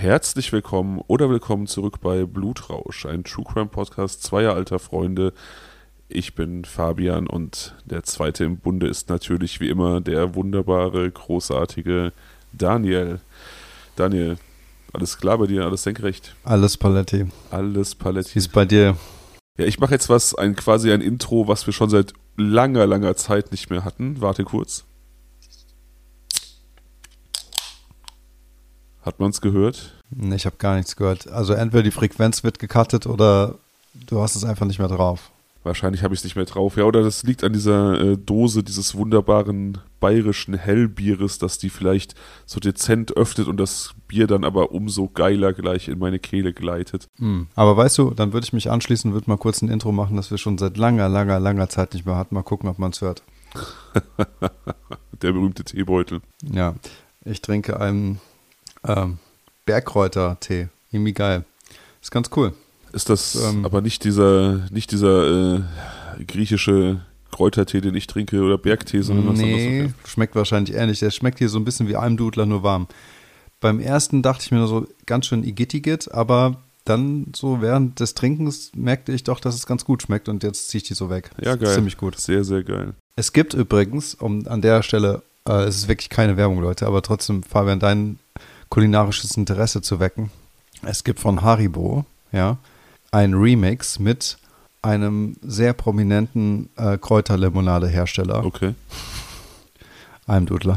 Herzlich willkommen oder willkommen zurück bei Blutrausch, ein True Crime Podcast zweier alter Freunde. Ich bin Fabian und der zweite im Bunde ist natürlich wie immer der wunderbare, großartige Daniel. Daniel, alles klar bei dir, alles senkrecht? Alles Paletti. Alles Paletti. Wie ist bei dir? Ja, ich mache jetzt quasi ein Intro, was wir schon seit langer Zeit nicht mehr hatten. Warte kurz. Hat man es gehört? Nee, ich habe gar nichts gehört. Also entweder die Frequenz wird gecuttet oder du hast es einfach nicht mehr drauf. Wahrscheinlich habe ich es nicht mehr drauf. Ja, oder das liegt an dieser Dose dieses wunderbaren bayerischen Hellbieres, dass die vielleicht so dezent öffnet und das Bier dann aber umso geiler gleich in meine Kehle gleitet. Aber weißt du, dann würde ich mich anschließen und würde mal kurz ein Intro machen, das wir schon seit langer Zeit nicht mehr hatten. Mal gucken, ob man es hört. Der berühmte Teebeutel. Ja, ich trinke einen Bergkräuter-Tee. Irgendwie geil. Ist ganz cool. Ist das aber nicht dieser griechische Kräutertee, den ich trinke, oder Bergtee, sondern was anderes? Nee, schmeckt wahrscheinlich ähnlich. Der schmeckt hier so ein bisschen wie Almdudler, nur warm. Beim ersten dachte ich mir so ganz schön Igitigit, aber dann so während des Trinkens merkte ich doch, dass es ganz gut schmeckt und jetzt ziehe ich die so weg. Ja, geil. Ziemlich gut. Sehr, sehr geil. Es gibt übrigens, an der Stelle, es ist wirklich keine Werbung, Leute, aber trotzdem, Fabian, dein kulinarisches Interesse zu wecken. Es gibt von Haribo, ja, ein Remix mit einem sehr prominenten Kräuterlimonade-Hersteller. Okay. Almdudler.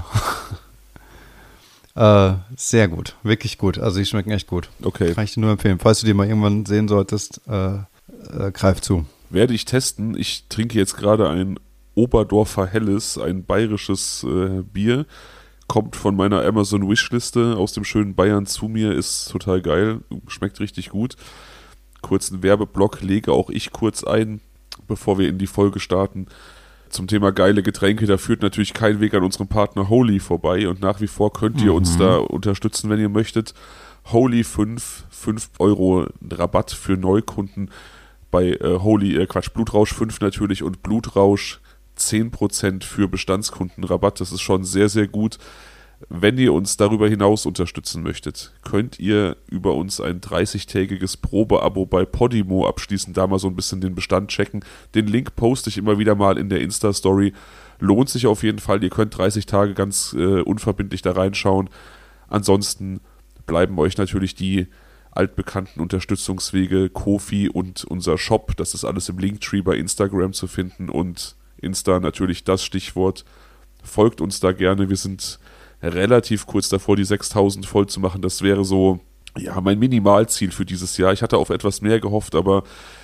Sehr gut, wirklich gut. Also die schmecken echt gut. Okay. Kann ich dir nur empfehlen. Falls du die mal irgendwann sehen solltest, greif zu. Werde ich testen. Ich trinke jetzt gerade ein Oberdorfer Helles, ein bayerisches Bier. Kommt von meiner Amazon-Wishliste aus dem schönen Bayern zu mir, ist total geil, schmeckt richtig gut. Kurzen Werbeblock lege auch ich kurz ein, bevor wir in die Folge starten. Zum Thema geile Getränke, da führt natürlich kein Weg an unserem Partner Holy vorbei und nach wie vor könnt ihr uns da unterstützen, wenn ihr möchtet. Holy 5 Euro Rabatt für Neukunden bei Blutrausch 5 natürlich und Blutrausch 10% für Bestandskundenrabatt. Das ist schon sehr, sehr gut. Wenn ihr uns darüber hinaus unterstützen möchtet, könnt ihr über uns ein 30-tägiges Probeabo bei Podimo abschließen, da mal so ein bisschen den Bestand checken. Den Link poste ich immer wieder mal in der Insta-Story. Lohnt sich auf jeden Fall. Ihr könnt 30 Tage ganz unverbindlich da reinschauen. Ansonsten bleiben euch natürlich die altbekannten Unterstützungswege Ko-fi und unser Shop. Das ist alles im Linktree bei Instagram zu finden und Insta natürlich das Stichwort. Folgt uns da gerne. Wir sind relativ kurz davor, die 6.000 voll zu machen. Das wäre so, ja, mein Minimalziel für dieses Jahr. Ich hatte auf etwas mehr gehofft, aber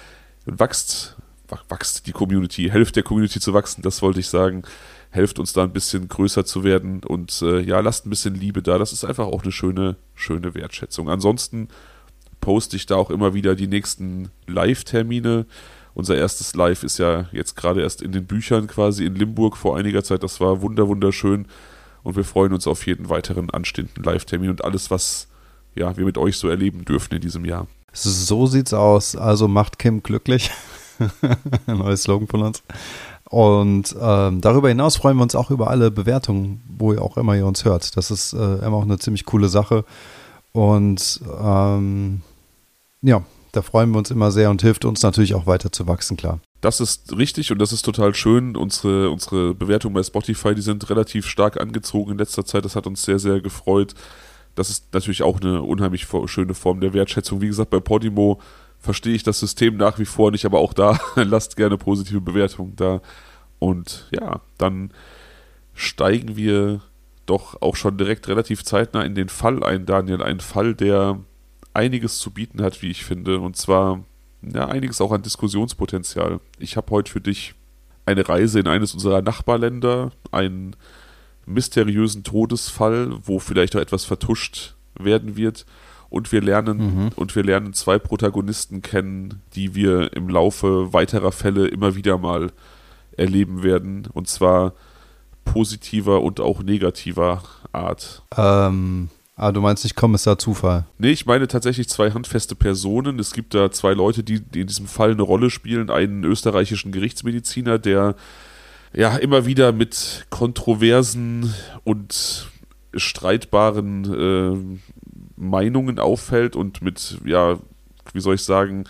wächst die Community, helft der Community zu wachsen, das wollte ich sagen. Helft uns da ein bisschen größer zu werden und lasst ein bisschen Liebe da. Das ist einfach auch eine schöne Wertschätzung. Ansonsten poste ich da auch immer wieder die nächsten Live-Termine. Unser erstes Live ist ja jetzt gerade erst in den Büchern quasi in Limburg vor einiger Zeit. Das war wunderschön und wir freuen uns auf jeden weiteren anstehenden Live-Termin und alles, was wir mit euch so erleben dürfen in diesem Jahr. So sieht's aus. Also macht Kim glücklich. Ein neues Slogan von uns. Und darüber hinaus freuen wir uns auch über alle Bewertungen, wo ihr auch immer ihr uns hört. Das ist immer auch eine ziemlich coole Sache. Und da freuen wir uns immer sehr und hilft uns natürlich auch weiter zu wachsen, klar. Das ist richtig und das ist total schön. Unsere Bewertungen bei Spotify, die sind relativ stark angezogen in letzter Zeit. Das hat uns sehr, sehr gefreut. Das ist natürlich auch eine unheimlich schöne Form der Wertschätzung. Wie gesagt, bei Podimo verstehe ich das System nach wie vor nicht, aber auch da lasst gerne positive Bewertungen da. Und ja, dann steigen wir doch auch schon direkt relativ zeitnah in den Fall ein, Daniel. Ein Fall, der einiges zu bieten hat, wie ich finde, und zwar einiges auch an Diskussionspotenzial. Ich habe heute für dich eine Reise in eines unserer Nachbarländer, einen mysteriösen Todesfall, wo vielleicht auch etwas vertuscht werden wird, und wir lernen zwei Protagonisten kennen, die wir im Laufe weiterer Fälle immer wieder mal erleben werden, und zwar positiver und auch negativer Art. Du meinst nicht Kommissar Zufall? Nee, ich meine tatsächlich zwei handfeste Personen. Es gibt da zwei Leute, die in diesem Fall eine Rolle spielen. Einen österreichischen Gerichtsmediziner, der immer wieder mit kontroversen und streitbaren Meinungen auffällt und mit, ja, wie soll ich sagen,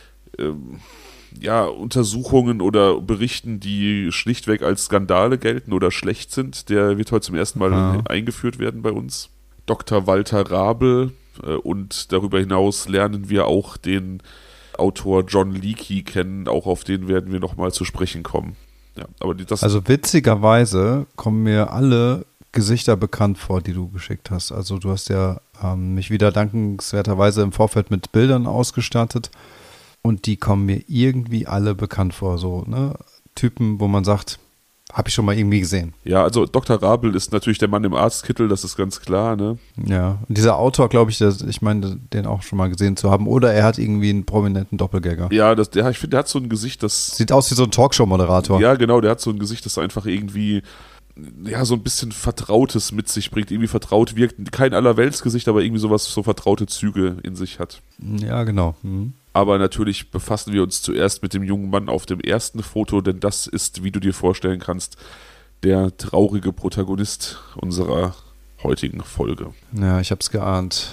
Untersuchungen oder Berichten, die schlichtweg als Skandale gelten oder schlecht sind, der wird heute zum ersten Mal eingeführt werden bei uns. Dr. Walter Rabel, und darüber hinaus lernen wir auch den Autor John Leakey kennen, auch auf den werden wir nochmal zu sprechen kommen. Ja, aber also witzigerweise kommen mir alle Gesichter bekannt vor, die du geschickt hast. Also du hast ja mich wieder dankenswerterweise im Vorfeld mit Bildern ausgestattet und die kommen mir irgendwie alle bekannt vor. So, ne? Typen, wo man sagt, habe ich schon mal irgendwie gesehen. Ja, also Dr. Rabel ist natürlich der Mann im Arztkittel, das ist ganz klar, ne? Ja, und dieser Autor, glaube ich, ich meine, den auch schon mal gesehen zu haben. Oder er hat irgendwie einen prominenten Doppelgänger. Ja, ich finde, der hat so ein Gesicht, das... Sieht aus wie so ein Talkshow-Moderator. Ja, genau, der hat so ein Gesicht, das einfach irgendwie, ja, so ein bisschen Vertrautes mit sich bringt, irgendwie vertraut wirkt. Kein Allerweltsgesicht, aber irgendwie so vertraute Züge in sich hat. Ja, genau. Mhm. Aber natürlich befassen wir uns zuerst mit dem jungen Mann auf dem ersten Foto, denn das ist, wie du dir vorstellen kannst, der traurige Protagonist unserer heutigen Folge. Ja, ich habe es geahnt.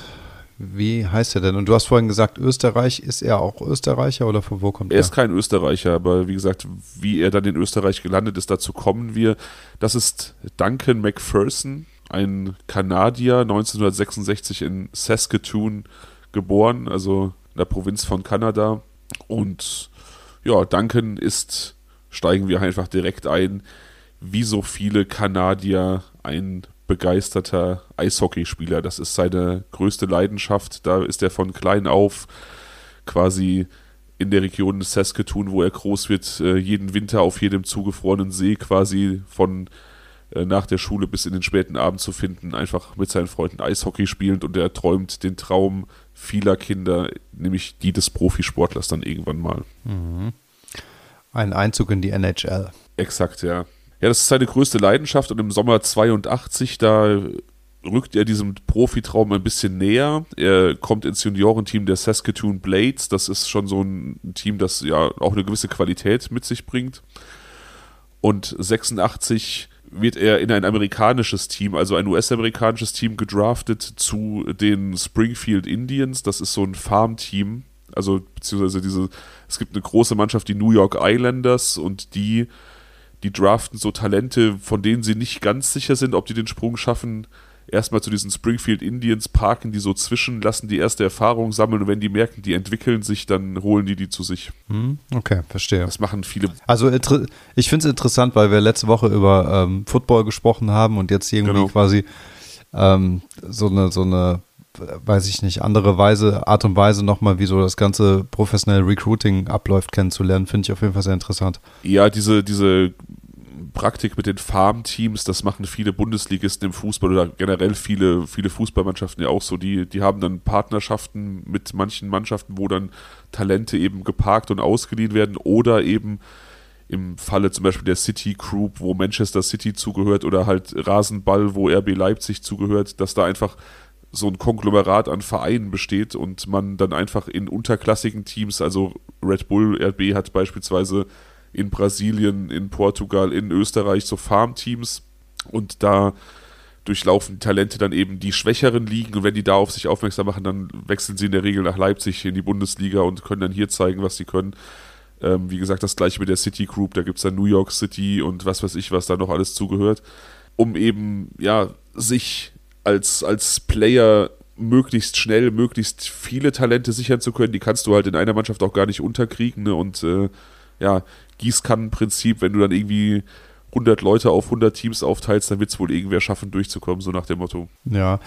Wie heißt er denn? Und du hast vorhin gesagt, Österreich. Ist er auch Österreicher oder von wo kommt er? Er ist kein Österreicher, aber wie gesagt, wie er dann in Österreich gelandet ist, dazu kommen wir. Das ist Duncan Macpherson, ein Kanadier, 1966 in Saskatoon geboren, also in der Provinz von Kanada. Und ja, Duncan ist, steigen wir einfach direkt ein, wie so viele Kanadier, ein begeisterter Eishockeyspieler. Das ist seine größte Leidenschaft. Da ist er von klein auf quasi in der Region Saskatoon, wo er groß wird, jeden Winter auf jedem zugefrorenen See quasi von nach der Schule bis in den späten Abend zu finden, einfach mit seinen Freunden Eishockey spielend, und er träumt den Traum vieler Kinder, nämlich die des Profisportlers dann irgendwann mal. Mhm. Ein Einzug in die NHL. Exakt, ja. Ja, das ist seine größte Leidenschaft, und im Sommer 82, da rückt er diesem Profitraum ein bisschen näher. Er kommt ins Juniorenteam der Saskatoon Blades. Das ist schon so ein Team, das ja auch eine gewisse Qualität mit sich bringt. Und 86 wird er in ein amerikanisches Team, also ein US-amerikanisches Team, gedraftet zu den Springfield Indians. Das ist so ein Farmteam, also beziehungsweise es gibt eine große Mannschaft, die New York Islanders, und die draften so Talente, von denen sie nicht ganz sicher sind, ob die den Sprung schaffen, erstmal zu diesen Springfield Indians, parken die so zwischen, lassen die erste Erfahrung sammeln, und wenn die merken, die entwickeln sich, dann holen die zu sich. Okay, verstehe. Das machen viele. Also ich finde es interessant, weil wir letzte Woche über Football gesprochen haben und jetzt irgendwie quasi so eine, weiß ich nicht, andere Art und Weise nochmal, wie so das ganze professionelle Recruiting abläuft, kennenzulernen, finde ich auf jeden Fall sehr interessant. Ja, diese Praktik mit den Farmteams, das machen viele Bundesligisten im Fußball oder generell viele Fußballmannschaften ja auch so. Die haben dann Partnerschaften mit manchen Mannschaften, wo dann Talente eben geparkt und ausgeliehen werden, oder eben im Falle zum Beispiel der City Group, wo Manchester City zugehört, oder halt Rasenball, wo RB Leipzig zugehört, dass da einfach so ein Konglomerat an Vereinen besteht und man dann einfach in unterklassigen Teams, also Red Bull, RB hat beispielsweise in Brasilien, in Portugal, in Österreich so Farmteams, und da durchlaufen die Talente dann eben die schwächeren Ligen, und wenn die da auf sich aufmerksam machen, dann wechseln sie in der Regel nach Leipzig in die Bundesliga und können dann hier zeigen, was sie können. Wie gesagt, das gleiche mit der City Group, da gibt es dann New York City und was weiß ich, was da noch alles zugehört, um eben ja sich als Player möglichst schnell, möglichst viele Talente sichern zu können. Die kannst du halt in einer Mannschaft auch gar nicht unterkriegen, ne? Und Gießkannenprinzip, wenn du dann irgendwie 100 Leute auf 100 Teams aufteilst, dann wird es wohl irgendwer schaffen, durchzukommen, so nach dem Motto. Ja,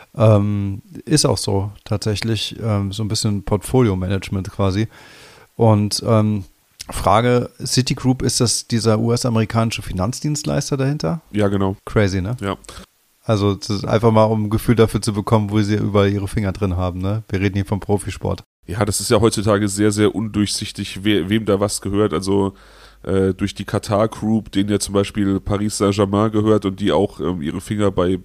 ist auch so tatsächlich, so ein bisschen Portfolio-Management quasi. Und Frage, Citigroup, ist das dieser US-amerikanische Finanzdienstleister dahinter? Ja, genau. Crazy, ne? Ja. Also das ist einfach mal, um ein Gefühl dafür zu bekommen, wo sie überall ihre Finger drin haben, ne? Wir reden hier vom Profisport. Ja, das ist ja heutzutage sehr, sehr undurchsichtig, wem da was gehört. Also durch die Qatar Group, denen ja zum Beispiel Paris Saint-Germain gehört und die auch ihre Finger bei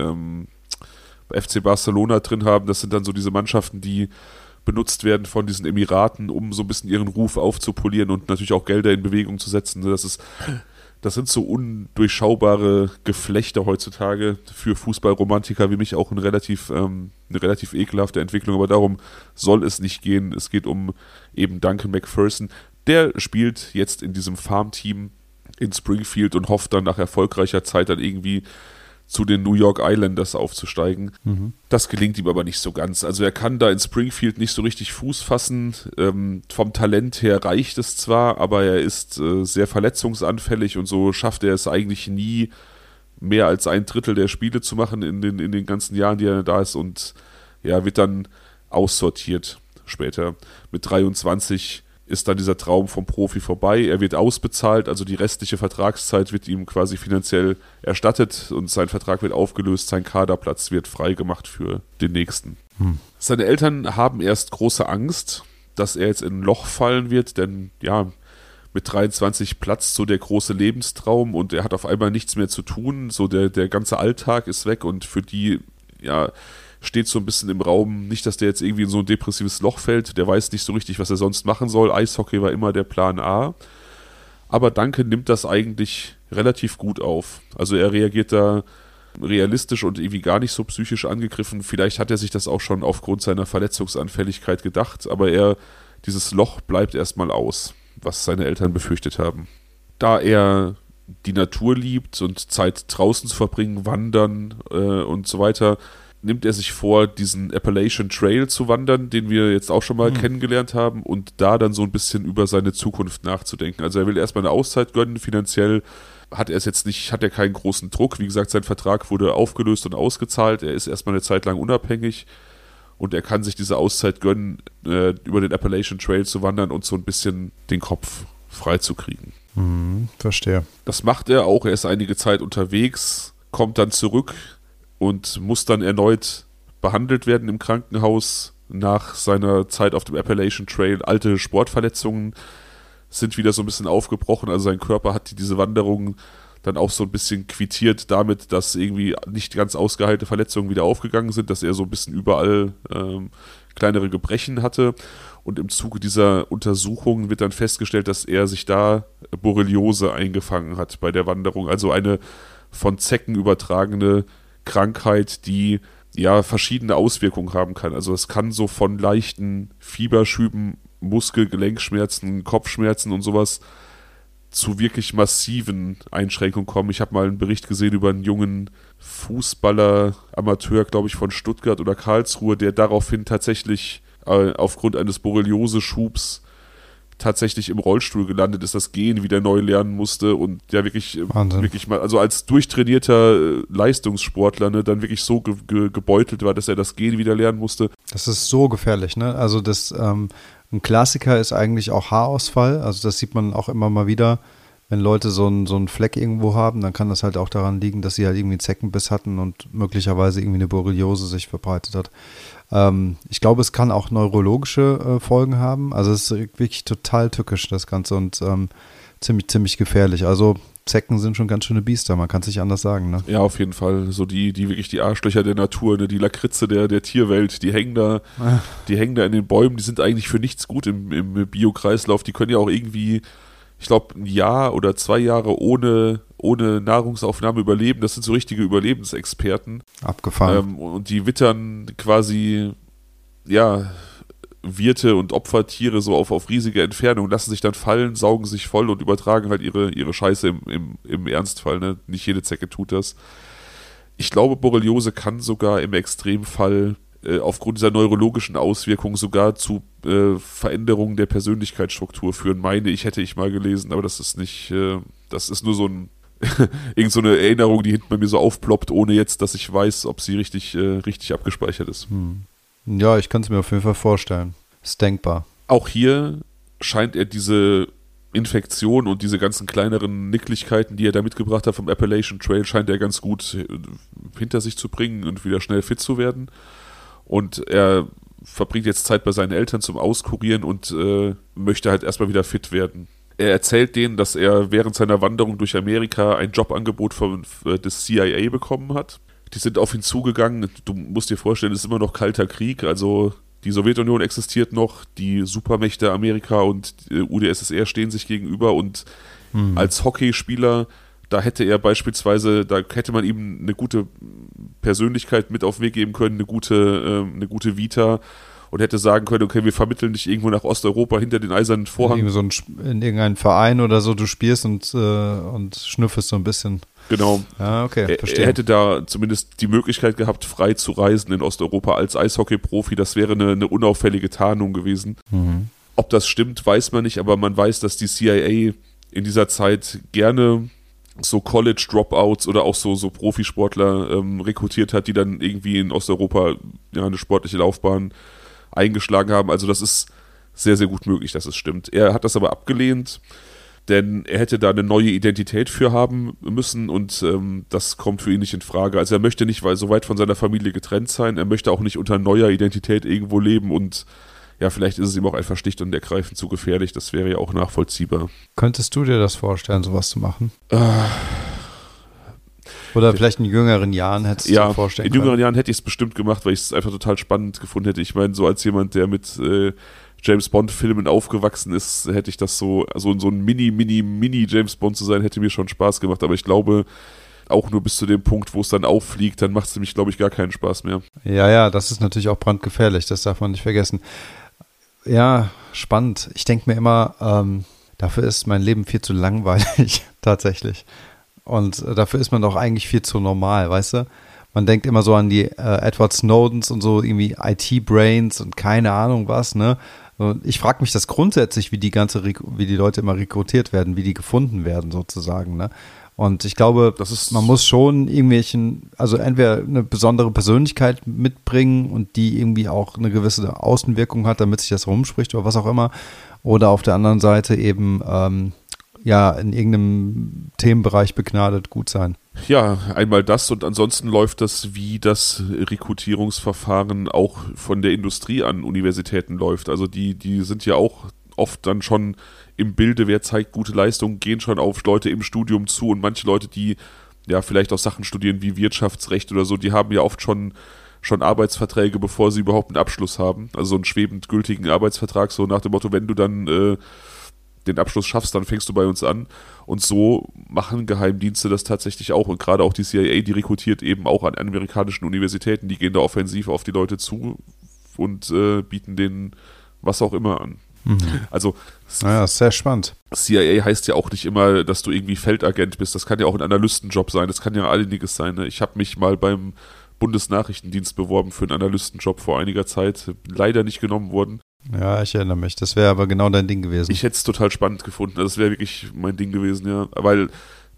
FC Barcelona drin haben. Das sind dann so diese Mannschaften, die benutzt werden von diesen Emiraten, um so ein bisschen ihren Ruf aufzupolieren und natürlich auch Gelder in Bewegung zu setzen. Das Das sind so undurchschaubare Geflechte heutzutage für Fußballromantiker wie mich, auch eine relativ ekelhafte Entwicklung, aber darum soll es nicht gehen. Es geht um eben Duncan McPherson. Der spielt jetzt in diesem Farmteam in Springfield und hofft dann nach erfolgreicher Zeit dann irgendwie zu den New York Islanders aufzusteigen. Das gelingt ihm aber nicht so ganz. Also er kann da in Springfield nicht so richtig Fuß fassen. Vom Talent her reicht es zwar, aber er ist sehr verletzungsanfällig und so schafft er es eigentlich nie, mehr als 1/3 der Spiele zu machen in den ganzen Jahren, die er da ist, und ja, wird dann aussortiert später. Mit 23 ist dann dieser Traum vom Profi vorbei. Er wird ausbezahlt, also die restliche Vertragszeit wird ihm quasi finanziell erstattet und sein Vertrag wird aufgelöst, sein Kaderplatz wird freigemacht für den nächsten. Seine Eltern haben erst große Angst, dass er jetzt in ein Loch fallen wird, denn ja, mit 23 platzt so der große Lebenstraum und er hat auf einmal nichts mehr zu tun, so der ganze Alltag ist weg und für die, ja, steht so ein bisschen im Raum, nicht, dass der jetzt irgendwie in so ein depressives Loch fällt, der weiß nicht so richtig, was er sonst machen soll. Eishockey war immer der Plan A. Aber Duncan nimmt das eigentlich relativ gut auf. Also er reagiert da realistisch und irgendwie gar nicht so psychisch angegriffen. Vielleicht hat er sich das auch schon aufgrund seiner Verletzungsanfälligkeit gedacht, aber dieses Loch bleibt erstmal aus, was seine Eltern befürchtet haben. Da er die Natur liebt und Zeit draußen zu verbringen, wandern und so weiter, nimmt er sich vor, diesen Appalachian Trail zu wandern, den wir jetzt auch schon mal kennengelernt haben, und da dann so ein bisschen über seine Zukunft nachzudenken. Also er will erstmal eine Auszeit gönnen, finanziell hat er keinen großen Druck. Wie gesagt, sein Vertrag wurde aufgelöst und ausgezahlt, er ist erstmal eine Zeit lang unabhängig und er kann sich diese Auszeit gönnen, über den Appalachian Trail zu wandern und so ein bisschen den Kopf frei zu kriegen. Verstehe. Das macht er auch, er ist einige Zeit unterwegs, kommt dann zurück und muss dann erneut behandelt werden im Krankenhaus nach seiner Zeit auf dem Appalachian Trail. Alte Sportverletzungen sind wieder so ein bisschen aufgebrochen, also sein Körper hat diese Wanderung dann auch so ein bisschen quittiert damit, dass irgendwie nicht ganz ausgeheilte Verletzungen wieder aufgegangen sind, dass er so ein bisschen überall kleinere Gebrechen hatte, und im Zuge dieser Untersuchungen wird dann festgestellt, dass er sich da Borreliose eingefangen hat bei der Wanderung, also eine von Zecken übertragene Krankheit, die ja verschiedene Auswirkungen haben kann. Also es kann so von leichten Fieberschüben, Muskel-Gelenkschmerzen, Kopfschmerzen und sowas zu wirklich massiven Einschränkungen kommen. Ich habe mal einen Bericht gesehen über einen jungen Fußballer, Amateur, glaube ich, von Stuttgart oder Karlsruhe, der daraufhin tatsächlich aufgrund eines Borreliose-Schubs tatsächlich im Rollstuhl gelandet ist, das Gehen wieder neu lernen musste und ja wirklich mal, also als durchtrainierter Leistungssportler, ne, dann wirklich so gebeutelt war, dass er das Gehen wieder lernen musste. Das ist so gefährlich, ne? Also ein Klassiker ist eigentlich auch Haarausfall, also das sieht man auch immer mal wieder, wenn Leute so einen Fleck irgendwo haben, dann kann das halt auch daran liegen, dass sie halt irgendwie einen Zeckenbiss hatten und möglicherweise irgendwie eine Borreliose sich verbreitet hat. Ich glaube, es kann auch neurologische Folgen haben. Also es ist wirklich total tückisch, das Ganze, und ziemlich gefährlich. Also Zecken sind schon ganz schöne Biester, man kann es nicht anders sagen. Ne? Ja, auf jeden Fall. So die wirklich die Arschlöcher der Natur, ne? Die Lakritze der Tierwelt, die hängen da in den Bäumen, die sind eigentlich für nichts gut im Biokreislauf. Die können ja auch irgendwie, ich glaube, 1 Jahr oder 2 Jahre ohne Nahrungsaufnahme überleben. Das sind so richtige Überlebensexperten. Abgefahren. Und die wittern quasi, ja, Wirte und Opfertiere so auf riesige Entfernung, lassen sich dann fallen, saugen sich voll und übertragen halt ihre Scheiße im Ernstfall. Ne? Nicht jede Zecke tut das. Ich glaube, Borreliose kann sogar im Extremfall aufgrund dieser neurologischen Auswirkungen sogar zu Veränderungen der Persönlichkeitsstruktur führen. Hätte ich mal gelesen, aber das ist nicht, das ist nur so irgend so eine Erinnerung, die hinten bei mir so aufploppt, ohne jetzt, dass ich weiß, ob sie richtig abgespeichert ist. Ja, ich kann es mir auf jeden Fall vorstellen. Ist denkbar. Auch hier scheint er diese Infektion und diese ganzen kleineren Nicklichkeiten, die er da mitgebracht hat vom Appalachian Trail, scheint er ganz gut hinter sich zu bringen und wieder schnell fit zu werden. Und er verbringt jetzt Zeit bei seinen Eltern zum Auskurieren und möchte halt erstmal wieder fit werden. Er erzählt denen, dass er während seiner Wanderung durch Amerika ein Jobangebot des CIA bekommen hat. Die sind auf ihn zugegangen. Du musst dir vorstellen, es ist immer noch kalter Krieg. Also die Sowjetunion existiert noch, die Supermächte Amerika und UdSSR stehen sich gegenüber und Als Hockeyspieler, da hätte man ihm eine gute Persönlichkeit mit auf den Weg geben können, eine gute Vita und hätte sagen können, okay, wir vermitteln dich irgendwo nach Osteuropa hinter den eisernen Vorhang. In irgendeinem Verein oder so, du spielst und schnüffelst so ein bisschen. Genau. Ja, okay, verstehe. Er hätte da zumindest die Möglichkeit gehabt, frei zu reisen in Osteuropa als Eishockey-Profi. Das wäre eine unauffällige Tarnung gewesen. Ob das stimmt, weiß man nicht, aber man weiß, dass die CIA in dieser Zeit gerne so College-Dropouts oder auch so Profisportler rekrutiert hat, die dann irgendwie in Osteuropa eine sportliche Laufbahn eingeschlagen haben. Also das ist sehr, sehr gut möglich, dass es stimmt. Er hat das aber abgelehnt, denn er hätte da eine neue Identität für haben müssen und das kommt für ihn nicht in Frage. Also er möchte nicht so weit von seiner Familie getrennt sein, er möchte auch nicht unter neuer Identität irgendwo leben und ja, vielleicht ist es ihm auch einfach schlicht und ergreifend zu gefährlich, das wäre ja auch nachvollziehbar. Könntest du dir das vorstellen, sowas zu machen? Oder vielleicht in jüngeren Jahren hättest du dir vorstellen können? In jüngeren Jahren hätte ich es bestimmt gemacht, weil ich es einfach total spannend gefunden hätte. Ich meine, so als jemand, der mit James-Bond-Filmen aufgewachsen ist, hätte ich das so ein Mini-James-Bond zu sein, hätte mir schon Spaß gemacht. Aber ich glaube, auch nur bis zu dem Punkt, wo es dann auffliegt, dann macht es nämlich, glaube ich, gar keinen Spaß mehr. Ja, das ist natürlich auch brandgefährlich, das darf man nicht vergessen. Ja, spannend. Ich denke mir immer, dafür ist mein Leben viel zu langweilig, tatsächlich. Und dafür ist man doch eigentlich viel zu normal, weißt du? Man denkt immer so an die Edward Snowdens und so irgendwie IT-Brains und keine Ahnung was, ne? Und ich frage mich das grundsätzlich, wie die Leute immer rekrutiert werden, wie die gefunden werden sozusagen, ne? Und ich glaube, man muss schon also entweder eine besondere Persönlichkeit mitbringen und die irgendwie auch eine gewisse Außenwirkung hat, damit sich das rumspricht oder was auch immer. Oder auf der anderen Seite eben, in irgendeinem Themenbereich begnadet gut sein. Ja, einmal das und ansonsten läuft das, wie das Rekrutierungsverfahren auch von der Industrie an Universitäten läuft. Also die sind ja auch oft dann schon im Bilde, wer zeigt gute Leistung, gehen schon auf Leute im Studium zu und manche Leute, die ja vielleicht auch Sachen studieren wie Wirtschaftsrecht oder so, die haben ja oft schon Arbeitsverträge, bevor sie überhaupt einen Abschluss haben. Also so einen schwebend gültigen Arbeitsvertrag, so nach dem Motto, wenn du dann den Abschluss schaffst, dann fängst du bei uns an. Und so machen Geheimdienste das tatsächlich auch. Und gerade auch die CIA, die rekrutiert eben auch an amerikanischen Universitäten, die gehen da offensiv auf die Leute zu und bieten denen was auch immer an. Also naja, sehr spannend. CIA heißt ja auch nicht immer, dass du irgendwie Feldagent bist. Das kann ja auch ein Analystenjob sein. Das kann ja einiges sein. Ne? Ich habe mich mal beim Bundesnachrichtendienst beworben für einen Analystenjob vor einiger Zeit. Leider nicht genommen worden. Ja, ich erinnere mich. Das wäre aber genau dein Ding gewesen. Ich hätte es total spannend gefunden. Das wäre wirklich mein Ding gewesen, ja. Weil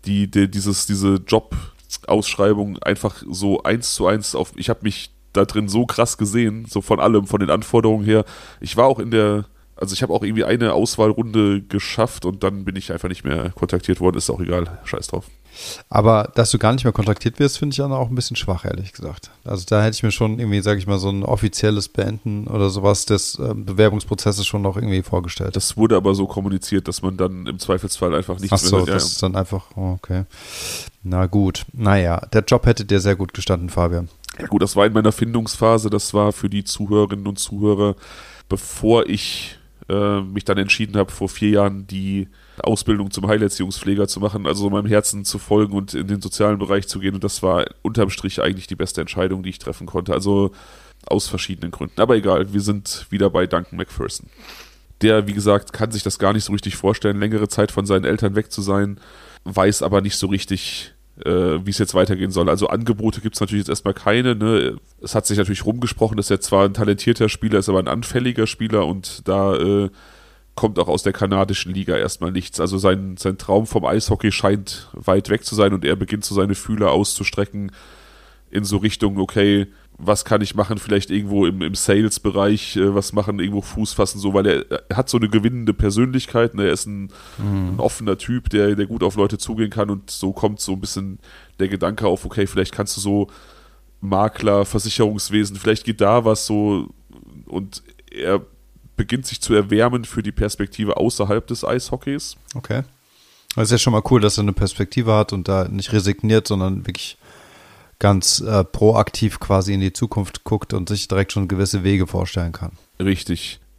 diese Jobausschreibung einfach so 1:1 ich habe mich da drin so krass gesehen, so von allem, von den Anforderungen her. Ich war auch ich habe auch irgendwie eine Auswahlrunde geschafft und dann bin ich einfach nicht mehr kontaktiert worden. Ist auch egal, scheiß drauf. Aber dass du gar nicht mehr kontaktiert wirst, finde ich dann auch ein bisschen schwach, ehrlich gesagt. Also da hätte ich mir schon irgendwie, sage ich mal, so ein offizielles Beenden oder sowas des Bewerbungsprozesses schon noch irgendwie vorgestellt. Das wurde aber so kommuniziert, dass man dann im Zweifelsfall einfach nichts mehr... Ach so, das ist dann einfach, okay. Na gut, naja, der Job hätte dir sehr gut gestanden, Fabian. Ja gut, das war in meiner Findungsphase, das war für die Zuhörerinnen und Zuhörer, bevor ich mich dann entschieden habe, vor 4 Jahren die Ausbildung zum Heilerziehungspfleger zu machen, also meinem Herzen zu folgen und in den sozialen Bereich zu gehen. Und das war unterm Strich eigentlich die beste Entscheidung, die ich treffen konnte. Also aus verschiedenen Gründen. Aber egal, wir sind wieder bei Duncan McPherson. Der, wie gesagt, kann sich das gar nicht so richtig vorstellen, längere Zeit von seinen Eltern weg zu sein, weiß aber nicht so richtig, wie es jetzt weitergehen soll. Also Angebote gibt es natürlich jetzt erstmal keine. Ne? Es hat sich natürlich rumgesprochen, dass er zwar ein talentierter Spieler ist, aber ein anfälliger Spieler und da kommt auch aus der kanadischen Liga erstmal nichts. Also sein Traum vom Eishockey scheint weit weg zu sein und er beginnt so seine Fühler auszustrecken in so Richtung, okay, was kann ich machen, vielleicht irgendwo im Sales-Bereich was machen, irgendwo Fuß fassen, so, weil er hat so eine gewinnende Persönlichkeit, ne? Er ist ein offener Typ, der gut auf Leute zugehen kann und so kommt so ein bisschen der Gedanke auf, okay, vielleicht kannst du so Makler, Versicherungswesen, vielleicht geht da was so und er beginnt sich zu erwärmen für die Perspektive außerhalb des Eishockeys. Okay. Das ist ja schon mal cool, dass er eine Perspektive hat und da nicht resigniert, sondern wirklich ganz proaktiv quasi in die Zukunft guckt und sich direkt schon gewisse Wege vorstellen kann. Richtig.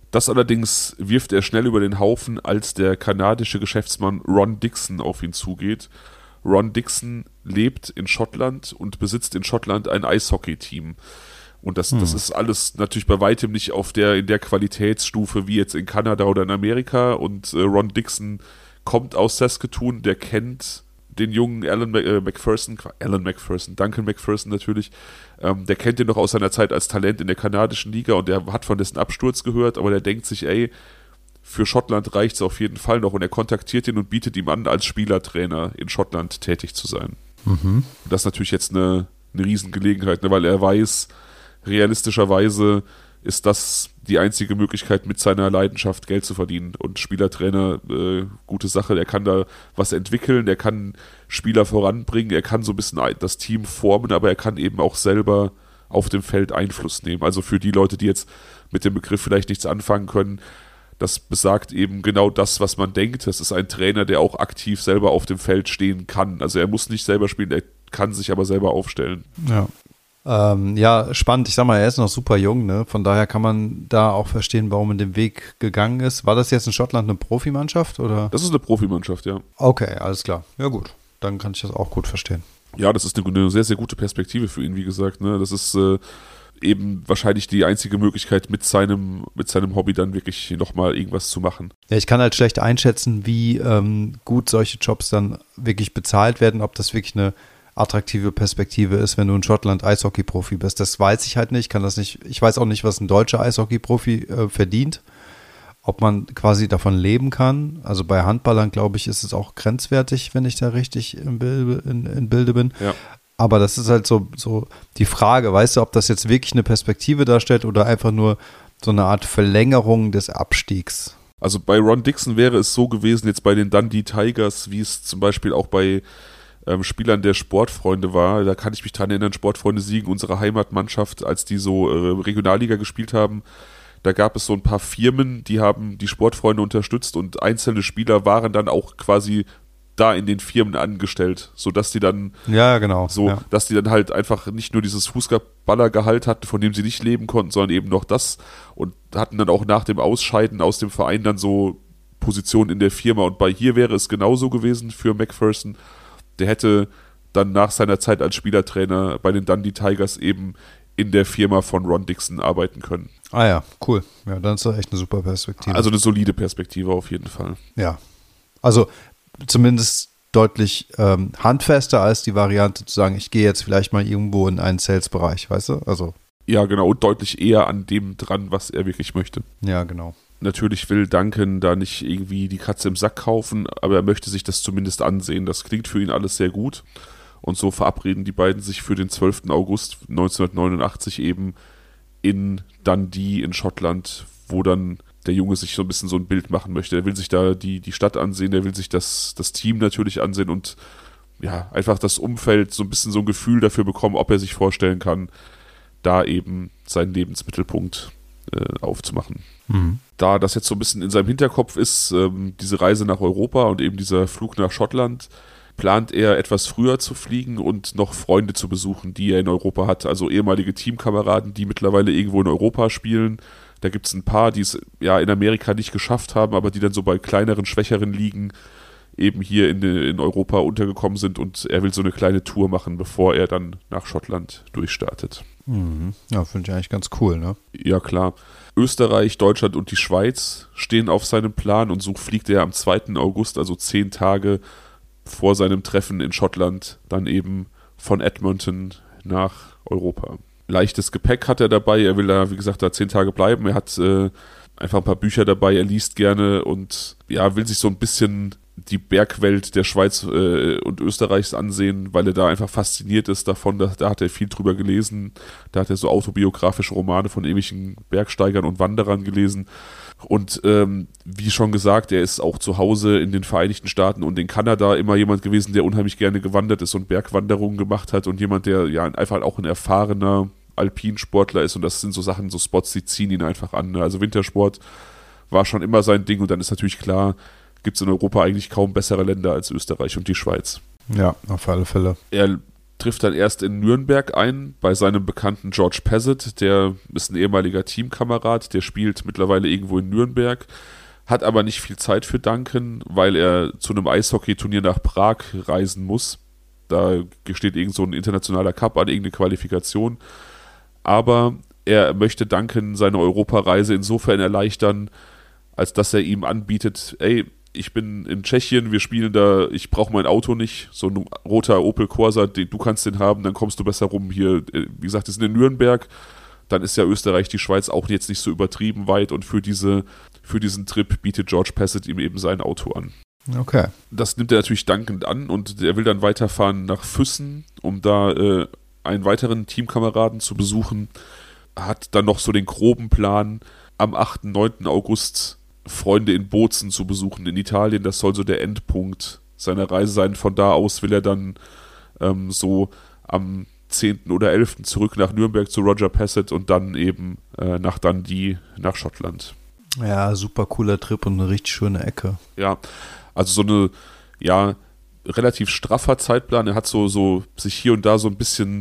Das allerdings wirft er schnell über den Haufen, als der kanadische Geschäftsmann Ron Dixon auf ihn zugeht. Ron Dixon lebt in Schottland und besitzt in Schottland ein Eishockey-Team. Und das ist alles natürlich bei weitem nicht in der Qualitätsstufe wie jetzt in Kanada oder in Amerika. Und Ron Dixon kommt aus Saskatoon, der kennt den jungen Duncan McPherson natürlich, der kennt ihn noch aus seiner Zeit als Talent in der kanadischen Liga und der hat von dessen Absturz gehört, aber der denkt sich, für Schottland reicht es auf jeden Fall noch und er kontaktiert ihn und bietet ihm an, als Spielertrainer in Schottland tätig zu sein. Mhm. Das ist natürlich jetzt eine Riesengelegenheit, ne, weil er weiß, realistischerweise ist das die einzige Möglichkeit, mit seiner Leidenschaft Geld zu verdienen. Und Spielertrainer, gute Sache, er kann da was entwickeln, er kann Spieler voranbringen, er kann so ein bisschen das Team formen, aber er kann eben auch selber auf dem Feld Einfluss nehmen. Also für die Leute, die jetzt mit dem Begriff vielleicht nichts anfangen können, das besagt eben genau das, was man denkt. Das ist ein Trainer, der auch aktiv selber auf dem Feld stehen kann. Also er muss nicht selber spielen, er kann sich aber selber aufstellen. Ja. Ja, spannend. Ich sag mal, er ist noch super jung, ne? Von daher kann man da auch verstehen, warum er den Weg gegangen ist. War das jetzt in Schottland eine Profimannschaft, oder? Das ist eine Profimannschaft, ja. Okay, alles klar. Ja gut, dann kann ich das auch gut verstehen. Ja, das ist eine sehr, sehr gute Perspektive für ihn, wie gesagt. Ne? Das ist eben wahrscheinlich die einzige Möglichkeit, mit seinem Hobby dann wirklich nochmal irgendwas zu machen. Ja, ich kann halt schlecht einschätzen, wie gut solche Jobs dann wirklich bezahlt werden, ob das wirklich eine attraktive Perspektive ist, wenn du in Schottland Eishockey-Profi bist. Das weiß ich halt nicht, ich weiß auch nicht, was ein deutscher Eishockey-Profi verdient, ob man quasi davon leben kann. Also bei Handballern, glaube ich, ist es auch grenzwertig, wenn ich da richtig im Bilde bin. Ja. Aber das ist halt so die Frage, weißt du, ob das jetzt wirklich eine Perspektive darstellt oder einfach nur so eine Art Verlängerung des Abstiegs. Also bei Ron Dixon wäre es so gewesen, jetzt bei den Dundee Tigers, wie es zum Beispiel auch bei Spielern der Sportfreunde war. Da kann ich mich dran erinnern, Sportfreunde Siegen, unsere Heimatmannschaft, als die so Regionalliga gespielt haben. Da gab es so ein paar Firmen, die haben die Sportfreunde unterstützt und einzelne Spieler waren dann auch quasi da in den Firmen angestellt, sodass die dann dass die dann halt einfach nicht nur dieses Fußballergehalt hatten, von dem sie nicht leben konnten, sondern eben noch das und hatten dann auch nach dem Ausscheiden aus dem Verein dann so Positionen in der Firma und bei hier wäre es genauso gewesen für McPherson. Der hätte dann nach seiner Zeit als Spielertrainer bei den Dundee Tigers eben in der Firma von Ron Dixon arbeiten können. Ah ja, cool. Ja, dann ist das echt eine super Perspektive. Also eine solide Perspektive auf jeden Fall. Ja, also zumindest deutlich handfester als die Variante zu sagen, ich gehe jetzt vielleicht mal irgendwo in einen Sales-Bereich, weißt du? Also ja, genau, und deutlich eher an dem dran, was er wirklich möchte. Ja, genau. Natürlich will Duncan da nicht irgendwie die Katze im Sack kaufen, aber er möchte sich das zumindest ansehen. Das klingt für ihn alles sehr gut. Und so verabreden die beiden sich für den 12. August 1989 eben in Dundee in Schottland, wo dann der Junge sich so ein bisschen so ein Bild machen möchte. Er will sich da die Stadt ansehen, er will sich das Team natürlich ansehen und ja, einfach das Umfeld, so ein bisschen so ein Gefühl dafür bekommen, ob er sich vorstellen kann, da eben seinen Lebensmittelpunkt aufzumachen. Mhm. Da das jetzt so ein bisschen in seinem Hinterkopf ist, diese Reise nach Europa und eben dieser Flug nach Schottland, plant er etwas früher zu fliegen und noch Freunde zu besuchen, die er in Europa hat. Also ehemalige Teamkameraden, die mittlerweile irgendwo in Europa spielen. Da gibt es ein paar, die es ja in Amerika nicht geschafft haben, aber die dann so bei kleineren, schwächeren Ligen eben hier in Europa untergekommen sind und er will so eine kleine Tour machen, bevor er dann nach Schottland durchstartet. Mhm. Ja, finde ich eigentlich ganz cool, ne? Ja, klar. Österreich, Deutschland und die Schweiz stehen auf seinem Plan und so fliegt er am 2. August, also 10 Tage vor seinem Treffen in Schottland, dann eben von Edmonton nach Europa. Leichtes Gepäck hat er dabei, er will da, wie gesagt, da 10 Tage bleiben, er hat einfach ein paar Bücher dabei, er liest gerne und ja, will sich so ein bisschen die Bergwelt der Schweiz und Österreichs ansehen, weil er da einfach fasziniert ist davon, da hat er viel drüber gelesen, da hat er so autobiografische Romane von irgendwelchen Bergsteigern und Wanderern gelesen und wie schon gesagt, er ist auch zu Hause in den Vereinigten Staaten und in Kanada immer jemand gewesen, der unheimlich gerne gewandert ist und Bergwanderungen gemacht hat und jemand, der ja einfach auch ein erfahrener Alpinsportler ist und das sind so Sachen, so Spots, die ziehen ihn einfach an. Also Wintersport war schon immer sein Ding und dann ist natürlich klar, gibt es in Europa eigentlich kaum bessere Länder als Österreich und die Schweiz. Ja, auf alle Fälle. Er trifft dann erst in Nürnberg ein, bei seinem Bekannten George Pezzett, der ist ein ehemaliger Teamkamerad, der spielt mittlerweile irgendwo in Nürnberg, hat aber nicht viel Zeit für Duncan, weil er zu einem Eishockeyturnier nach Prag reisen muss. Da steht irgend so ein internationaler Cup an, irgendeine Qualifikation. Aber er möchte Duncan seine Europareise insofern erleichtern, als dass er ihm anbietet, ey, ich bin in Tschechien, wir spielen da, ich brauche mein Auto nicht, so ein roter Opel Corsa, du kannst den haben, dann kommst du besser rum hier. Wie gesagt, die sind in Nürnberg, dann ist ja Österreich, die Schweiz auch jetzt nicht so übertrieben weit und für diesen Trip bietet George Pezzett ihm eben sein Auto an. Okay. Das nimmt er natürlich dankend an und er will dann weiterfahren nach Füssen, um da einen weiteren Teamkameraden zu besuchen. Hat dann noch so den groben Plan, am 8. 9. August Freunde in Bozen zu besuchen in Italien. Das soll so der Endpunkt seiner Reise sein. Von da aus will er dann so am 10. oder 11. zurück nach Nürnberg zu Roger Pezzett und dann eben nach Dundee, nach Schottland. Ja, super cooler Trip und eine richtig schöne Ecke. Ja, also so eine, ja, relativ straffer Zeitplan. Er hat so sich hier und da so ein bisschen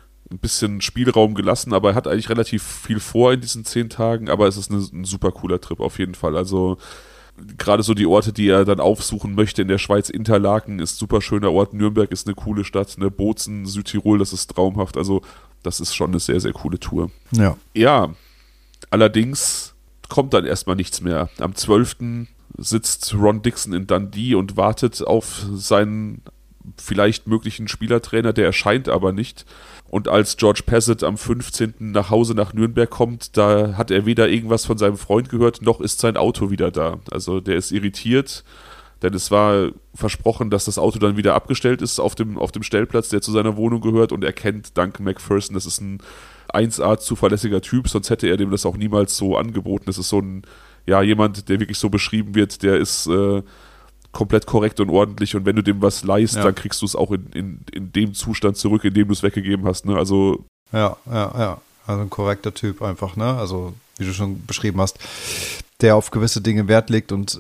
Spielraum gelassen, aber er hat eigentlich relativ viel vor in diesen 10 Tagen, aber es ist ein super cooler Trip auf jeden Fall. Also gerade so die Orte, die er dann aufsuchen möchte in der Schweiz, Interlaken ist ein super schöner Ort, Nürnberg ist eine coole Stadt, ne? Bozen, Südtirol, das ist traumhaft, also das ist schon eine sehr, sehr coole Tour. Ja, allerdings kommt dann erstmal nichts mehr. Am 12. sitzt Ron Dixon in Dundee und wartet auf seinen vielleicht möglichen Spielertrainer, der erscheint aber nicht. Und als George Pezzett am 15. nach Hause nach Nürnberg kommt, da hat er weder irgendwas von seinem Freund gehört, noch ist sein Auto wieder da. Also der ist irritiert, denn es war versprochen, dass das Auto dann wieder abgestellt ist auf dem Stellplatz, der zu seiner Wohnung gehört, und er kennt Duncan McPherson, das ist ein 1A zuverlässiger Typ, sonst hätte er dem das auch niemals so angeboten. Das ist so ein, ja, jemand, der wirklich so beschrieben wird, der ist komplett korrekt und ordentlich, und wenn du dem was leihst, dann kriegst du es auch in dem Zustand zurück, in dem du es weggegeben hast, ne? Also ja. Also ein korrekter Typ einfach, ne? Also wie du schon beschrieben hast, der auf gewisse Dinge Wert legt und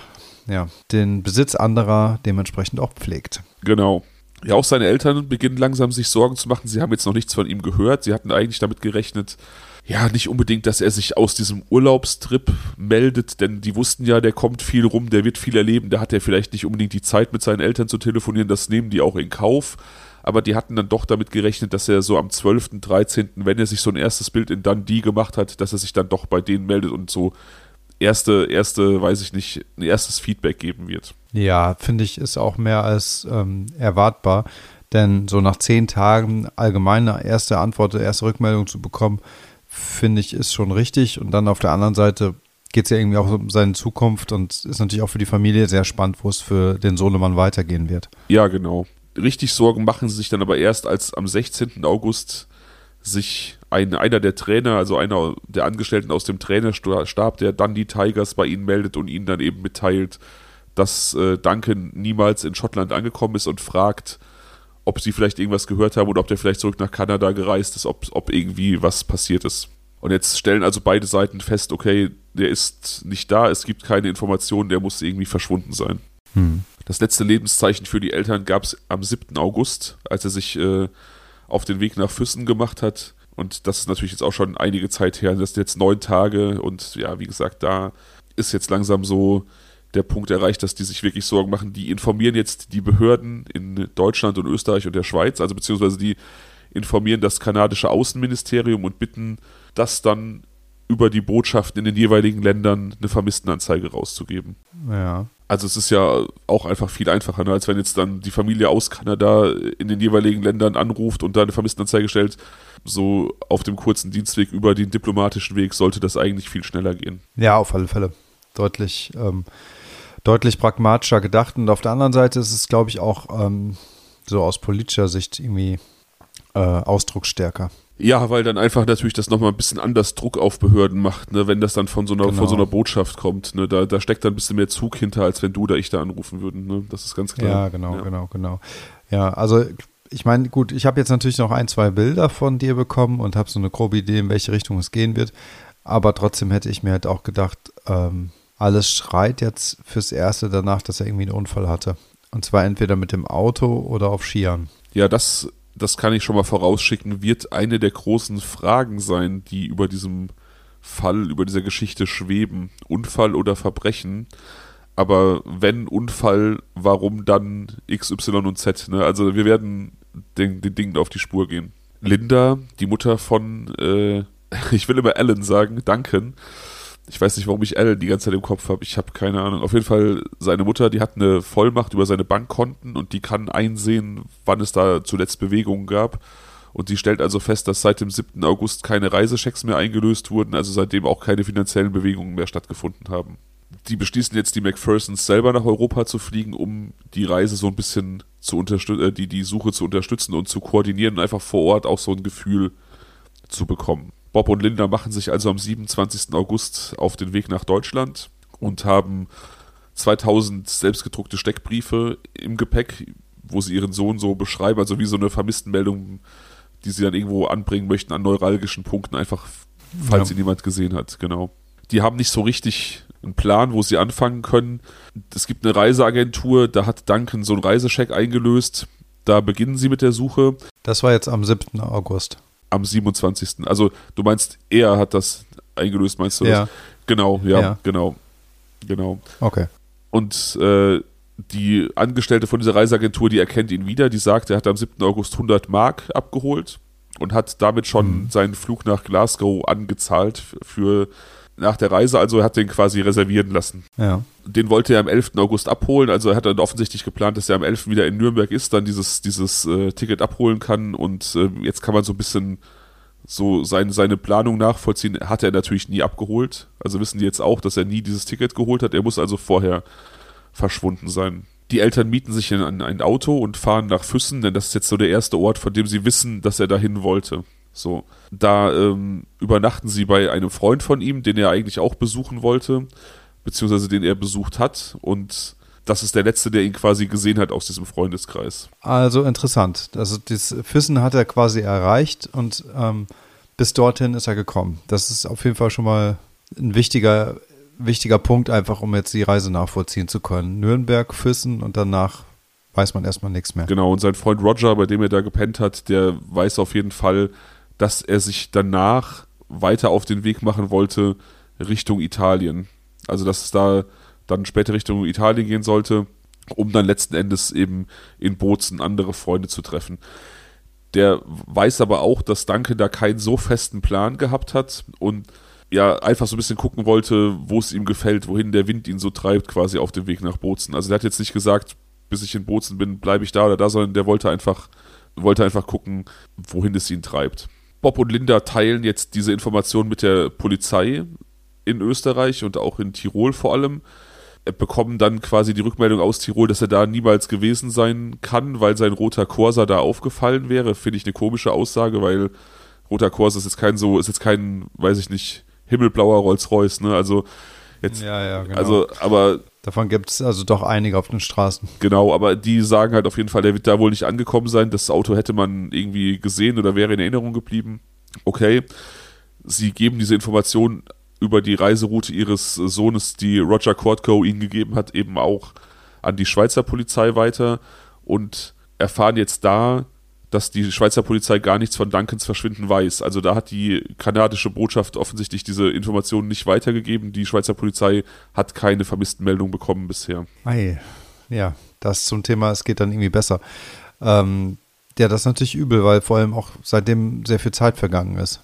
den Besitz anderer dementsprechend auch pflegt. Genau. Ja, auch seine Eltern beginnen langsam sich Sorgen zu machen. Sie haben jetzt noch nichts von ihm gehört. Sie hatten eigentlich damit gerechnet, ja, nicht unbedingt, dass er sich aus diesem Urlaubstrip meldet, denn die wussten ja, der kommt viel rum, der wird viel erleben, da hat er vielleicht nicht unbedingt die Zeit, mit seinen Eltern zu telefonieren, das nehmen die auch in Kauf, aber die hatten dann doch damit gerechnet, dass er so am 12., 13., wenn er sich so ein erstes Bild in Dundee gemacht hat, dass er sich dann doch bei denen meldet und so weiß ich nicht, ein erstes Feedback geben wird. Ja, finde ich, ist auch mehr als erwartbar, denn so nach 10 Tagen allgemeine erste Antwort, erste Rückmeldung zu bekommen, finde ich, ist schon richtig. Und dann auf der anderen Seite geht es ja irgendwie auch um seine Zukunft und ist natürlich auch für die Familie sehr spannend, wo es für den Sohnemann weitergehen wird. Ja, genau. Richtig Sorgen machen sie sich dann aber erst, als am 16. August sich einer der Trainer, also einer der Angestellten aus dem Trainerstab der Dundee Tigers bei ihnen meldet und ihnen dann eben mitteilt, dass Duncan niemals in Schottland angekommen ist und fragt, ob sie vielleicht irgendwas gehört haben oder ob der vielleicht zurück nach Kanada gereist ist, ob irgendwie was passiert ist. Und jetzt stellen also beide Seiten fest, okay, der ist nicht da, es gibt keine Informationen, der muss irgendwie verschwunden sein. Das letzte Lebenszeichen für die Eltern gab es am 7. August, als er sich auf den Weg nach Füssen gemacht hat. Und das ist natürlich jetzt auch schon einige Zeit her, das sind jetzt 9 Tage und ja, wie gesagt, da ist jetzt langsam so der Punkt erreicht, dass die sich wirklich Sorgen machen. Die informieren jetzt die Behörden in Deutschland und Österreich und der Schweiz, also beziehungsweise die informieren das kanadische Außenministerium und bitten, das dann über die Botschaften in den jeweiligen Ländern eine Vermisstenanzeige rauszugeben. Ja. Also es ist ja auch einfach viel einfacher, ne, als wenn jetzt dann die Familie aus Kanada in den jeweiligen Ländern anruft und da eine Vermisstenanzeige stellt. So auf dem kurzen Dienstweg über den diplomatischen Weg sollte das eigentlich viel schneller gehen. Ja, auf alle Fälle. Deutlich pragmatischer gedacht. Und auf der anderen Seite ist es, glaube ich, auch so aus politischer Sicht irgendwie ausdrucksstärker. Ja, weil dann einfach natürlich das nochmal ein bisschen anders Druck auf Behörden macht, ne, wenn das dann von so einer Botschaft kommt. Ne, da steckt dann ein bisschen mehr Zug hinter, als wenn du oder ich da anrufen würden. Ne, das ist ganz klar. Ja, genau. Ja, also ich meine, gut, ich habe jetzt natürlich noch 1, 2 Bilder von dir bekommen und habe so eine grobe Idee, in welche Richtung es gehen wird. Aber trotzdem hätte ich mir halt auch gedacht, alles schreit jetzt fürs Erste danach, dass er irgendwie einen Unfall hatte. Und zwar entweder mit dem Auto oder auf Skiern. Ja, das das kann ich schon mal vorausschicken, wird eine der großen Fragen sein, die über diesem Fall, über dieser Geschichte schweben. Unfall oder Verbrechen. Aber wenn Unfall, warum dann X, Y und Z? Ne? Also wir werden den Dingen auf die Spur gehen. Linda, die Mutter von, ich will immer Alan sagen, Duncan. Ich weiß nicht, warum ich Alan die ganze Zeit im Kopf habe. Ich habe keine Ahnung. Auf jeden Fall, seine Mutter, die hat eine Vollmacht über seine Bankkonten und die kann einsehen, wann es da zuletzt Bewegungen gab. Und die stellt also fest, dass seit dem 7. August keine Reisechecks mehr eingelöst wurden, also seitdem auch keine finanziellen Bewegungen mehr stattgefunden haben. Die beschließen jetzt, die McPhersons selber nach Europa zu fliegen, um die Reise so ein bisschen zu unterstützen, die Suche zu unterstützen und zu koordinieren und einfach vor Ort auch so ein Gefühl zu bekommen. Bob und Linda machen sich also am 27. August auf den Weg nach Deutschland und haben 2000 selbstgedruckte Steckbriefe im Gepäck, wo sie ihren Sohn so beschreiben, also wie so eine Vermisstenmeldung, die sie dann irgendwo anbringen möchten an neuralgischen Punkten, einfach falls sie niemand gesehen hat, genau. Die haben nicht so richtig einen Plan, wo sie anfangen können. Es gibt eine Reiseagentur, da hat Duncan so einen Reisecheck eingelöst, da beginnen sie mit der Suche. Das war jetzt am 7. August. Am 27. Also du meinst, er hat das eingelöst, meinst du das? Ja. Genau, ja. Genau. Okay. Und die Angestellte von dieser Reiseagentur, die erkennt ihn wieder, die sagt, er hat am 7. August 100 Mark abgeholt und hat damit schon seinen Flug nach Glasgow angezahlt für nach der Reise, also er hat den quasi reservieren lassen. Ja. Den wollte er am 11. August abholen, also er hat dann offensichtlich geplant, dass er am 11. wieder in Nürnberg ist, dann dieses Ticket abholen kann und jetzt kann man so ein bisschen so seine Planung nachvollziehen. Hat er natürlich nie abgeholt, also wissen die jetzt auch, dass er nie dieses Ticket geholt hat, er muss also vorher verschwunden sein. Die Eltern mieten sich in ein Auto und fahren nach Füssen, denn das ist jetzt so der erste Ort, von dem sie wissen, dass er dahin wollte. So, da übernachten sie bei einem Freund von ihm, den er eigentlich auch besuchen wollte, beziehungsweise den er besucht hat, und das ist der letzte, der ihn quasi gesehen hat aus diesem Freundeskreis. Also interessant. Also das Füssen hat er quasi erreicht und bis dorthin ist er gekommen. Das ist auf jeden Fall schon mal ein wichtiger Punkt, einfach um jetzt die Reise nachvollziehen zu können. Nürnberg, Füssen und danach weiß man erstmal nichts mehr. Genau, und sein Freund Roger, bei dem er da gepennt hat, der weiß auf jeden Fall, dass er sich danach weiter auf den Weg machen wollte Richtung Italien. Also dass es da dann später Richtung Italien gehen sollte, um dann letzten Endes eben in Bozen andere Freunde zu treffen. Der weiß aber auch, dass Duncan da keinen so festen Plan gehabt hat und ja einfach so ein bisschen gucken wollte, wo es ihm gefällt, wohin der Wind ihn so treibt, quasi auf dem Weg nach Bozen. Also der hat jetzt nicht gesagt, bis ich in Bozen bin, bleibe ich da oder da, sondern der wollte einfach gucken, wohin es ihn treibt. Bob und Linda teilen jetzt diese Informationen mit der Polizei in Österreich und auch in Tirol vor allem. Bekommen dann quasi die Rückmeldung aus Tirol, dass er da niemals gewesen sein kann, weil sein roter Corsa da aufgefallen wäre. Finde ich eine komische Aussage, weil roter Corsa ist jetzt kein, weiß ich nicht, himmelblauer Rolls-Royce, ne? Also jetzt, ja, genau. Also, aber davon gibt es also doch einige auf den Straßen. Genau, aber die sagen halt auf jeden Fall, der wird da wohl nicht angekommen sein. Das Auto hätte man irgendwie gesehen oder wäre in Erinnerung geblieben. Okay, sie geben diese Information über die Reiseroute ihres Sohnes, die Roger Courtco ihnen gegeben hat, eben auch an die Schweizer Polizei weiter und erfahren jetzt da, dass die Schweizer Polizei gar nichts von Duncans Verschwinden weiß. Also da hat die kanadische Botschaft offensichtlich diese Informationen nicht weitergegeben. Die Schweizer Polizei hat keine Vermisstenmeldung bekommen bisher. Ei, ja, das zum Thema, es geht dann irgendwie besser. Ja, das ist natürlich übel, weil vor allem auch seitdem sehr viel Zeit vergangen ist.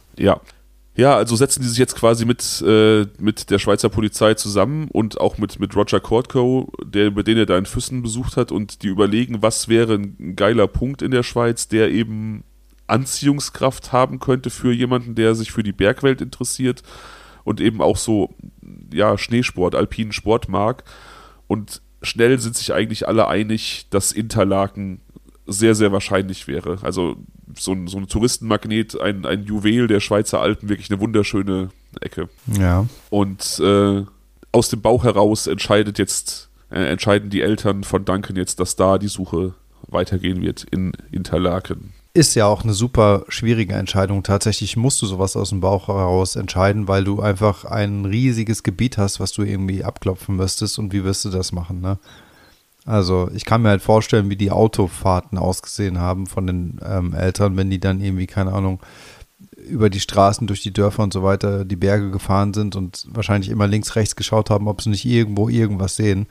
Ja, also setzen die sich jetzt quasi mit der Schweizer Polizei zusammen und auch mit Roger Courtco, den er da in Füssen besucht hat, und die überlegen, was wäre ein geiler Punkt in der Schweiz, der eben Anziehungskraft haben könnte für jemanden, der sich für die Bergwelt interessiert und eben auch so, ja, Schneesport, alpinen Sport mag. Und schnell sind sich eigentlich alle einig, dass Interlaken sehr, sehr wahrscheinlich wäre. Also so ein Touristenmagnet, ein Juwel der Schweizer Alpen, wirklich eine wunderschöne Ecke. Ja. Und aus dem Bauch heraus entscheiden die Eltern von Duncan jetzt, dass da die Suche weitergehen wird in Interlaken. Ist ja auch eine super schwierige Entscheidung. Tatsächlich musst du sowas aus dem Bauch heraus entscheiden, weil du einfach ein riesiges Gebiet hast, was du irgendwie abklopfen müsstest, und wie wirst du das machen, ne? Also ich kann mir halt vorstellen, wie die Autofahrten ausgesehen haben von den Eltern, wenn die dann irgendwie, keine Ahnung, über die Straßen, durch die Dörfer und so weiter, die Berge gefahren sind und wahrscheinlich immer links, rechts geschaut haben, ob sie nicht irgendwo irgendwas sehen.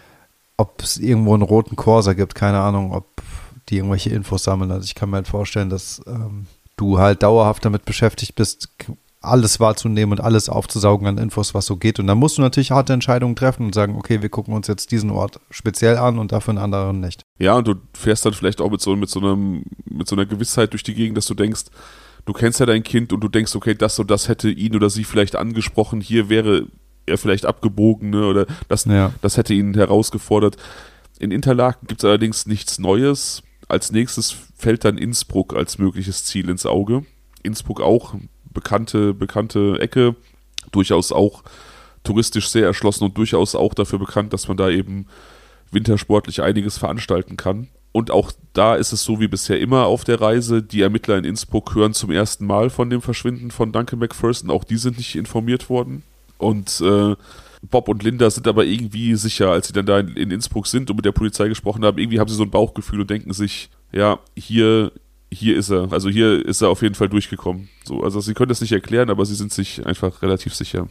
Ob es irgendwo einen roten Corsa gibt, keine Ahnung, ob die irgendwelche Infos sammeln. Also ich kann mir halt vorstellen, dass du halt dauerhaft damit beschäftigt bist, alles wahrzunehmen und alles aufzusaugen an Infos, was so geht. Und dann musst du natürlich harte Entscheidungen treffen und sagen, okay, wir gucken uns jetzt diesen Ort speziell an und dafür einen anderen nicht. Ja, und du fährst dann vielleicht auch mit so einer Gewissheit durch die Gegend, dass du denkst, du kennst ja dein Kind und du denkst, okay, das und das hätte ihn oder sie vielleicht angesprochen, hier wäre er vielleicht abgebogen, ne, oder das hätte ihn herausgefordert. In Interlaken gibt es allerdings nichts Neues. Als nächstes fällt dann Innsbruck als mögliches Ziel ins Auge. Innsbruck auch bekannte Ecke, durchaus auch touristisch sehr erschlossen und durchaus auch dafür bekannt, dass man da eben wintersportlich einiges veranstalten kann. Und auch da ist es so wie bisher immer auf der Reise. Die Ermittler in Innsbruck hören zum ersten Mal von dem Verschwinden von Duncan McPherson. Auch die sind nicht informiert worden. Und Bob und Linda sind aber irgendwie sicher, als sie dann da in Innsbruck sind und mit der Polizei gesprochen haben. Irgendwie haben sie so ein Bauchgefühl und denken sich, ja, hier ist er. Also hier ist er auf jeden Fall durchgekommen. So, also sie können das nicht erklären, aber sie sind sich einfach relativ sicher.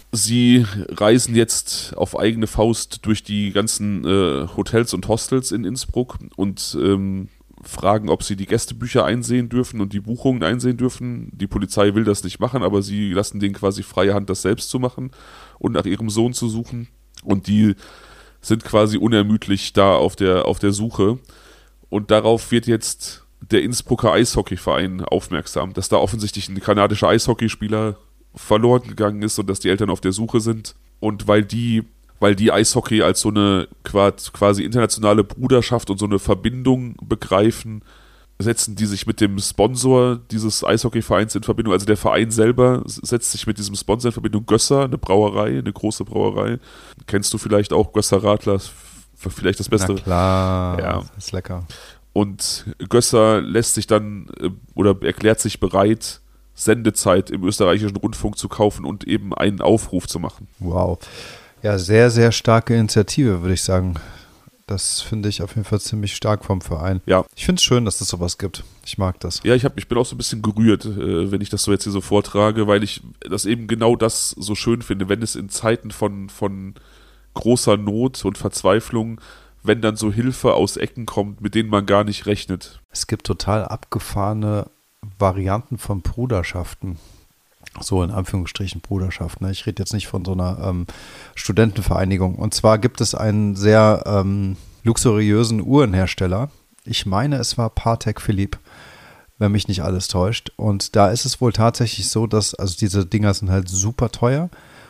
Sie reisen jetzt auf eigene Faust durch die ganzen Hotels und Hostels in Innsbruck und fragen, ob sie die Gästebücher einsehen dürfen und die Buchungen einsehen dürfen. Die Polizei will das nicht machen, aber sie lassen denen quasi freie Hand, das selbst zu machen und nach ihrem Sohn zu suchen. Und die sind quasi unermüdlich da auf der Suche. Und darauf wird jetzt der Innsbrucker Eishockeyverein aufmerksam, dass da offensichtlich ein kanadischer Eishockeyspieler verloren gegangen ist und dass die Eltern auf der Suche sind. Und weil die Eishockey als so eine quasi internationale Bruderschaft und so eine Verbindung begreifen, setzen die sich mit dem Sponsor dieses Eishockeyvereins in Verbindung. Also der Verein selber setzt sich mit diesem Sponsor in Verbindung. Gösser, eine Brauerei, eine große Brauerei. Kennst du vielleicht auch Gösser Radler? Vielleicht das Beste. Na klar, ja. Das ist lecker. Und Gösser lässt sich dann oder erklärt sich bereit, Sendezeit im österreichischen Rundfunk zu kaufen und eben einen Aufruf zu machen. Wow. Ja, sehr, sehr starke Initiative, würde ich sagen. Das finde ich auf jeden Fall ziemlich stark vom Verein. Ja. Ich finde es schön, dass es sowas gibt. Ich mag das. Ja, ich bin auch so ein bisschen gerührt, wenn ich das so jetzt hier so vortrage, weil ich das eben genau das so schön finde, wenn es in Zeiten von großer Not und Verzweiflung, wenn dann so Hilfe aus Ecken kommt, mit denen man gar nicht rechnet. Es gibt total abgefahrene Varianten von Bruderschaften. So in Anführungsstrichen Bruderschaft. Ne? Ich rede jetzt nicht von so einer Studentenvereinigung. Und zwar gibt es einen sehr luxuriösen Uhrenhersteller. Ich meine, es war Patek Philippe, wenn mich nicht alles täuscht. Und da ist es wohl tatsächlich so, dass, also diese Dinger sind halt super teuer.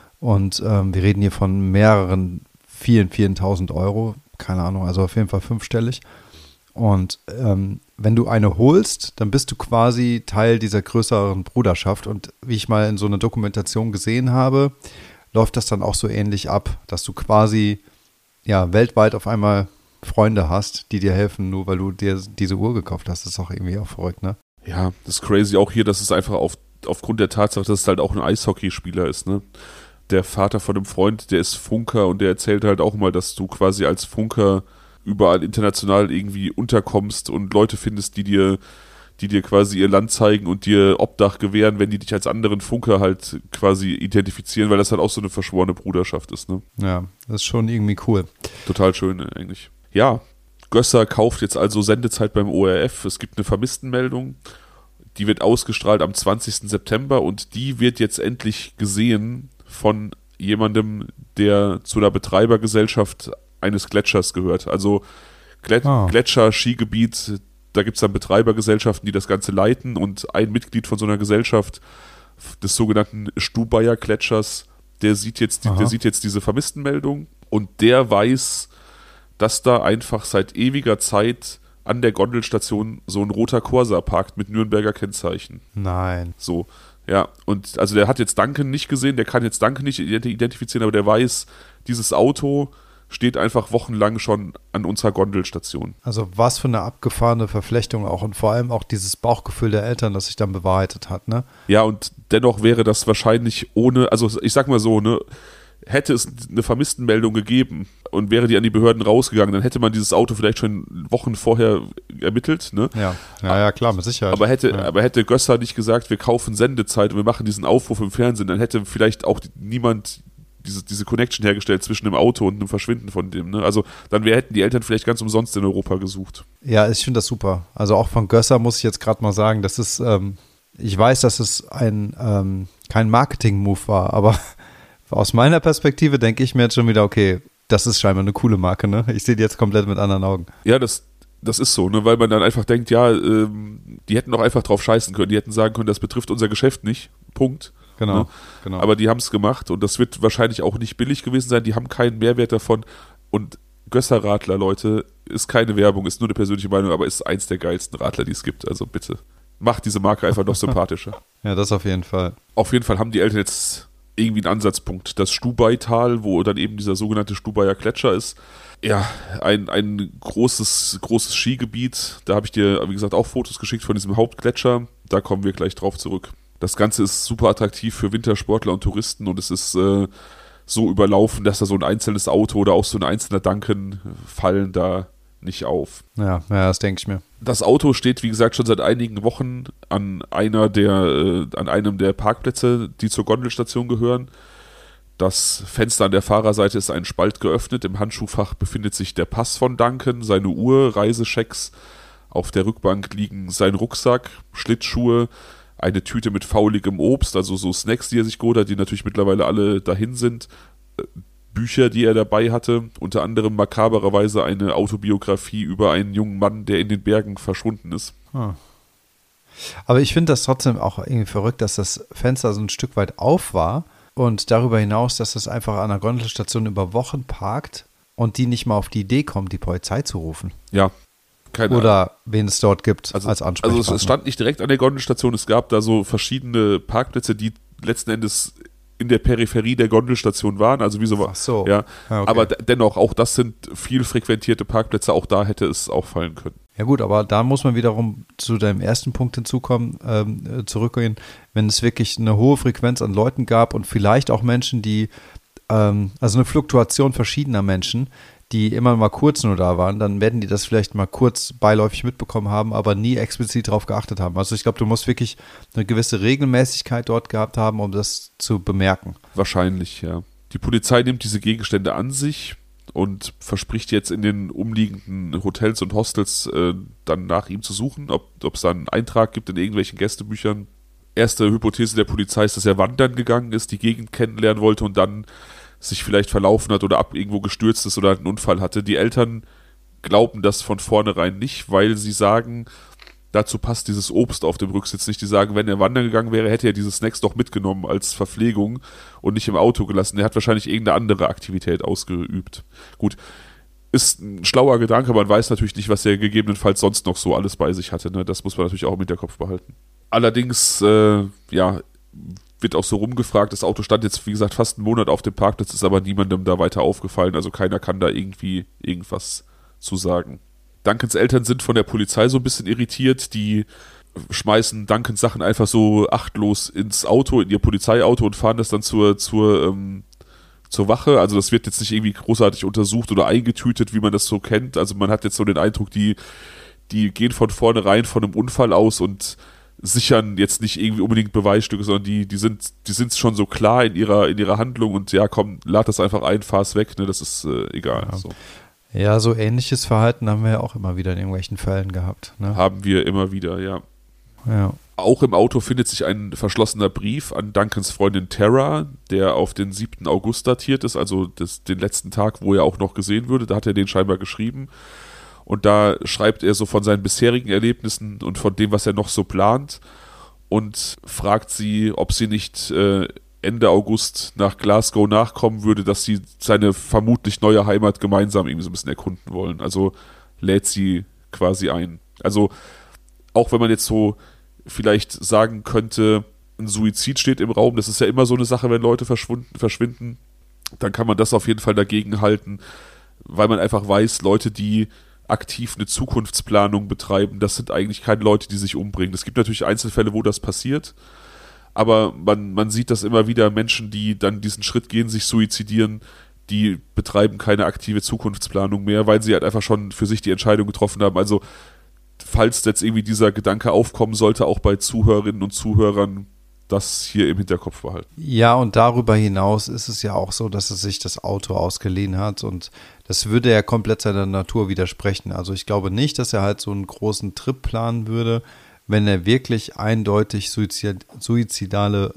Und wir reden hier von vielen tausend Euro. Keine Ahnung, also auf jeden Fall 5-stellig. Und wenn du eine holst, dann bist du quasi Teil dieser größeren Bruderschaft. Und wie ich mal in so einer Dokumentation gesehen habe, läuft das dann auch so ähnlich ab, dass du quasi ja weltweit auf einmal Freunde hast, die dir helfen, nur weil du dir diese Uhr gekauft hast. Das ist auch irgendwie auch verrückt, ne? Ja, das ist crazy. Auch hier, dass es einfach aufgrund der Tatsache, dass es halt auch ein Eishockeyspieler ist, ne? Der Vater von einem Freund, der ist Funker und der erzählt halt auch mal, dass du quasi als Funker überall international irgendwie unterkommst und Leute findest, die dir quasi ihr Land zeigen und dir Obdach gewähren, wenn die dich als anderen Funker halt quasi identifizieren, weil das halt auch so eine verschworene Bruderschaft ist, ne? Ja, das ist schon irgendwie cool. Total schön eigentlich. Ja, Gösser kauft jetzt also Sendezeit beim ORF. Es gibt eine Vermisstenmeldung, die wird ausgestrahlt am 20. September und die wird jetzt endlich gesehen von jemandem, der zu einer Betreibergesellschaft eines Gletschers gehört. Also Gletscher, Skigebiet, da gibt es dann Betreibergesellschaften, die das Ganze leiten und ein Mitglied von so einer Gesellschaft, des sogenannten Stubaier Gletschers, der sieht jetzt diese Vermisstenmeldung und der weiß, dass da einfach seit ewiger Zeit an der Gondelstation so ein roter Corsa parkt mit Nürnberger Kennzeichen. Nein. So, ja, und also der hat jetzt Duncan nicht gesehen, der kann jetzt Duncan nicht identifizieren, aber der weiß, dieses Auto steht einfach wochenlang schon an unserer Gondelstation. Also was für eine abgefahrene Verflechtung auch und vor allem auch dieses Bauchgefühl der Eltern, das sich dann bewahrheitet hat, ne? Ja, und dennoch wäre das wahrscheinlich ohne, also ich sag mal so, ne, hätte es eine Vermisstenmeldung gegeben und wäre die an die Behörden rausgegangen, dann hätte man dieses Auto vielleicht schon Wochen vorher ermittelt. Ne? Ja, klar, mit Sicherheit. Aber hätte Gösser nicht gesagt, wir kaufen Sendezeit und wir machen diesen Aufruf im Fernsehen, dann hätte vielleicht auch niemand diese Connection hergestellt zwischen dem Auto und dem Verschwinden von dem. Ne? Also dann hätten die Eltern vielleicht ganz umsonst in Europa gesucht. Ja, ich finde das super. Also auch von Gösser muss ich jetzt gerade mal sagen, das ist, ich weiß, dass es kein Marketing-Move war, aber aus meiner Perspektive denke ich mir jetzt schon wieder, okay, das ist scheinbar eine coole Marke, ne? Ich sehe die jetzt komplett mit anderen Augen. Ja, das ist so, ne? Weil man dann einfach denkt, ja, die hätten doch einfach drauf scheißen können. Die hätten sagen können, das betrifft unser Geschäft nicht. Punkt. Genau. Aber die haben es gemacht und das wird wahrscheinlich auch nicht billig gewesen sein. Die haben keinen Mehrwert davon. Und Gösser-Radler, Leute, ist keine Werbung, ist nur eine persönliche Meinung, aber ist eins der geilsten Radler, die es gibt. Also bitte, macht diese Marke einfach noch sympathischer. Ja, das auf jeden Fall. Auf jeden Fall haben die Eltern jetzt irgendwie einen Ansatzpunkt. Das Stubaital, wo dann eben dieser sogenannte Stubaier Gletscher ist. Ja, ein großes Skigebiet. Da habe ich dir, wie gesagt, auch Fotos geschickt von diesem Hauptgletscher. Da kommen wir gleich drauf zurück. Das Ganze ist super attraktiv für Wintersportler und Touristen und es ist so überlaufen, dass da so ein einzelnes Auto oder auch so ein einzelner Duncan fallen da nicht auf. Ja, das denke ich mir. Das Auto steht, wie gesagt, schon seit einigen Wochen an einem der Parkplätze, die zur Gondelstation gehören. Das Fenster an der Fahrerseite ist ein Spalt geöffnet. Im Handschuhfach befindet sich der Pass von Duncan, seine Uhr, Reisechecks. Auf der Rückbank liegen sein Rucksack, Schlittschuhe, eine Tüte mit fauligem Obst, also so Snacks, die er sich geholt hat, die natürlich mittlerweile alle dahin sind. Bücher, die er dabei hatte, unter anderem makabererweise eine Autobiografie über einen jungen Mann, der in den Bergen verschwunden ist. Aber ich finde das trotzdem auch irgendwie verrückt, dass das Fenster so ein Stück weit auf war und darüber hinaus, dass das einfach an der Gondelstation über Wochen parkt und die nicht mal auf die Idee kommt, die Polizei zu rufen. Ja. Oder wen es dort gibt als Ansprechpartner. Also es stand nicht direkt an der Gondelstation, es gab da so verschiedene Parkplätze, die letzten Endes in der Peripherie der Gondelstation waren, also wie so. Ach so. Ja, okay. Aber dennoch, auch das sind viel frequentierte Parkplätze, auch da hätte es auffallen können. Ja gut, aber da muss man wiederum zu deinem ersten Punkt zurückgehen, wenn es wirklich eine hohe Frequenz an Leuten gab und vielleicht auch Menschen, die, also eine Fluktuation verschiedener Menschen, die immer mal kurz nur da waren, dann werden die das vielleicht mal kurz beiläufig mitbekommen haben, aber nie explizit darauf geachtet haben. Also ich glaube, du musst wirklich eine gewisse Regelmäßigkeit dort gehabt haben, um das zu bemerken. Wahrscheinlich, ja. Die Polizei nimmt diese Gegenstände an sich und verspricht jetzt in den umliegenden Hotels und Hostels dann nach ihm zu suchen, ob es da einen Eintrag gibt in irgendwelchen Gästebüchern. Erste Hypothese der Polizei ist, dass er wandern gegangen ist, die Gegend kennenlernen wollte und dann sich vielleicht verlaufen hat oder irgendwo gestürzt ist oder einen Unfall hatte. Die Eltern glauben das von vornherein nicht, weil sie sagen, dazu passt dieses Obst auf dem Rücksitz nicht. Die sagen, wenn er wandern gegangen wäre, hätte er diese Snacks doch mitgenommen als Verpflegung und nicht im Auto gelassen. Er hat wahrscheinlich irgendeine andere Aktivität ausgeübt. Gut, ist ein schlauer Gedanke, man weiß natürlich nicht, was er gegebenenfalls sonst noch so alles bei sich hatte. Ne? Das muss man natürlich auch im Hinterkopf behalten. Allerdings, wird auch so rumgefragt, das Auto stand jetzt, wie gesagt, fast einen Monat auf dem Parkplatz, ist aber niemandem da weiter aufgefallen, also keiner kann da irgendwie irgendwas zu sagen. Duncans Eltern sind von der Polizei so ein bisschen irritiert, die schmeißen Duncans Sachen einfach so achtlos ins Auto, in ihr Polizeiauto und fahren das dann zur Wache, also das wird jetzt nicht irgendwie großartig untersucht oder eingetütet, wie man das so kennt, also man hat jetzt so den Eindruck, die gehen von vornherein von einem Unfall aus und sichern jetzt nicht irgendwie unbedingt Beweisstücke, sondern die sind schon so klar in ihrer Handlung und ja, komm, lad das einfach ein, fahr's weg, ne, das ist egal. Ja. So. Ja, so ähnliches Verhalten haben wir ja auch immer wieder in irgendwelchen Fällen gehabt. Ne? Haben wir immer wieder, ja. Ja. Auch im Auto findet sich ein verschlossener Brief an Duncans Freundin Tara, der auf den 7. August datiert ist, also den letzten Tag, wo er auch noch gesehen würde, da hat er den scheinbar geschrieben. Und da schreibt er so von seinen bisherigen Erlebnissen und von dem, was er noch so plant und fragt sie, ob sie nicht Ende August nach Glasgow nachkommen würde, dass sie seine vermutlich neue Heimat gemeinsam irgendwie so ein bisschen erkunden wollen. Also lädt sie quasi ein. Also auch wenn man jetzt so vielleicht sagen könnte, ein Suizid steht im Raum, das ist ja immer so eine Sache, wenn Leute verschwinden, dann kann man das auf jeden Fall dagegen halten, weil man einfach weiß, Leute, die aktiv eine Zukunftsplanung betreiben, das sind eigentlich keine Leute, die sich umbringen. Es gibt natürlich Einzelfälle, wo das passiert, aber man sieht das immer wieder, Menschen, die dann diesen Schritt gehen, sich suizidieren, die betreiben keine aktive Zukunftsplanung mehr, weil sie halt einfach schon für sich die Entscheidung getroffen haben. Also falls jetzt irgendwie dieser Gedanke aufkommen sollte, auch bei Zuhörerinnen und Zuhörern, das hier im Hinterkopf behalten. Ja, und darüber hinaus ist es ja auch so, dass er sich das Auto ausgeliehen hat und das würde ja komplett seiner Natur widersprechen. Also ich glaube nicht, dass er halt so einen großen Trip planen würde, wenn er wirklich eindeutig suizidale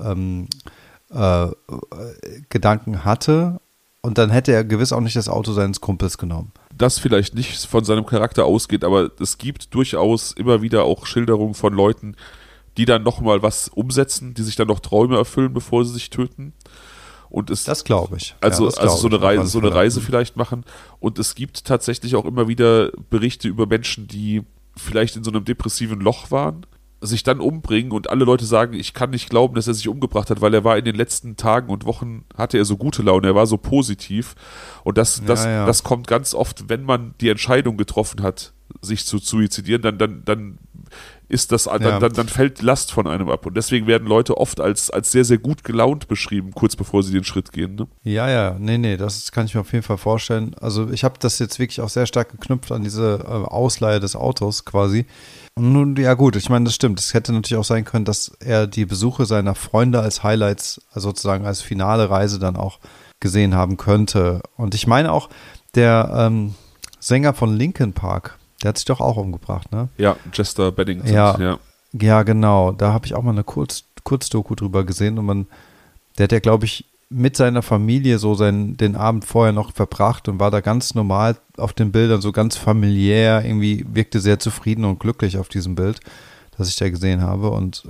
Gedanken hatte, und dann hätte er gewiss auch nicht das Auto seines Kumpels genommen. Das vielleicht nicht von seinem Charakter ausgeht, aber es gibt durchaus immer wieder auch Schilderungen von Leuten, die dann nochmal was umsetzen, die sich dann noch Träume erfüllen, bevor sie sich töten. Und das glaube ich. Also so eine Reise vielleicht machen. Und es gibt tatsächlich auch immer wieder Berichte über Menschen, die vielleicht in so einem depressiven Loch waren, sich dann umbringen und alle Leute sagen, ich kann nicht glauben, dass er sich umgebracht hat, weil er war in den letzten Tagen und Wochen, hatte er so gute Laune, er war so positiv. Und das kommt ganz oft, wenn man die Entscheidung getroffen hat, sich zu suizidieren, dann ist das, dann fällt Last von einem ab. Und deswegen werden Leute oft als sehr, sehr gut gelaunt beschrieben, kurz bevor sie den Schritt gehen. Ne? Ja, nee, das kann ich mir auf jeden Fall vorstellen. Also ich habe das jetzt wirklich auch sehr stark geknüpft an diese Ausleihe des Autos quasi. Und nun, ja gut, ich meine, das stimmt. Es hätte natürlich auch sein können, dass er die Besuche seiner Freunde als Highlights, also sozusagen als finale Reise dann auch gesehen haben könnte. Und ich meine auch, der Sänger von Linkin Park, der hat sich doch auch umgebracht, ne? Ja, Chester Bennington. Ja, genau. Da habe ich auch mal eine Kurzdoku drüber gesehen und der hat ja, glaube ich, mit seiner Familie so den Abend vorher noch verbracht und war da ganz normal auf den Bildern, so ganz familiär, irgendwie wirkte sehr zufrieden und glücklich auf diesem Bild, das ich da gesehen habe. Und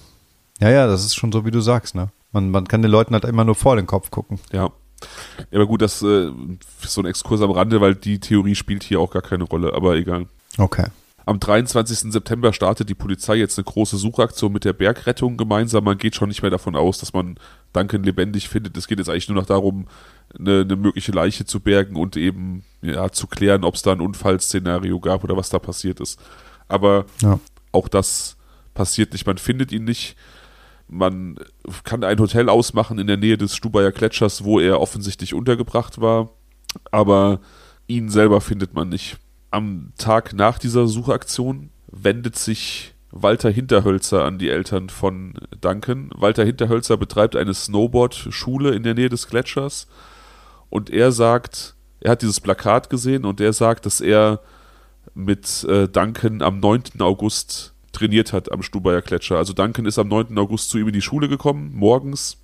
das ist schon so, wie du sagst, ne? Man kann den Leuten halt immer nur vor den Kopf gucken. Ja. Aber gut, das ist so ein Exkurs am Rande, weil die Theorie spielt hier auch gar keine Rolle, aber egal. Okay. Am 23. September startet die Polizei jetzt eine große Suchaktion mit der Bergrettung gemeinsam. Man geht schon nicht mehr davon aus, dass man Duncan lebendig findet. Es geht jetzt eigentlich nur noch darum, eine mögliche Leiche zu bergen und eben zu klären, ob es da ein Unfallszenario gab oder was da passiert ist. Aber auch das passiert nicht. Man findet ihn nicht. Man kann ein Hotel ausmachen in der Nähe des Stubaier Gletschers, wo er offensichtlich untergebracht war. Aber ihn selber findet man nicht. Am Tag nach dieser Suchaktion wendet sich Walter Hinterhölzer an die Eltern von Duncan. Walter Hinterhölzer betreibt eine Snowboard-Schule in der Nähe des Gletschers und er sagt, er hat dieses Plakat gesehen und er sagt, dass er mit Duncan am 9. August trainiert hat am Stubaier Gletscher. Also Duncan ist am 9. August zu ihm in die Schule gekommen, morgens,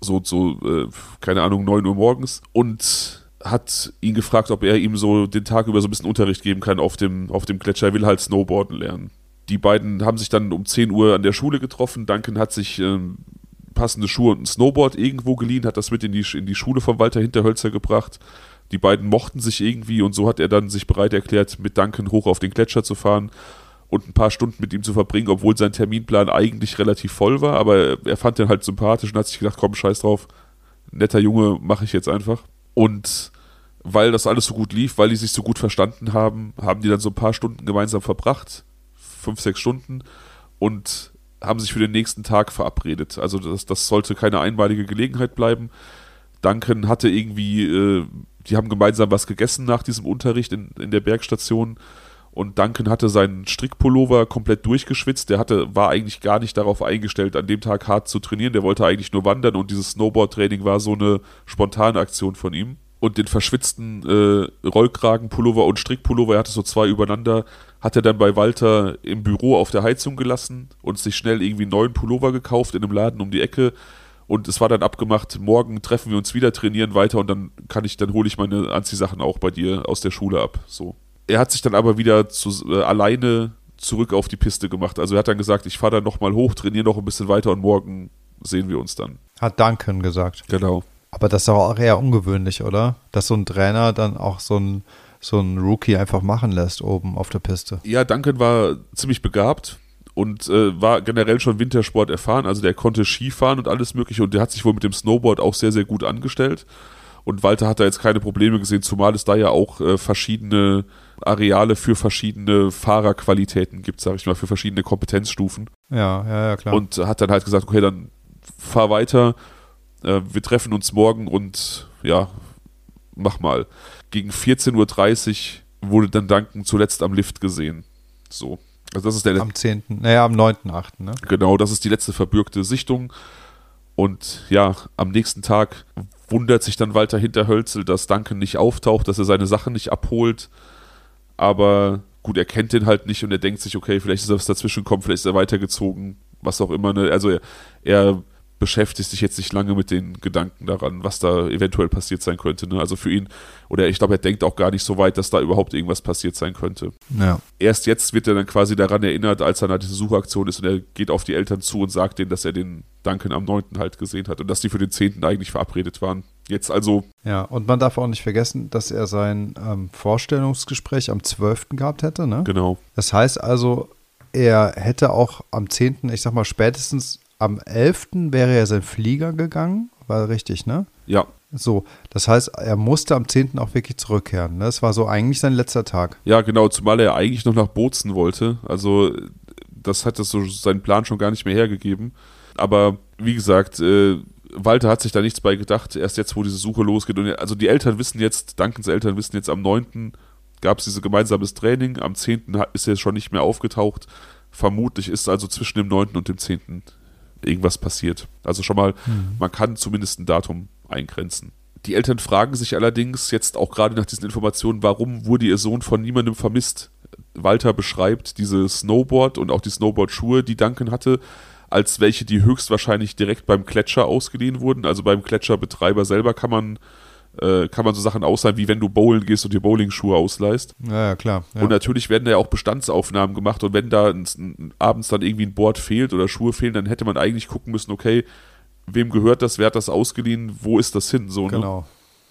keine Ahnung, 9 Uhr morgens und hat ihn gefragt, ob er ihm so den Tag über so ein bisschen Unterricht geben kann auf dem Gletscher. Er will halt Snowboarden lernen. Die beiden haben sich dann um 10 Uhr an der Schule getroffen. Duncan hat sich passende Schuhe und ein Snowboard irgendwo geliehen, hat das mit in die Schule von Walter Hinterhölzer gebracht. Die beiden mochten sich irgendwie und so hat er dann sich bereit erklärt, mit Duncan hoch auf den Gletscher zu fahren und ein paar Stunden mit ihm zu verbringen, obwohl sein Terminplan eigentlich relativ voll war. Aber er fand den halt sympathisch und hat sich gedacht, komm, scheiß drauf, netter Junge, mache ich jetzt einfach. Und weil das alles so gut lief, weil die sich so gut verstanden haben, haben die dann so ein paar Stunden gemeinsam verbracht, 5-6 Stunden, und haben sich für den nächsten Tag verabredet. Also das sollte keine einmalige Gelegenheit bleiben. Duncan hatte irgendwie, die haben gemeinsam was gegessen nach diesem Unterricht in der Bergstation und Duncan hatte seinen Strickpullover komplett durchgeschwitzt. Der war eigentlich gar nicht darauf eingestellt, an dem Tag hart zu trainieren. Der wollte eigentlich nur wandern und dieses Snowboard-Training war so eine spontane Aktion von ihm. Und den verschwitzten Rollkragenpullover und Strickpullover, er hatte so 2 übereinander, hat er dann bei Walter im Büro auf der Heizung gelassen und sich schnell irgendwie einen neuen Pullover gekauft in einem Laden um die Ecke. Und es war dann abgemacht, morgen treffen wir uns wieder, trainieren weiter und dann hole ich meine Anziehsachen auch bei dir aus der Schule ab. So. Er hat sich dann aber wieder alleine zurück auf die Piste gemacht. Also er hat dann gesagt, ich fahre dann nochmal hoch, trainiere noch ein bisschen weiter und morgen sehen wir uns dann. Hat Duncan gesagt. Genau. Aber das ist auch eher ungewöhnlich, oder? Dass so ein Trainer dann auch so ein Rookie einfach machen lässt oben auf der Piste. Ja, Duncan war ziemlich begabt und war generell schon Wintersport erfahren. Also der konnte Skifahren und alles mögliche und der hat sich wohl mit dem Snowboard auch sehr, sehr gut angestellt. Und Walter hat da jetzt keine Probleme gesehen, zumal es da ja auch verschiedene Areale für verschiedene Fahrerqualitäten gibt, sag ich mal, für verschiedene Kompetenzstufen. Ja, klar. Und hat dann halt gesagt, okay, dann fahr weiter, wir treffen uns morgen und ja, mach mal. Gegen 14:30 Uhr wurde dann Duncan zuletzt am Lift gesehen. So. Also das ist der am 10., naja, am 9.8., ne? Genau, das ist die letzte verbürgte Sichtung. Und ja, am nächsten Tag wundert sich dann Walter Hinterhölzel, dass Duncan nicht auftaucht, dass er seine Sachen nicht abholt. Aber gut, er kennt den halt nicht und er denkt sich, okay, vielleicht ist er was dazwischen gekommen, vielleicht ist er weitergezogen, was auch immer. Ne? Also er beschäftigt sich jetzt nicht lange mit den Gedanken daran, was da eventuell passiert sein könnte. Ne? Also für ihn, oder ich glaube, er denkt auch gar nicht so weit, dass da überhaupt irgendwas passiert sein könnte. Ja. Erst jetzt wird er dann quasi daran erinnert, als er nach dieser Suchaktion ist und er geht auf die Eltern zu und sagt denen, dass er den Duncan am 9. halt gesehen hat und dass die für den 10. eigentlich verabredet waren. Jetzt also. Ja, und man darf auch nicht vergessen, dass er sein Vorstellungsgespräch am 12. gehabt hätte, ne? Genau. Das heißt also, er hätte auch am 10., ich sag mal spätestens am 11. wäre er sein Flieger gegangen, war richtig, ne? Ja. So, das heißt, er musste am 10. auch wirklich zurückkehren, ne? Das war so eigentlich sein letzter Tag. Ja, genau, zumal er eigentlich noch nach Bozen wollte. Also das hat das so seinen Plan schon gar nicht mehr hergegeben. Aber wie gesagt, Walter hat sich da nichts bei gedacht, erst jetzt, wo diese Suche losgeht. Und also die Eltern wissen jetzt, Duncans Eltern wissen jetzt, am 9. gab es dieses gemeinsames Training, am 10. ist er schon nicht mehr aufgetaucht. Vermutlich ist also zwischen dem 9. und dem 10. irgendwas passiert. Also schon mal, man kann zumindest ein Datum eingrenzen. Die Eltern fragen sich allerdings jetzt auch gerade nach diesen Informationen, warum wurde ihr Sohn von niemandem vermisst? Walter beschreibt diese Snowboard und auch die Snowboard-Schuhe, die Duncan hatte, als welche, die höchstwahrscheinlich direkt beim Gletscher ausgeliehen wurden. Also beim Gletscherbetreiber selber kann man so Sachen ausleihen, wie wenn du bowlen gehst und dir Bowling-Schuhe ausleihst. Ja, klar. Ja. Und natürlich werden da ja auch Bestandsaufnahmen gemacht und wenn da abends dann irgendwie ein Board fehlt oder Schuhe fehlen, dann hätte man eigentlich gucken müssen, okay, wem gehört das, wer hat das ausgeliehen, wo ist das hin? So, genau.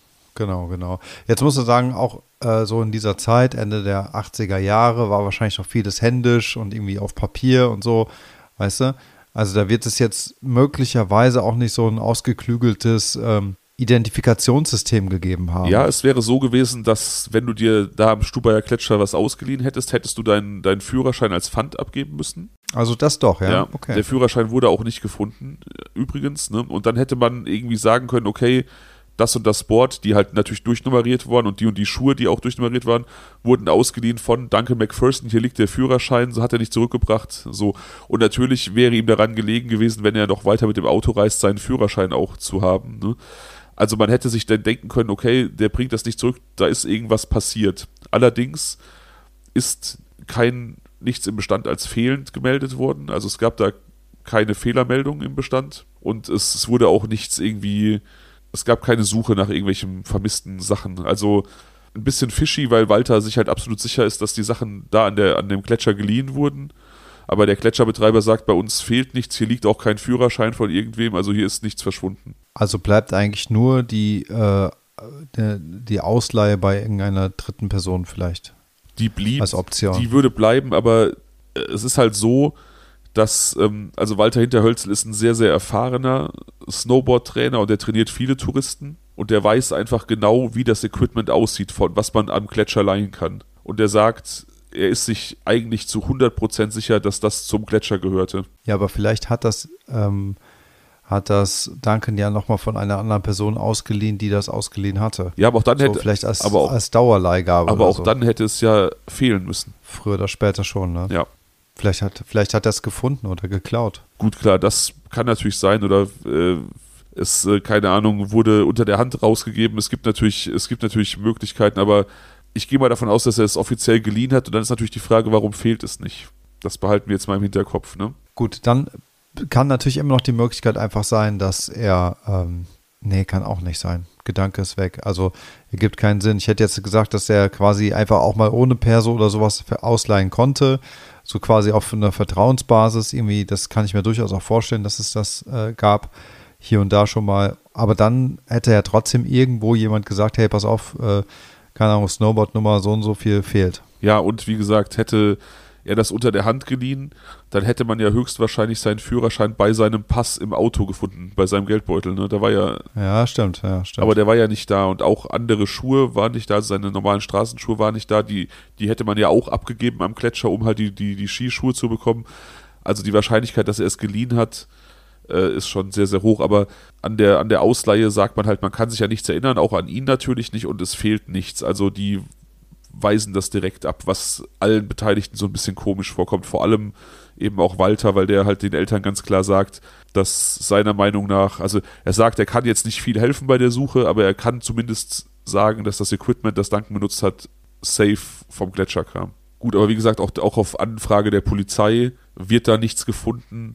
Genau. Jetzt musst du sagen, auch so in dieser Zeit, Ende der 80er Jahre, war wahrscheinlich noch vieles händisch und irgendwie auf Papier und so, weißt du? Also da wird es jetzt möglicherweise auch nicht so ein ausgeklügeltes Identifikationssystem gegeben haben. Ja, es wäre so gewesen, dass wenn du dir da am Stubaier Gletscher was ausgeliehen hättest, hättest du deinen Führerschein als Pfand abgeben müssen. Also das doch, ja. Okay. Der Führerschein wurde auch nicht gefunden, übrigens. Ne? Und dann hätte man irgendwie sagen können, okay, das und das Board, die halt natürlich durchnummeriert waren und die Schuhe, die auch durchnummeriert waren, wurden ausgeliehen von Duncan McPherson. Hier liegt der Führerschein, so hat er nicht zurückgebracht. So. Und natürlich wäre ihm daran gelegen gewesen, wenn er noch weiter mit dem Auto reist, seinen Führerschein auch zu haben. Ne? Also man hätte sich dann denken können, okay, der bringt das nicht zurück, da ist irgendwas passiert. Allerdings ist nichts im Bestand als fehlend gemeldet worden. Also es gab da keine Fehlermeldung im Bestand und es wurde auch nichts irgendwie, es gab keine Suche nach irgendwelchen vermissten Sachen. Also ein bisschen fishy, weil Walter sich halt absolut sicher ist, dass die Sachen da an dem Gletscher geliehen wurden. Aber der Gletscherbetreiber sagt, bei uns fehlt nichts, hier liegt auch kein Führerschein von irgendwem, also hier ist nichts verschwunden. Also bleibt eigentlich nur die Ausleihe bei irgendeiner dritten Person vielleicht. Die blieb, als Option. Die würde bleiben, aber es ist halt so, dass, also Walter Hinterhölzel ist ein sehr, sehr erfahrener Snowboard-Trainer und der trainiert viele Touristen und der weiß einfach genau, wie das Equipment aussieht, von was man am Gletscher leihen kann. Und der sagt, er ist sich eigentlich zu 100% sicher, dass das zum Gletscher gehörte. Ja, aber vielleicht hat das Duncan ja nochmal von einer anderen Person ausgeliehen, die das ausgeliehen hatte. Ja, aber auch dann hätte vielleicht als Dauerleihgabe. Aber auch dann hätte es ja fehlen müssen. Früher oder später schon, ne? Ja. Vielleicht hat er es gefunden oder geklaut. Gut, klar, das kann natürlich sein oder keine Ahnung, wurde unter der Hand rausgegeben. Es gibt natürlich Möglichkeiten, aber ich gehe mal davon aus, dass er es offiziell geliehen hat und dann ist natürlich die Frage, warum fehlt es nicht? Das behalten wir jetzt mal im Hinterkopf, ne? Gut, dann kann natürlich immer noch die Möglichkeit einfach sein, dass er, kann auch nicht sein. Gedanke ist weg. Also, ergibt keinen Sinn. Ich hätte jetzt gesagt, dass er quasi einfach auch mal ohne Perso oder sowas ausleihen konnte. So quasi auf einer Vertrauensbasis irgendwie, das kann ich mir durchaus auch vorstellen, dass es das gab. Hier und da schon mal. Aber dann hätte ja trotzdem irgendwo jemand gesagt, hey, pass auf, keine Ahnung, Snowboard-Nummer so und so viel fehlt. Ja, und wie gesagt, hätte er das unter der Hand geliehen, dann hätte man ja höchstwahrscheinlich seinen Führerschein bei seinem Pass im Auto gefunden, bei seinem Geldbeutel. Ne? Da war ja. Ja, stimmt. Aber der war ja nicht da und auch andere Schuhe waren nicht da, also seine normalen Straßenschuhe waren nicht da. Die hätte man ja auch abgegeben am Gletscher, um halt die Skischuhe zu bekommen. Also die Wahrscheinlichkeit, dass er es geliehen hat, ist schon sehr, sehr hoch. Aber an der Ausleihe sagt man halt, man kann sich ja nichts erinnern, auch an ihn natürlich nicht und es fehlt nichts. Also die weisen das direkt ab, was allen Beteiligten so ein bisschen komisch vorkommt. Vor allem eben auch Walter, weil der halt den Eltern ganz klar sagt, dass seiner Meinung nach, also er sagt, er kann jetzt nicht viel helfen bei der Suche, aber er kann zumindest sagen, dass das Equipment, das Duncan benutzt hat, safe vom Gletscher kam. Gut, aber wie gesagt, auch auf Anfrage der Polizei wird da nichts gefunden.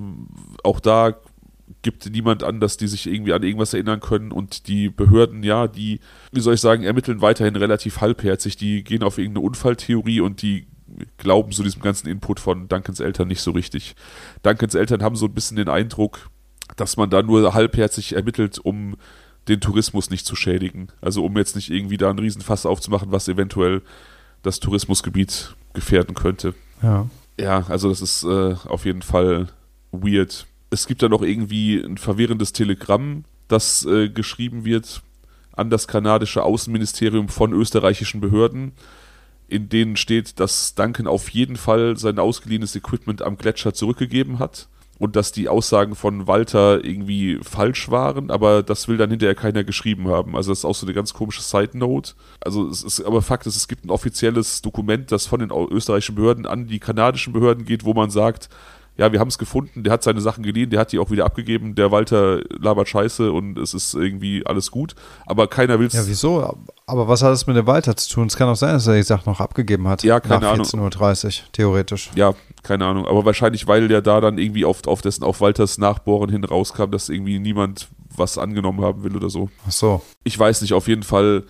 Auch da gibt niemand an, dass die sich irgendwie an irgendwas erinnern können und die Behörden, ja, die, wie soll ich sagen, ermitteln weiterhin relativ halbherzig. Die gehen auf irgendeine Unfalltheorie und die glauben so diesem ganzen Input von Duncans Eltern nicht so richtig. Duncans Eltern haben so ein bisschen den Eindruck, dass man da nur halbherzig ermittelt, um den Tourismus nicht zu schädigen. Also um jetzt nicht irgendwie da einen Riesenfass aufzumachen, was eventuell das Tourismusgebiet gefährden könnte. Ja. Ja, also das ist auf jeden Fall weird. Es gibt da noch irgendwie ein verwirrendes Telegramm, das geschrieben wird an das kanadische Außenministerium von österreichischen Behörden, in denen steht, dass Duncan auf jeden Fall sein ausgeliehenes Equipment am Gletscher zurückgegeben hat und dass die Aussagen von Walter irgendwie falsch waren, aber das will dann hinterher keiner geschrieben haben. Also das ist auch so eine ganz komische Side-Note. Also es ist, aber Fakt ist, es gibt ein offizielles Dokument, das von den österreichischen Behörden an die kanadischen Behörden geht, wo man sagt, ja, wir haben es gefunden, der hat seine Sachen geliehen, der hat die auch wieder abgegeben, der Walter labert Scheiße und es ist irgendwie alles gut, aber keiner will es. Ja, wieso? Aber was hat es mit dem Walter zu tun? Es kann auch sein, dass er die Sachen noch abgegeben hat. Ja, keine Ahnung. Nach 14:30 Uhr, theoretisch. Ja, keine Ahnung, aber wahrscheinlich, weil der da dann irgendwie auf Walters Nachbohren hin rauskam, dass irgendwie niemand was angenommen haben will oder so. Ach so. Ich weiß nicht, auf jeden Fall,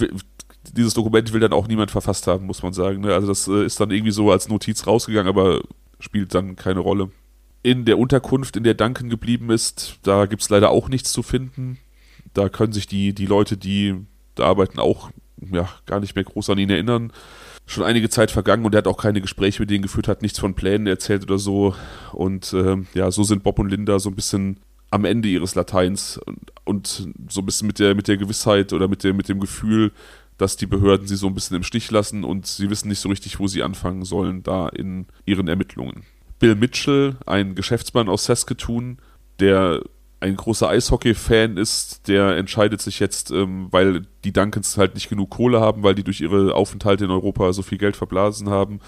dieses Dokument will dann auch niemand verfasst haben, muss man sagen. Ne? Also das ist dann irgendwie so als Notiz rausgegangen, aber spielt dann keine Rolle. In der Unterkunft, in der Duncan geblieben ist, da gibt es leider auch nichts zu finden. Da können sich die Leute, die da arbeiten, auch gar nicht mehr groß an ihn erinnern. Schon einige Zeit vergangen und er hat auch keine Gespräche mit denen geführt, hat nichts von Plänen erzählt oder so. Und so sind Bob und Linda so ein bisschen am Ende ihres Lateins und so ein bisschen mit der Gewissheit oder mit dem Gefühl, dass die Behörden sie so ein bisschen im Stich lassen und sie wissen nicht so richtig, wo sie anfangen sollen, da in ihren Ermittlungen. Bill Mitchell, ein Geschäftsmann aus Saskatoon, der ein großer Eishockey-Fan ist, der entscheidet sich jetzt, weil die Duncans halt nicht genug Kohle haben, weil die durch ihre Aufenthalte in Europa so viel Geld verblasen haben,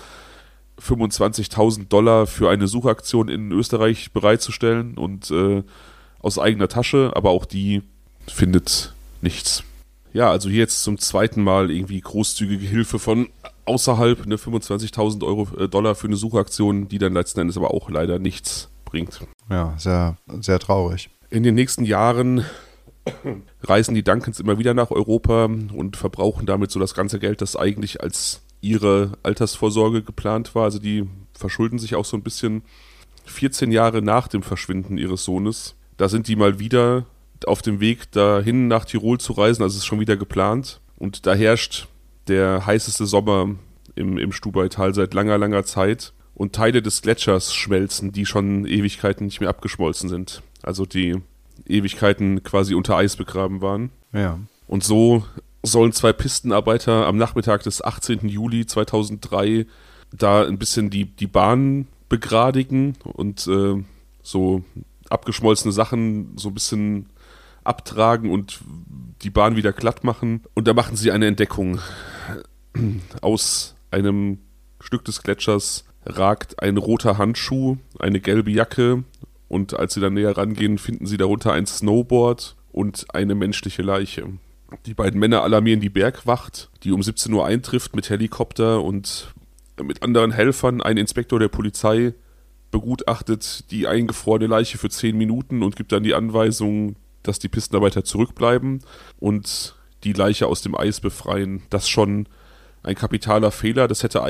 $25.000 für eine Suchaktion in Österreich bereitzustellen und aus eigener Tasche, aber auch die findet nichts. Ja, also hier jetzt zum zweiten Mal irgendwie großzügige Hilfe von außerhalb, 25.000 Dollar für eine Suchaktion, die dann letzten Endes aber auch leider nichts bringt. Ja, sehr, sehr traurig. In den nächsten Jahren reisen die Duncans immer wieder nach Europa und verbrauchen damit so das ganze Geld, das eigentlich als ihre Altersvorsorge geplant war. Also die verschulden sich auch so ein bisschen. 14 Jahre nach dem Verschwinden ihres Sohnes, da sind die mal wieder auf dem Weg dahin nach Tirol zu reisen, also es ist schon wieder geplant. Und da herrscht der heißeste Sommer im Stubaital seit langer, langer Zeit. Und Teile des Gletschers schmelzen, die schon Ewigkeiten nicht mehr abgeschmolzen sind. Also die Ewigkeiten quasi unter Eis begraben waren. Ja. Und so sollen 2 Pistenarbeiter am Nachmittag des 18. Juli 2003 da ein bisschen die Bahn begradigen und so abgeschmolzene Sachen so ein bisschen abtragen und die Bahn wieder glatt machen. Und da machen sie eine Entdeckung. Aus einem Stück des Gletschers ragt ein roter Handschuh, eine gelbe Jacke und als sie dann näher rangehen, finden sie darunter ein Snowboard und eine menschliche Leiche. Die beiden Männer alarmieren die Bergwacht, die um 17 Uhr eintrifft mit Helikopter und mit anderen Helfern. Ein Inspektor der Polizei begutachtet die eingefrorene Leiche für 10 Minuten und gibt dann die Anweisung, dass die Pistenarbeiter zurückbleiben und die Leiche aus dem Eis befreien. Das ist schon ein kapitaler Fehler. Das hätte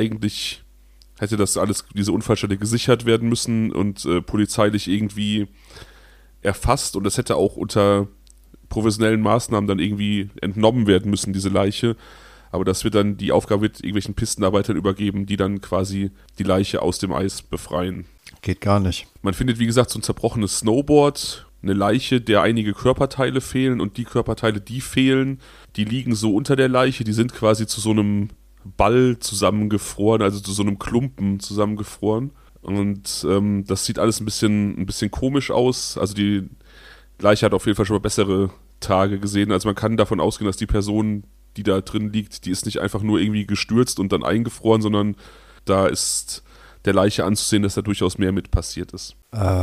das alles, diese Unfallstelle gesichert werden müssen und polizeilich irgendwie erfasst und das hätte auch unter professionellen Maßnahmen dann irgendwie entnommen werden müssen, diese Leiche. Aber das wird dann, die Aufgabe wird irgendwelchen Pistenarbeitern übergeben, die dann quasi die Leiche aus dem Eis befreien. Geht gar nicht. Man findet, wie gesagt, so ein zerbrochenes Snowboard, eine Leiche, der einige Körperteile fehlen und die Körperteile, die fehlen, die liegen so unter der Leiche, die sind quasi zu so einem Ball zusammengefroren, also zu so einem Klumpen zusammengefroren. Und das sieht alles ein bisschen komisch aus. Also die Leiche hat auf jeden Fall schon mal bessere Tage gesehen. Also man kann davon ausgehen, dass die Person, die da drin liegt, die ist nicht einfach nur irgendwie gestürzt und dann eingefroren, sondern da ist der Leiche anzusehen, dass da durchaus mehr mit passiert ist.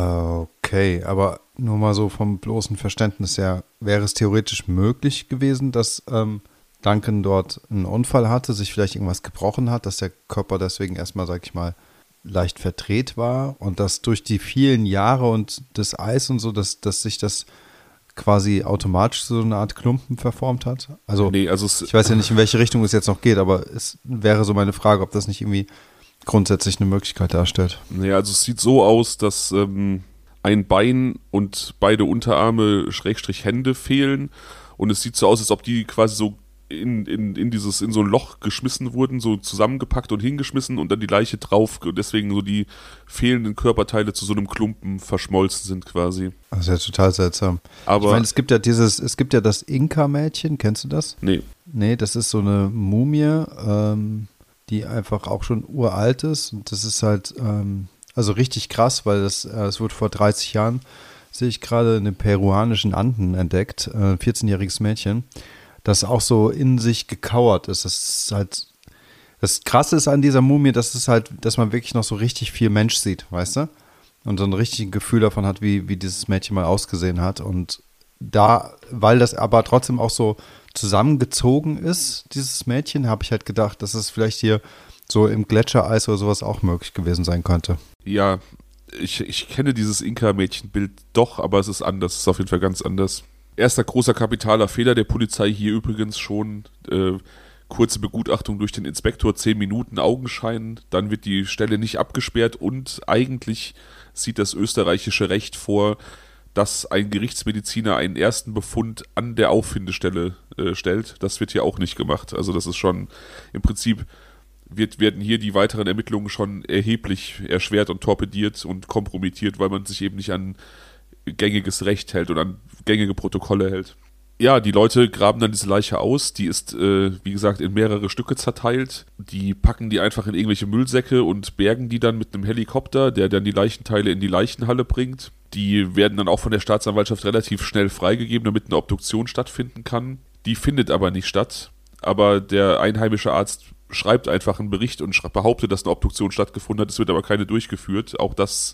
Okay, aber nur mal so vom bloßen Verständnis her, wäre es theoretisch möglich gewesen, dass Duncan dort einen Unfall hatte, sich vielleicht irgendwas gebrochen hat, dass der Körper deswegen erstmal, sag ich mal, leicht verdreht war und dass durch die vielen Jahre und das Eis und so, dass sich das quasi automatisch so eine Art Klumpen verformt hat? Also, nee, ich weiß ja nicht, in welche Richtung es jetzt noch geht, aber es wäre so meine Frage, ob das nicht irgendwie grundsätzlich eine Möglichkeit darstellt. Naja, also es sieht so aus, dass ein Bein und beide Unterarme / Hände fehlen und es sieht so aus, als ob die quasi so in so ein Loch geschmissen wurden, so zusammengepackt und hingeschmissen und dann die Leiche drauf und deswegen so die fehlenden Körperteile zu so einem Klumpen verschmolzen sind quasi. Das ist ja total seltsam. Aber ich meine, es gibt ja das Inka-Mädchen, kennst du das? Nee. Nee, das ist so eine Mumie, die einfach auch schon uralt ist und das ist halt, also richtig krass, weil es wurde vor 30 Jahren, sehe ich gerade, in den peruanischen Anden entdeckt, 14-jähriges Mädchen, das auch so in sich gekauert ist. Das ist halt, das Krasse ist an dieser Mumie, dass man wirklich noch so richtig viel Mensch sieht, weißt du? Und so ein richtiges Gefühl davon hat, wie dieses Mädchen mal ausgesehen hat. Und da, weil das aber trotzdem auch so zusammengezogen ist, dieses Mädchen, habe ich halt gedacht, dass es vielleicht hier so im Gletschereis oder sowas auch möglich gewesen sein könnte. Ja, ich kenne dieses Inka-Mädchenbild doch, aber es ist anders, es ist auf jeden Fall ganz anders. Erster großer kapitaler Fehler der Polizei hier übrigens schon, kurze Begutachtung durch den Inspektor, 10 Minuten Augenschein, dann wird die Stelle nicht abgesperrt und eigentlich sieht das österreichische Recht vor, dass ein Gerichtsmediziner einen ersten Befund an der Auffindestelle stellt. Das wird hier auch nicht gemacht. Also das ist schon im Prinzip werden hier die weiteren Ermittlungen schon erheblich erschwert und torpediert und kompromittiert, weil man sich eben nicht an gängiges Recht hält und an gängige Protokolle hält. Ja, die Leute graben dann diese Leiche aus, die ist, wie gesagt, in mehrere Stücke zerteilt. Die packen die einfach in irgendwelche Müllsäcke und bergen die dann mit einem Helikopter, der dann die Leichenteile in die Leichenhalle bringt. Die werden dann auch von der Staatsanwaltschaft relativ schnell freigegeben, damit eine Obduktion stattfinden kann. Die findet aber nicht statt, aber der einheimische Arzt schreibt einfach einen Bericht und behauptet, dass eine Obduktion stattgefunden hat, es wird aber keine durchgeführt. Auch das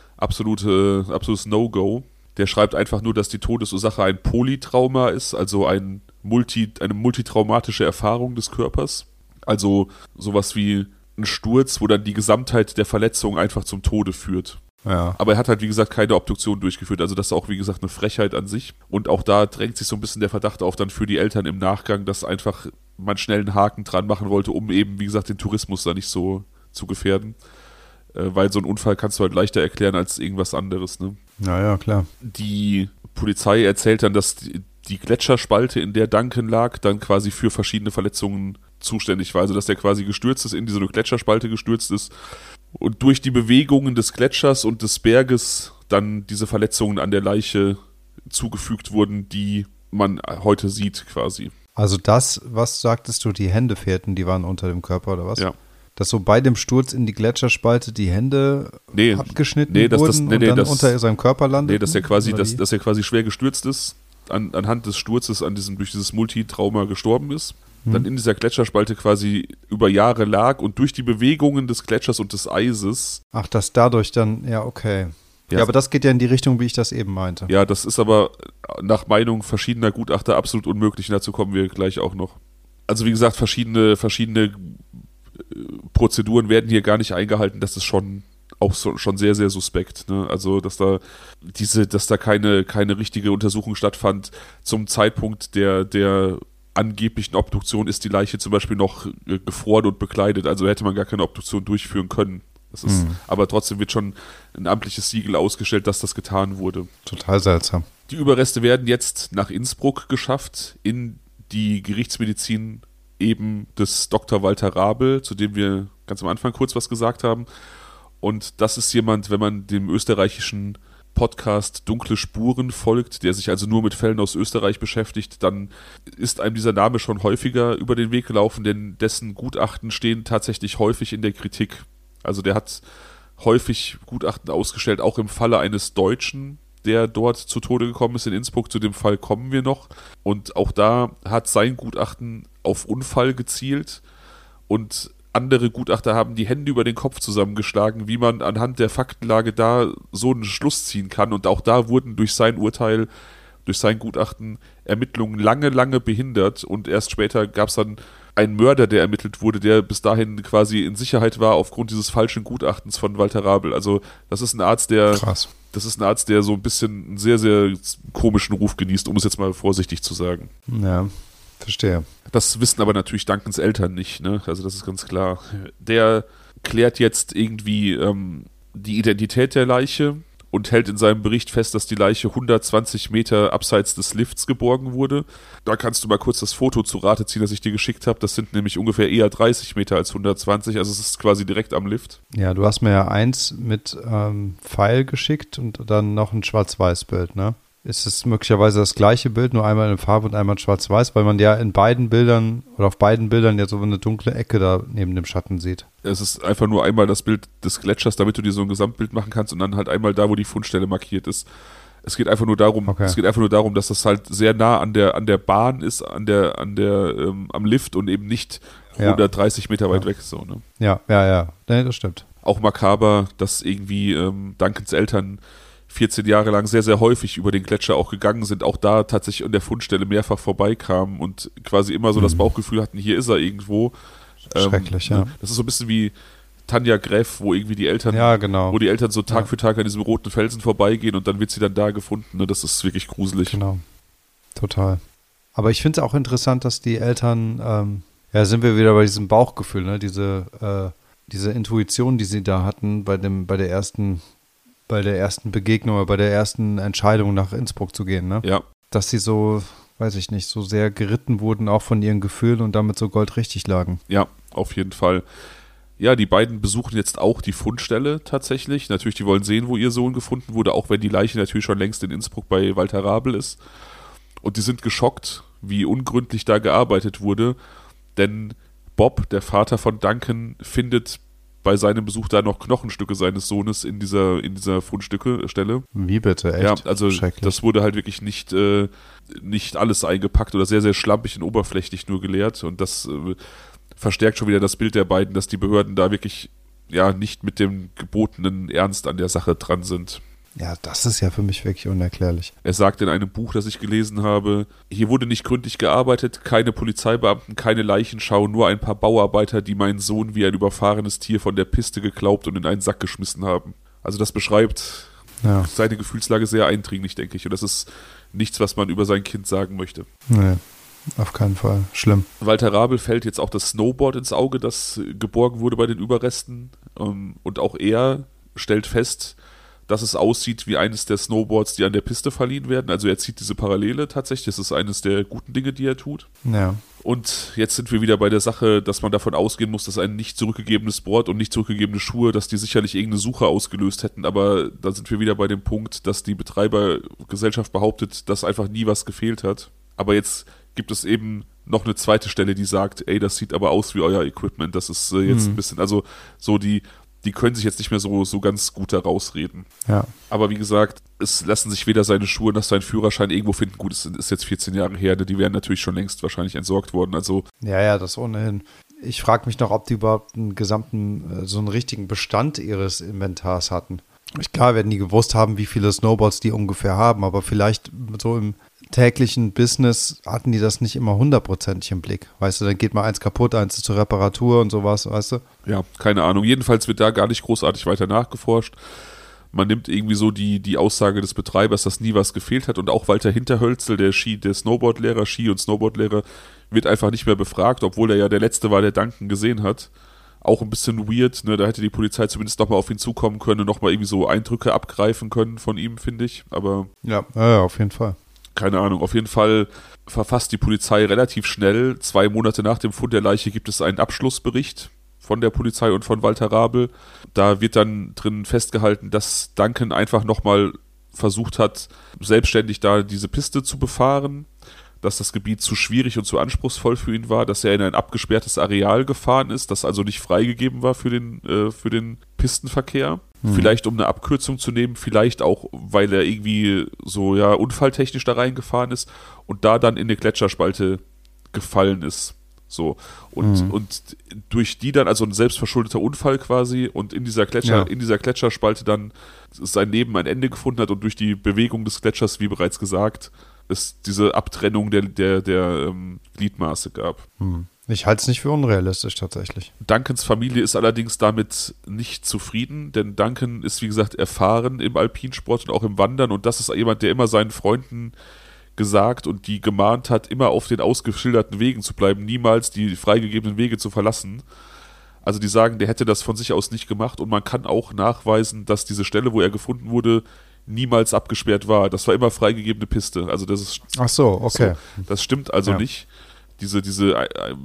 absolutes No-Go. Der schreibt einfach nur, dass die Todesursache ein Polytrauma ist, also eine multitraumatische Erfahrung des Körpers. Also sowas wie ein Sturz, wo dann die Gesamtheit der Verletzung einfach zum Tode führt. Ja. Aber er hat halt, wie gesagt, keine Obduktion durchgeführt. Also das ist auch, wie gesagt, eine Frechheit an sich. Und auch da drängt sich so ein bisschen der Verdacht auf dann für die Eltern im Nachgang, dass einfach man schnell einen Haken dran machen wollte, um eben, wie gesagt, den Tourismus da nicht so zu gefährden. Weil so einen Unfall kannst du halt leichter erklären als irgendwas anderes, ne? Naja, klar. Die Polizei erzählt dann, dass die Gletscherspalte, in der Duncan lag, dann quasi für verschiedene Verletzungen zuständig war. Also dass der quasi gestürzt ist, in diese Gletscherspalte gestürzt ist und durch die Bewegungen des Gletschers und des Berges dann diese Verletzungen an der Leiche zugefügt wurden, die man heute sieht quasi. Also das, was sagtest du, die Hände fehlten, die waren unter dem Körper oder was? Ja. Dass so bei dem Sturz in die Gletscherspalte die Hände abgeschnitten wurden und dann unter seinem Körper landeten? Nee, dass er quasi schwer gestürzt ist, anhand des Sturzes durch dieses Multitrauma gestorben ist, dann in dieser Gletscherspalte quasi über Jahre lag und durch die Bewegungen des Gletschers und des Eises. Ach, dass dadurch dann, ja, okay. Ja, aber das geht ja in die Richtung, wie ich das eben meinte. Ja, das ist aber nach Meinung verschiedener Gutachter absolut unmöglich. Und dazu kommen wir gleich auch noch. Also wie gesagt, verschiedene Prozeduren werden hier gar nicht eingehalten. Das ist schon sehr, sehr suspekt. Ne? Also dass da keine richtige Untersuchung stattfand. Zum Zeitpunkt der angeblichen Obduktion ist die Leiche zum Beispiel noch gefroren und bekleidet. Also hätte man gar keine Obduktion durchführen können. Das ist, aber trotzdem wird schon ein amtliches Siegel ausgestellt, dass das getan wurde. Total seltsam. Die Überreste werden jetzt nach Innsbruck geschafft, in die Gerichtsmedizin eben des Dr. Walter Rabel, zu dem wir ganz am Anfang kurz was gesagt haben. Und das ist jemand, wenn man dem österreichischen Podcast Dunkle Spuren folgt, der sich also nur mit Fällen aus Österreich beschäftigt, dann ist einem dieser Name schon häufiger über den Weg gelaufen, denn dessen Gutachten stehen tatsächlich häufig in der Kritik. Also der hat häufig Gutachten ausgestellt, auch im Falle eines Deutschen, der dort zu Tode gekommen ist in Innsbruck. Zu dem Fall kommen wir noch. Und auch da hat sein Gutachten auf Unfall gezielt und andere Gutachter haben die Hände über den Kopf zusammengeschlagen, wie man anhand der Faktenlage da so einen Schluss ziehen kann. Und auch da wurden durch sein Urteil, durch sein Gutachten Ermittlungen lange behindert. Und erst später gab es dann einen Mörder, der ermittelt wurde, der bis dahin quasi in Sicherheit war aufgrund dieses falschen Gutachtens von Walter Rabel. Also das ist ein Arzt, der so ein bisschen einen sehr, sehr komischen Ruf genießt, um es jetzt mal vorsichtig zu sagen. Ja, verstehe. Das wissen aber natürlich Duncans Eltern nicht, ne? Also das ist ganz klar. Der klärt jetzt irgendwie die Identität der Leiche und hält in seinem Bericht fest, dass die Leiche 120 Meter abseits des Lifts geborgen wurde. Da kannst du mal kurz das Foto zu Rate ziehen, das ich dir geschickt habe. Das sind nämlich ungefähr eher 30 Meter als 120, also es ist quasi direkt am Lift. Ja, du hast mir ja eins mit Pfeil geschickt und dann noch ein Schwarz-Weiß-Bild, ne? Ist es möglicherweise das gleiche Bild, nur einmal in Farbe und einmal in Schwarz-Weiß, weil man ja in beiden Bildern oder auf beiden Bildern ja so eine dunkle Ecke da neben dem Schatten sieht. Es ist einfach nur einmal das Bild des Gletschers, damit du dir so ein Gesamtbild machen kannst und dann halt einmal da, wo die Fundstelle markiert ist. Es geht einfach nur darum, dass das halt sehr nah an der Bahn ist, am Lift und eben nicht 130 Meter weit weg. So, ne? Ja. Nee, das stimmt. Auch makaber, dass irgendwie Duncans Eltern 14 Jahre lang sehr, sehr häufig über den Gletscher auch gegangen sind, auch da tatsächlich an der Fundstelle mehrfach vorbeikamen und quasi immer so das Bauchgefühl hatten, hier ist er irgendwo. Schrecklich, ja. Das ist so ein bisschen wie Tanja Greff, wo irgendwie die Eltern, wo die Eltern so Tag für Tag an diesem roten Felsen vorbeigehen und dann wird sie dann da gefunden. Ne? Das ist wirklich gruselig. Genau, total. Aber ich finde es auch interessant, dass die Eltern, sind wir wieder bei diesem Bauchgefühl, ne? Diese Intuition, die sie da hatten bei der ersten Begegnung oder bei der ersten Entscheidung nach Innsbruck zu gehen, ne? Ja. Dass sie so, weiß ich nicht, so sehr geritten wurden, auch von ihren Gefühlen und damit so goldrichtig lagen. Ja, auf jeden Fall. Ja, die beiden besuchen jetzt auch die Fundstelle tatsächlich. Natürlich, die wollen sehen, wo ihr Sohn gefunden wurde, auch wenn die Leiche natürlich schon längst in Innsbruck bei Walter Rabel ist. Und die sind geschockt, wie ungründlich da gearbeitet wurde, denn Bob, der Vater von Duncan, findet bei seinem Besuch da noch Knochenstücke seines Sohnes in dieser Fundstelle. Wie bitte? Echt? Ja, also das wurde halt wirklich nicht alles eingepackt oder sehr, sehr schlampig und oberflächlich nur geleert und das verstärkt schon wieder das Bild der beiden, dass die Behörden da wirklich nicht mit dem gebotenen Ernst an der Sache dran sind. Ja, das ist ja für mich wirklich unerklärlich. Er sagt in einem Buch, das ich gelesen habe, hier wurde nicht gründlich gearbeitet, keine Polizeibeamten, keine Leichenschau, nur ein paar Bauarbeiter, die meinen Sohn wie ein überfahrenes Tier von der Piste geklaubt und in einen Sack geschmissen haben. Also das beschreibt seine Gefühlslage sehr eindringlich, denke ich. Und das ist nichts, was man über sein Kind sagen möchte. Nee, auf keinen Fall. Schlimm. Walter Rabel fällt jetzt auch das Snowboard ins Auge, das geborgen wurde bei den Überresten. Und auch er stellt fest, dass es aussieht wie eines der Snowboards, die an der Piste verliehen werden. Also er zieht diese Parallele tatsächlich. Das ist eines der guten Dinge, die er tut. Ja. Und jetzt sind wir wieder bei der Sache, dass man davon ausgehen muss, dass ein nicht zurückgegebenes Board und nicht zurückgegebene Schuhe, dass die sicherlich irgendeine Suche ausgelöst hätten. Aber da sind wir wieder bei dem Punkt, dass die Betreibergesellschaft behauptet, dass einfach nie was gefehlt hat. Aber jetzt gibt es eben noch eine zweite Stelle, die sagt, ey, das sieht aber aus wie euer Equipment. Das ist jetzt ein bisschen, also so die können sich jetzt nicht mehr so ganz gut da rausreden. Ja. Aber wie gesagt, es lassen sich weder seine Schuhe noch sein Führerschein irgendwo finden. Gut, es ist jetzt 14 Jahre her, die wären natürlich schon längst wahrscheinlich entsorgt worden. Also ja, das ohnehin. Ich frage mich noch, ob die überhaupt so einen richtigen Bestand ihres Inventars hatten. Klar, werden die gewusst haben, wie viele Snowboards die ungefähr haben, aber vielleicht so im täglichen Business hatten die das nicht immer 100% im Blick. Weißt du, dann geht mal eins kaputt, eins ist zur Reparatur und sowas, weißt du? Ja, keine Ahnung. Jedenfalls wird da gar nicht großartig weiter nachgeforscht. Man nimmt irgendwie so die Aussage des Betreibers, dass nie was gefehlt hat und auch Walter Hinterhölzel, der Snowboardlehrer, Ski- und Snowboardlehrer, wird einfach nicht mehr befragt, obwohl er ja der Letzte war, der Duncan gesehen hat. Auch ein bisschen weird, ne? Da hätte die Polizei zumindest nochmal auf ihn zukommen können und nochmal irgendwie so Eindrücke abgreifen können von ihm, finde ich. Aber ja, auf jeden Fall. Keine Ahnung, auf jeden Fall verfasst die Polizei relativ schnell. 2 Monate nach dem Fund der Leiche gibt es einen Abschlussbericht von der Polizei und von Walter Rabel. Da wird dann drin festgehalten, dass Duncan einfach nochmal versucht hat, selbstständig da diese Piste zu befahren, dass das Gebiet zu schwierig und zu anspruchsvoll für ihn war, dass er in ein abgesperrtes Areal gefahren ist, das also nicht freigegeben war für den Pistenverkehr. Vielleicht um eine Abkürzung zu nehmen, vielleicht auch, weil er irgendwie so unfalltechnisch da reingefahren ist und da dann in eine Gletscherspalte gefallen ist. So. Und durch die dann, also ein selbstverschuldeter Unfall quasi, und in dieser Gletscherspalte dann sein Leben ein Ende gefunden hat und durch die Bewegung des Gletschers, wie bereits gesagt, es diese Abtrennung der Gliedmaße gab. Ich halte es nicht für unrealistisch tatsächlich. Duncans Familie ist allerdings damit nicht zufrieden, denn Duncan ist, wie gesagt, erfahren im Alpinsport und auch im Wandern, und das ist jemand, der immer seinen Freunden gesagt und die gemahnt hat, immer auf den ausgeschilderten Wegen zu bleiben, niemals die freigegebenen Wege zu verlassen. Also die sagen, der hätte das von sich aus nicht gemacht, und man kann auch nachweisen, dass diese Stelle, wo er gefunden wurde, niemals abgesperrt war. Das war immer freigegebene Piste. Also das ist Ach so, okay. So, das stimmt also nicht. Diese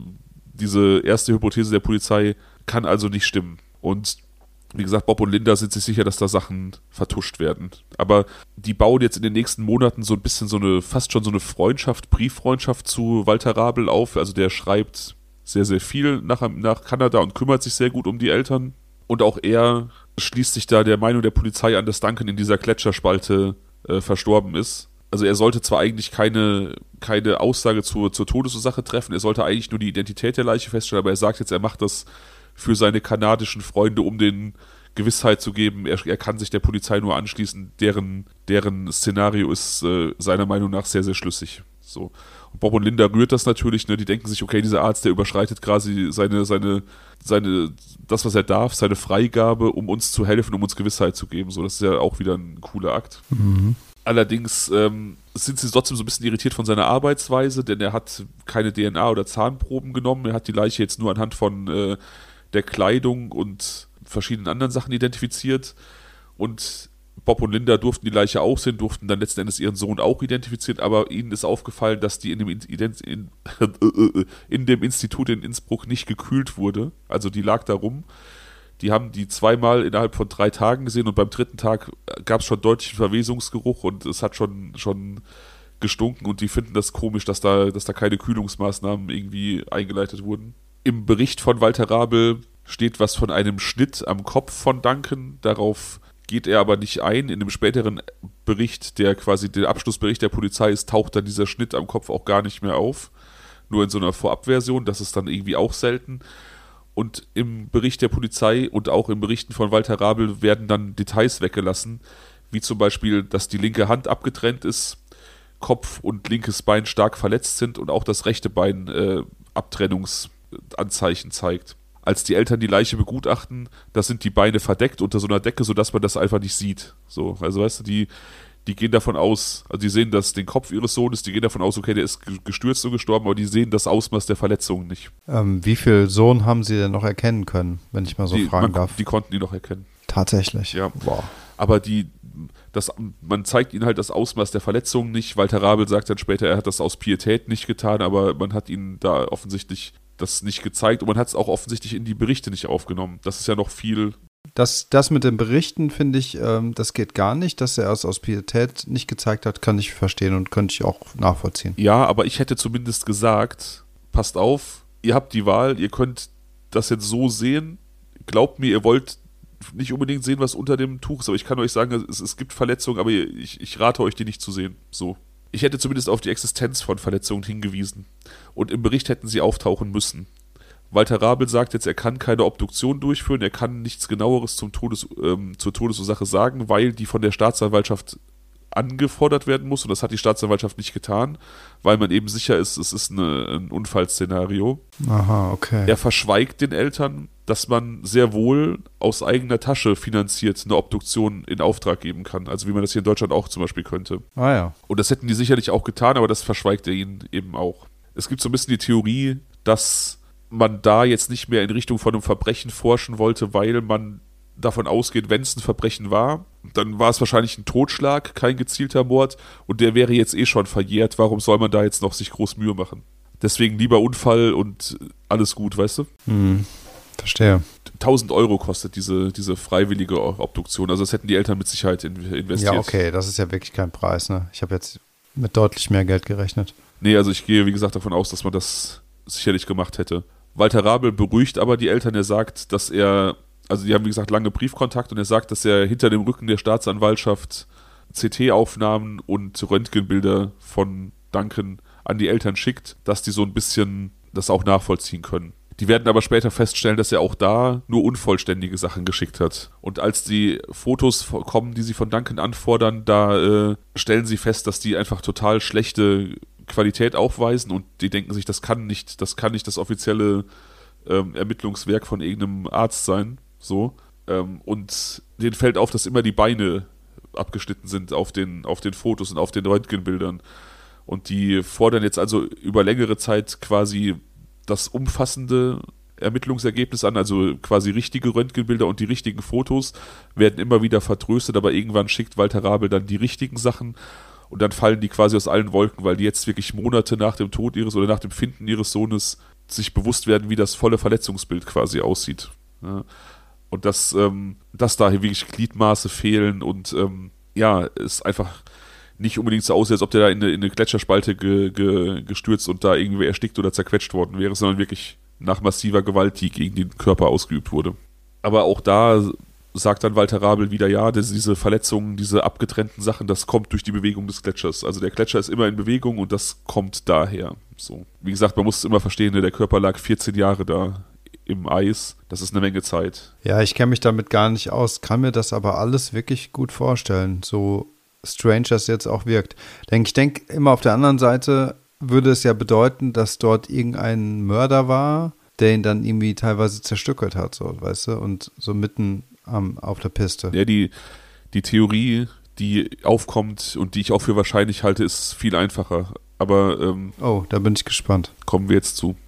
erste Hypothese der Polizei kann also nicht stimmen. Und wie gesagt, Bob und Linda sind sich sicher, dass da Sachen vertuscht werden. Aber die bauen jetzt in den nächsten Monaten so ein bisschen fast schon so eine Brieffreundschaft zu Walter Rabel auf. Also der schreibt sehr, sehr viel nach Kanada und kümmert sich sehr gut um die Eltern. Und auch er schließt sich da der Meinung der Polizei an, dass Duncan in dieser Gletscherspalte verstorben ist. Also er sollte zwar eigentlich keine Aussage zur Todesursache treffen, er sollte eigentlich nur die Identität der Leiche feststellen, aber er sagt jetzt, er macht das für seine kanadischen Freunde, um denen Gewissheit zu geben, er kann sich der Polizei nur anschließen, deren Szenario ist seiner Meinung nach sehr, sehr schlüssig. So. Und Bob und Linda rührt das natürlich, ne? Die denken sich, okay, dieser Arzt, der überschreitet quasi das, was er darf, seine Freigabe, um uns zu helfen, um uns Gewissheit zu geben. So, das ist ja auch wieder ein cooler Akt. Allerdings sind sie trotzdem so ein bisschen irritiert von seiner Arbeitsweise, denn er hat keine DNA oder Zahnproben genommen. Er hat die Leiche jetzt nur anhand von der Kleidung und verschiedenen anderen Sachen identifiziert. Und Bob und Linda durften die Leiche auch sehen, durften dann letzten Endes ihren Sohn auch identifizieren, aber ihnen ist aufgefallen, dass die in dem Institut in Innsbruck nicht gekühlt wurde. Also die lag da rum. Die haben die zweimal innerhalb von 3 Tagen gesehen, und beim 3. Tag gab es schon deutlichen Verwesungsgeruch und es hat schon gestunken, und die finden das komisch, dass da keine Kühlungsmaßnahmen irgendwie eingeleitet wurden. Im Bericht von Walter Rabel steht was von einem Schnitt am Kopf von Duncan. Darauf geht er aber nicht ein. In dem späteren Bericht, der quasi der Abschlussbericht der Polizei ist, taucht dann dieser Schnitt am Kopf auch gar nicht mehr auf. Nur in so einer Vorabversion, das ist dann irgendwie auch selten. Und im Bericht der Polizei und auch in Berichten von Walter Rabel werden dann Details weggelassen, wie zum Beispiel, dass die linke Hand abgetrennt ist, Kopf und linkes Bein stark verletzt sind und auch das rechte Bein Abtrennungsanzeichen zeigt. Als die Eltern die Leiche begutachten, da sind die Beine verdeckt unter so einer Decke, sodass man das einfach nicht sieht. So, also weißt du, die gehen davon aus, also die sehen den Kopf ihres Sohnes, die gehen davon aus, okay, der ist gestürzt und gestorben, aber die sehen das Ausmaß der Verletzungen nicht. Wie viel Sohn haben sie denn noch erkennen können, wenn ich mal so fragen darf? Die konnten die noch erkennen. Tatsächlich? Ja. Wow. Aber man zeigt ihnen halt das Ausmaß der Verletzungen nicht. Walter Rabel sagt dann später, er hat das aus Pietät nicht getan, aber man hat ihnen da offensichtlich das nicht gezeigt, und man hat es auch offensichtlich in die Berichte nicht aufgenommen. Das ist ja noch viel. Das mit den Berichten, finde ich, das geht gar nicht. Dass er es aus Pietät nicht gezeigt hat, kann ich verstehen und könnte ich auch nachvollziehen. Ja, aber ich hätte zumindest gesagt, passt auf, ihr habt die Wahl, ihr könnt das jetzt so sehen. Glaubt mir, ihr wollt nicht unbedingt sehen, was unter dem Tuch ist, aber ich kann euch sagen, es gibt Verletzungen, aber ich rate euch, die nicht zu sehen. So. Ich hätte zumindest auf die Existenz von Verletzungen hingewiesen. Und im Bericht hätten sie auftauchen müssen. Walter Rabel sagt jetzt, er kann keine Obduktion durchführen, er kann nichts Genaueres zur Todesursache sagen, weil die von der Staatsanwaltschaft angefordert werden muss, und das hat die Staatsanwaltschaft nicht getan, weil man eben sicher ist, es ist ein Unfallszenario. Aha, okay. Er verschweigt den Eltern, dass man sehr wohl aus eigener Tasche finanziert eine Obduktion in Auftrag geben kann, also wie man das hier in Deutschland auch zum Beispiel könnte. Ah ja. Und das hätten die sicherlich auch getan, aber das verschweigt er ihnen eben auch. Es gibt so ein bisschen die Theorie, dass man da jetzt nicht mehr in Richtung von einem Verbrechen forschen wollte, weil man davon ausgeht, wenn es ein Verbrechen war, dann war es wahrscheinlich ein Totschlag, kein gezielter Mord, und der wäre jetzt schon verjährt. Warum soll man da jetzt noch sich groß Mühe machen? Deswegen lieber Unfall und alles gut, weißt du? Verstehe. 1.000 € kostet diese freiwillige Obduktion, also das hätten die Eltern mit Sicherheit investiert. Ja, okay, das ist ja wirklich kein Preis, ne? Ich habe jetzt mit deutlich mehr Geld gerechnet. Nee, also ich gehe, wie gesagt, davon aus, dass man das sicherlich gemacht hätte. Walter Rabel beruhigt aber die Eltern, er sagt, dass er also die haben wie gesagt lange Briefkontakt und er sagt, dass er hinter dem Rücken der Staatsanwaltschaft CT-Aufnahmen und Röntgenbilder von Duncan an die Eltern schickt, dass die so ein bisschen das auch nachvollziehen können. Die werden aber später feststellen, dass er auch da nur unvollständige Sachen geschickt hat. Und als die Fotos kommen, die sie von Duncan anfordern, da stellen sie fest, dass die einfach total schlechte Qualität aufweisen und die denken sich, das kann nicht das offizielle Ermittlungswerk von irgendeinem Arzt sein. So. Und denen fällt auf, dass immer die Beine abgeschnitten sind auf den Fotos und auf den Röntgenbildern. Und die fordern jetzt also über längere Zeit quasi das umfassende Ermittlungsergebnis an, also quasi richtige Röntgenbilder und die richtigen Fotos werden immer wieder vertröstet, aber irgendwann schickt Walter Rabel dann die richtigen Sachen und dann fallen die quasi aus allen Wolken, weil die jetzt wirklich Monate nach dem Tod ihres oder nach dem Finden ihres Sohnes sich bewusst werden, wie das volle Verletzungsbild quasi aussieht. Ja. Und dass da hier wirklich Gliedmaße fehlen und es einfach nicht unbedingt so aussieht, als ob der da in eine Gletscherspalte gestürzt und da irgendwie erstickt oder zerquetscht worden wäre, sondern wirklich nach massiver Gewalt, die gegen den Körper ausgeübt wurde. Aber auch da sagt dann Walter Rabel wieder, ja, diese Verletzungen, diese abgetrennten Sachen, das kommt durch die Bewegung des Gletschers. Also der Gletscher ist immer in Bewegung und das kommt daher. So. Wie gesagt, man muss es immer verstehen, der Körper lag 14 Jahre da im Eis. Das ist eine Menge Zeit. Ja, ich kenne mich damit gar nicht aus, kann mir das aber alles wirklich gut vorstellen, so strange das jetzt auch wirkt. Ich denke immer auf der anderen Seite würde es ja bedeuten, dass dort irgendein Mörder war, der ihn dann irgendwie teilweise zerstückelt hat, so, weißt du, und so mitten auf der Piste. Ja, die Theorie, die aufkommt und die ich auch für wahrscheinlich halte, ist viel einfacher. Aber da bin ich gespannt. Kommen wir jetzt zu.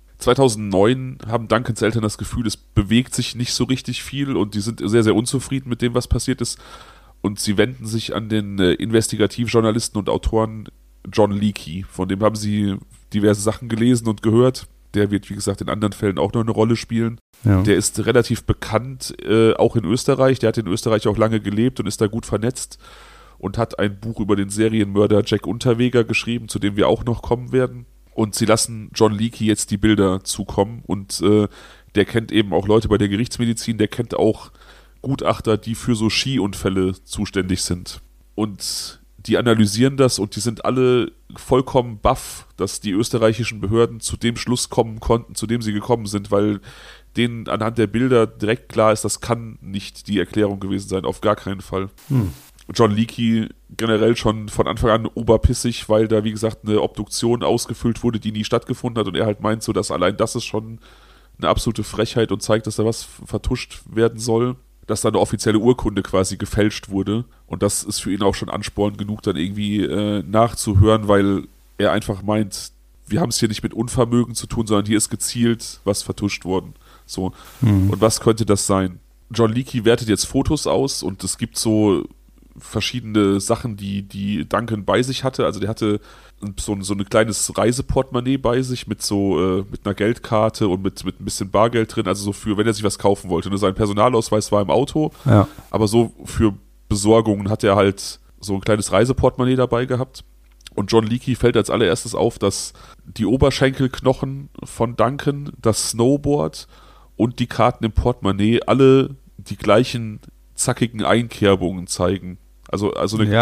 2009 haben Duncans Eltern das Gefühl, es bewegt sich nicht so richtig viel und die sind sehr, sehr unzufrieden mit dem, was passiert ist. Und sie wenden sich an den Investigativjournalisten und Autoren John Leakey. Von dem haben sie diverse Sachen gelesen und gehört. Der wird, wie gesagt, in anderen Fällen auch noch eine Rolle spielen. Ja. Der ist relativ bekannt, auch in Österreich. Der hat in Österreich auch lange gelebt und ist da gut vernetzt und hat ein Buch über den Serienmörder Jack Unterweger geschrieben, zu dem wir auch noch kommen werden. Und sie lassen John Leakey jetzt die Bilder zukommen und der kennt eben auch Leute bei der Gerichtsmedizin, der kennt auch Gutachter, die für so Skiunfälle zuständig sind. Und die analysieren das und die sind alle vollkommen baff, dass die österreichischen Behörden zu dem Schluss kommen konnten, zu dem sie gekommen sind, weil denen anhand der Bilder direkt klar ist, das kann nicht die Erklärung gewesen sein, auf gar keinen Fall. John Leakey generell schon von Anfang an oberpissig, weil da, wie gesagt, eine Obduktion ausgefüllt wurde, die nie stattgefunden hat und er halt meint so, dass allein das ist schon eine absolute Frechheit und zeigt, dass da was vertuscht werden soll, dass da eine offizielle Urkunde quasi gefälscht wurde und das ist für ihn auch schon Ansporn genug, dann irgendwie nachzuhören, weil er einfach meint, wir haben es hier nicht mit Unvermögen zu tun, sondern hier ist gezielt was vertuscht worden. So. Und was könnte das sein? John Leakey wertet jetzt Fotos aus und es gibt so verschiedene Sachen, die Duncan bei sich hatte. Also der hatte so ein kleines Reiseportemonnaie bei sich mit mit einer Geldkarte und mit ein bisschen Bargeld drin, also so für, wenn er sich was kaufen wollte. Sein Personalausweis war im Auto, ja. Aber so für Besorgungen hat er halt so ein kleines Reiseportemonnaie dabei gehabt. Und John Leakey fällt als allererstes auf, dass die Oberschenkelknochen von Duncan, das Snowboard und die Karten im Portemonnaie alle die gleichen zackigen Einkerbungen zeigen. Also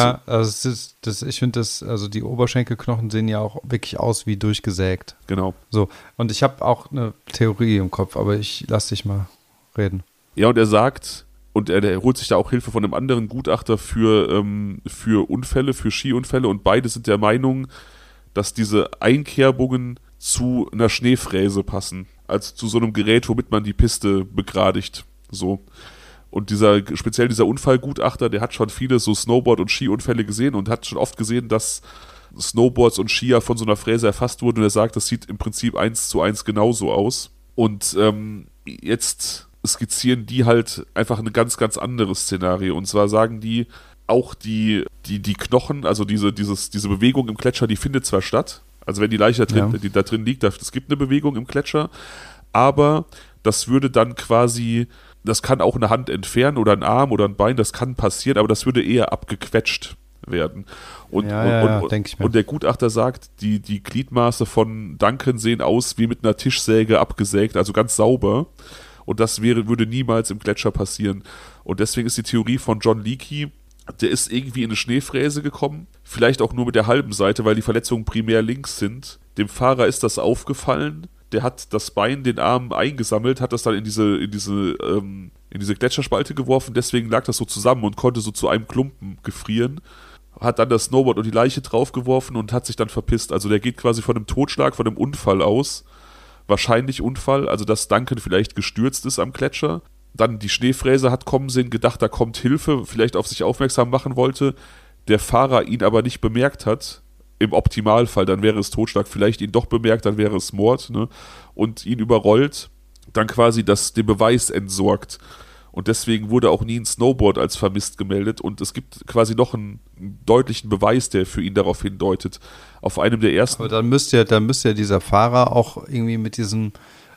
ich finde also die Oberschenkelknochen sehen ja auch wirklich aus wie durchgesägt. Genau. So, und ich habe auch eine Theorie im Kopf, aber ich lass dich mal reden. Ja, und er sagt, und er holt sich da auch Hilfe von einem anderen Gutachter für Unfälle, für Skiunfälle und beide sind der Meinung, dass diese Einkerbungen zu einer Schneefräse passen. Also zu so einem Gerät, womit man die Piste begradigt. So. Und speziell dieser Unfallgutachter, der hat schon viele so Snowboard- und Skiunfälle gesehen und hat schon oft gesehen, dass Snowboards und Skier von so einer Fräse erfasst wurden. Und er sagt, das sieht im Prinzip 1:1 genauso aus. Und jetzt skizzieren die halt einfach ein ganz, ganz anderes Szenario. Und zwar sagen die, auch die Knochen, also diese Bewegung im Gletscher, die findet zwar statt. Also wenn die Leiche da drin liegt, es gibt eine Bewegung im Gletscher. Aber das würde dann quasi... Das kann auch eine Hand entfernen oder ein Arm oder ein Bein, das kann passieren, aber das würde eher abgequetscht werden. Und der Gutachter sagt, die Gliedmaße von Duncan sehen aus wie mit einer Tischsäge abgesägt, also ganz sauber. Und das würde niemals im Gletscher passieren. Und deswegen ist die Theorie von John Leakey, der ist irgendwie in eine Schneefräse gekommen, vielleicht auch nur mit der halben Seite, weil die Verletzungen primär links sind. Dem Fahrer ist das aufgefallen, der hat das Bein, den Arm eingesammelt, hat das dann in diese Gletscherspalte geworfen, deswegen lag das so zusammen und konnte so zu einem Klumpen gefrieren, hat dann das Snowboard und die Leiche draufgeworfen und hat sich dann verpisst. Also der geht quasi von einem Totschlag, von einem Unfall aus, wahrscheinlich Unfall, also dass Duncan vielleicht gestürzt ist am Gletscher, dann die Schneefräse hat kommen sehen, gedacht, da kommt Hilfe, vielleicht auf sich aufmerksam machen wollte, der Fahrer ihn aber nicht bemerkt hat, im Optimalfall, dann wäre es Totschlag, vielleicht ihn doch bemerkt, dann wäre es Mord, ne? Und ihn überrollt, dann quasi den Beweis entsorgt. Und deswegen wurde auch nie ein Snowboard als vermisst gemeldet und es gibt quasi noch einen deutlichen Beweis, der für ihn darauf hindeutet. Auf einem der ersten... Aber dann müsste ja dieser Fahrer auch irgendwie mit diesem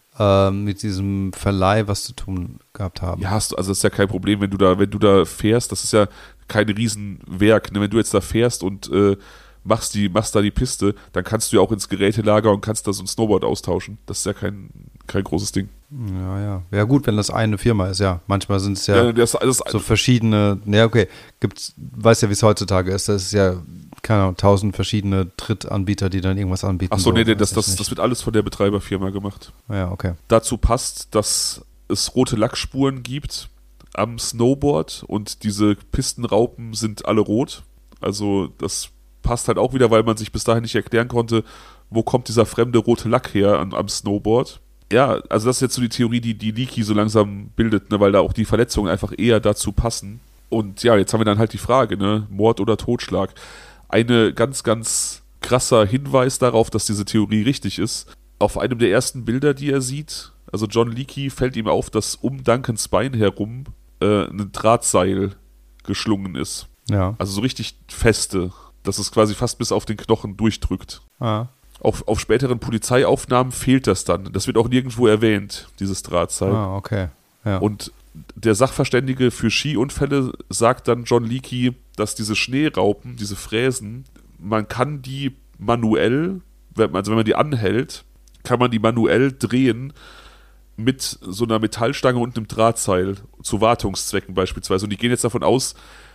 Verleih was zu tun gehabt haben. Ja, also das ist ja kein Problem, wenn du da fährst, das ist ja kein Riesenwerk, ne? Wenn du jetzt da fährst und machst da die Piste, dann kannst du ja auch ins Gerätelager und kannst da so ein Snowboard austauschen. Das ist ja kein großes Ding. Ja. Ja gut, wenn das eine Firma ist, ja. Manchmal sind es ja so verschiedene, okay, weißt ja, wie es heutzutage ist, das ist ja, keine Ahnung, 1000 verschiedene Drittanbieter, die dann irgendwas anbieten. Achso, nee, das wird alles von der Betreiberfirma gemacht. Ja, okay. Dazu passt, dass es rote Lackspuren gibt am Snowboard und diese Pistenraupen sind alle rot. Also das passt halt auch wieder, weil man sich bis dahin nicht erklären konnte, wo kommt dieser fremde rote Lack her am Snowboard. Ja, also das ist jetzt so die Theorie, die Leakey so langsam bildet, ne, weil da auch die Verletzungen einfach eher dazu passen. Und ja, jetzt haben wir dann halt die Frage, ne, Mord oder Totschlag. Eine ganz, ganz krasser Hinweis darauf, dass diese Theorie richtig ist. Auf einem der ersten Bilder, die er sieht, also John Leakey, fällt ihm auf, dass um Duncans Bein herum ein Drahtseil geschlungen ist. Ja. Also so richtig feste, dass es quasi fast bis auf den Knochen durchdrückt. Ah. Auf späteren Polizeiaufnahmen fehlt das dann. Das wird auch nirgendwo erwähnt, dieses Drahtseil. Ah, okay. Ja. Und der Sachverständige für Skiunfälle sagt dann John Leakey, dass diese Schneeraupen, diese Fräsen, man kann die manuell, also wenn man die anhält, kann man die manuell drehen mit so einer Metallstange und einem Drahtseil, zu Wartungszwecken beispielsweise. Und die gehen jetzt davon aus,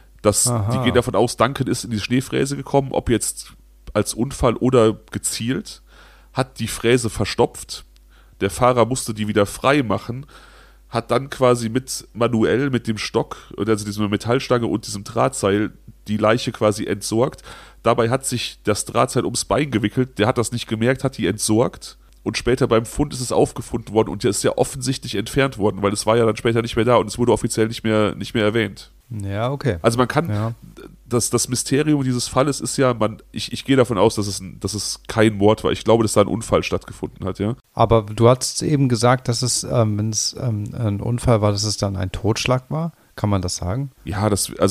Duncan ist in die Schneefräse gekommen, ob jetzt als Unfall oder gezielt, hat die Fräse verstopft, der Fahrer musste die wieder frei machen, hat dann quasi manuell mit dem Stock, also dieser Metallstange und diesem Drahtseil, die Leiche quasi entsorgt. Dabei hat sich das Drahtseil ums Bein gewickelt, der hat das nicht gemerkt, hat die entsorgt und später beim Fund ist es aufgefunden worden und der ist ja offensichtlich entfernt worden, weil es war ja dann später nicht mehr da und es wurde offiziell nicht mehr erwähnt. Ja, okay. Also man kann, das Mysterium dieses Falles ist ja, ich gehe davon aus, dass es kein Mord war. Ich glaube, dass da ein Unfall stattgefunden hat, ja. Aber du hast eben gesagt, dass es, wenn es ein Unfall war, dass es dann ein Totschlag war. Kann man das sagen? Ja,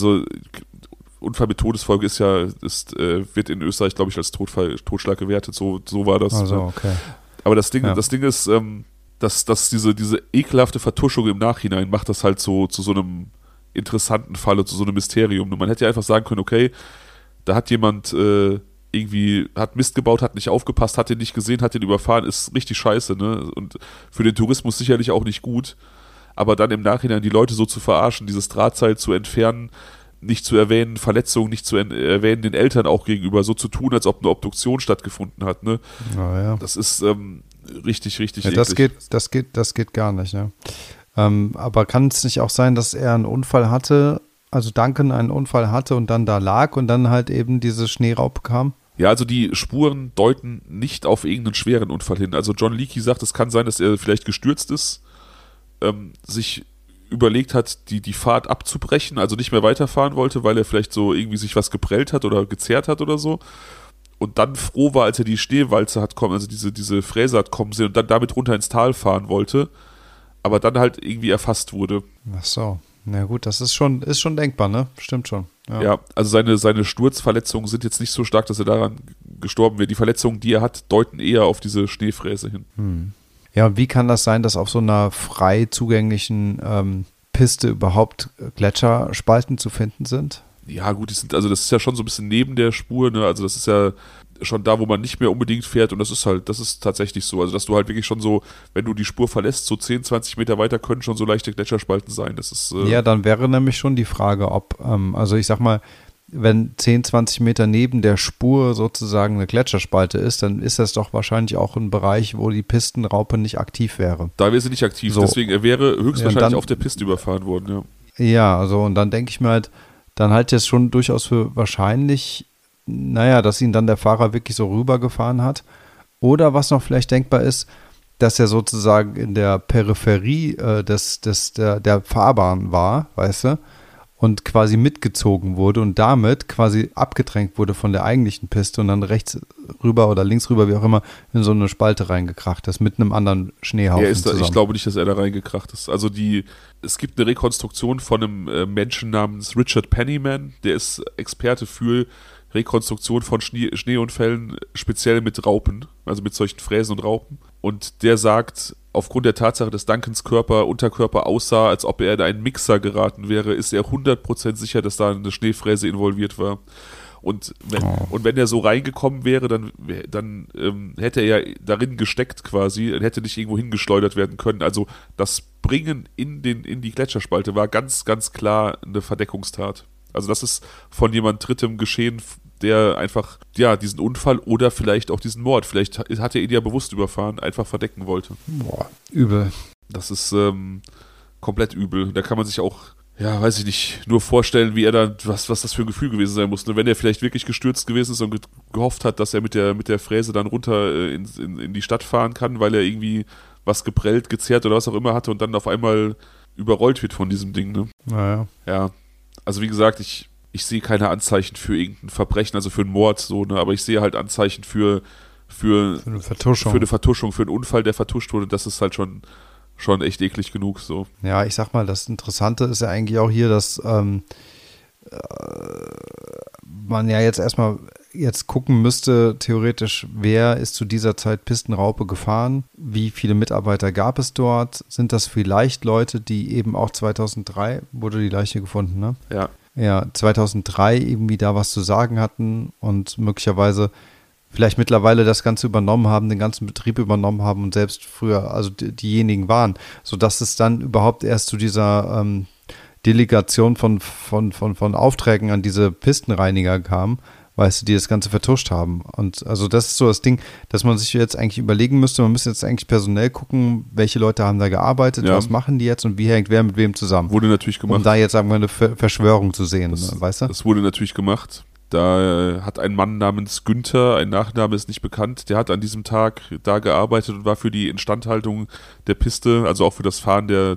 Unfall mit Todesfolge wird in Österreich, glaube ich, als Totschlag gewertet. So war das. Also, okay. Aber das Ding ist, dass diese ekelhafte Vertuschung im Nachhinein macht das halt so zu so einem interessanten Fall und zu so einem Mysterium. Und man hätte ja einfach sagen können, okay, da hat jemand irgendwie, hat Mist gebaut, hat nicht aufgepasst, hat den nicht gesehen, hat den überfahren, ist richtig scheiße, ne? Und für den Tourismus sicherlich auch nicht gut. Aber dann im Nachhinein die Leute so zu verarschen, dieses Drahtseil zu entfernen, nicht zu erwähnen, Verletzungen nicht zu erwähnen, den Eltern auch gegenüber, so zu tun, als ob eine Obduktion stattgefunden hat, ne? Ja. Das ist richtig ja, das geht gar nicht, ne? Aber kann es nicht auch sein, dass er einen Unfall hatte, also Duncan einen Unfall hatte und dann da lag und dann halt eben diese Schneeraupe kam? Ja, also die Spuren deuten nicht auf irgendeinen schweren Unfall hin. Also John Leakey sagt, es kann sein, dass er vielleicht gestürzt ist, sich überlegt hat, die Fahrt abzubrechen, also nicht mehr weiterfahren wollte, weil er vielleicht so irgendwie sich was geprellt hat oder gezerrt hat oder so. Und dann froh war, als er die Schneewalze hat kommen, also diese Fräse hat kommen sehen und dann damit runter ins Tal fahren wollte, aber dann halt irgendwie erfasst wurde. Ach so, na gut, das ist schon denkbar, ne? Stimmt schon. Ja, also seine Sturzverletzungen sind jetzt nicht so stark, dass er daran gestorben wäre. Die Verletzungen, die er hat, deuten eher auf diese Schneefräse hin. Ja, und wie kann das sein, dass auf so einer frei zugänglichen Piste überhaupt Gletscherspalten zu finden sind? Ja, gut, das ist ja schon so ein bisschen neben der Spur, ne? Also das ist ja schon da, wo man nicht mehr unbedingt fährt und das ist tatsächlich so. Also, dass du halt wirklich schon so, wenn du die Spur verlässt, so 10, 20 Meter weiter können schon so leichte Gletscherspalten sein. Das ist, ja, dann wäre nämlich schon die Frage, ob, also ich sag mal, wenn 10, 20 Meter neben der Spur sozusagen eine Gletscherspalte ist, dann ist das doch wahrscheinlich auch ein Bereich, wo die Pistenraupe nicht aktiv wäre. Da wäre sie nicht aktiv, so. Deswegen er wäre höchstwahrscheinlich dann, auf der Piste überfahren worden, ja. Ja, also und dann denke ich mir halt, dann halte ich es schon durchaus für wahrscheinlich, naja, dass ihn dann der Fahrer wirklich so rübergefahren hat. Oder was noch vielleicht denkbar ist, dass er sozusagen in der Peripherie der Fahrbahn war, weißt du, und quasi mitgezogen wurde und damit quasi abgedrängt wurde von der eigentlichen Piste und dann rechts rüber oder links rüber, wie auch immer, in so eine Spalte reingekracht ist, mit einem anderen Schneehaufen zusammen. Ich glaube nicht, dass er da reingekracht ist. Also es gibt eine Rekonstruktion von einem Menschen namens Richard Pennyman, der ist Experte für Rekonstruktion von Schneeunfällen, speziell mit Raupen, also mit solchen Fräsen und Raupen. Und der sagt, aufgrund der Tatsache, dass Duncans Unterkörper aussah, als ob er in einen Mixer geraten wäre, ist er 100% sicher, dass da eine Schneefräse involviert war. Und wenn er so reingekommen wäre, dann hätte er ja darin gesteckt quasi, hätte nicht irgendwo hingeschleudert werden können. Also das Bringen in die Gletscherspalte war ganz, ganz klar eine Verdeckungstat. Also das ist von jemand Drittem geschehen, der einfach, ja, diesen Unfall oder vielleicht auch diesen Mord, vielleicht hat er ihn ja bewusst überfahren, einfach verdecken wollte. Boah, übel. Das ist komplett übel. Da kann man sich auch, ja, weiß ich nicht, nur vorstellen, wie er da, was das für ein Gefühl gewesen sein muss. Wenn er vielleicht wirklich gestürzt gewesen ist und gehofft hat, dass er mit der Fräse dann runter in die Stadt fahren kann, weil er irgendwie was geprellt, gezerrt oder was auch immer hatte und dann auf einmal überrollt wird von diesem Ding, ne? Naja. Ja, also wie gesagt, ich sehe keine Anzeichen für irgendein Verbrechen, also für einen Mord, so, ne, aber ich sehe halt Anzeichen für eine Vertuschung. Für eine Vertuschung, für einen Unfall, der vertuscht wurde. Das ist halt schon echt eklig genug, so. Ja, ich sag mal, das Interessante ist ja eigentlich auch hier, dass man ja jetzt erstmal gucken müsste, theoretisch, wer ist zu dieser Zeit Pistenraupe gefahren? Wie viele Mitarbeiter gab es dort? Sind das vielleicht Leute, die eben auch 2003, wurde die Leiche gefunden, ne? Ja. Ja, 2003 irgendwie da was zu sagen hatten und möglicherweise vielleicht mittlerweile das Ganze übernommen haben, den ganzen Betrieb übernommen haben und selbst früher, also diejenigen waren, sodass es dann überhaupt erst zu dieser Delegation von Aufträgen an diese Pistenreiniger kam, weißt du, die das Ganze vertuscht haben. Und also das ist so das Ding, dass man sich jetzt eigentlich überlegen müsste, man müsste jetzt eigentlich personell gucken, welche Leute haben da gearbeitet, was machen die jetzt und wie hängt wer mit wem zusammen. Wurde natürlich gemacht. Um da jetzt, sagen wir, eine Verschwörung zu sehen, weißt du? Das wurde natürlich gemacht. Da hat ein Mann namens Günther, ein Nachname ist nicht bekannt, der hat an diesem Tag da gearbeitet und war für die Instandhaltung der Piste, also auch für das Fahren der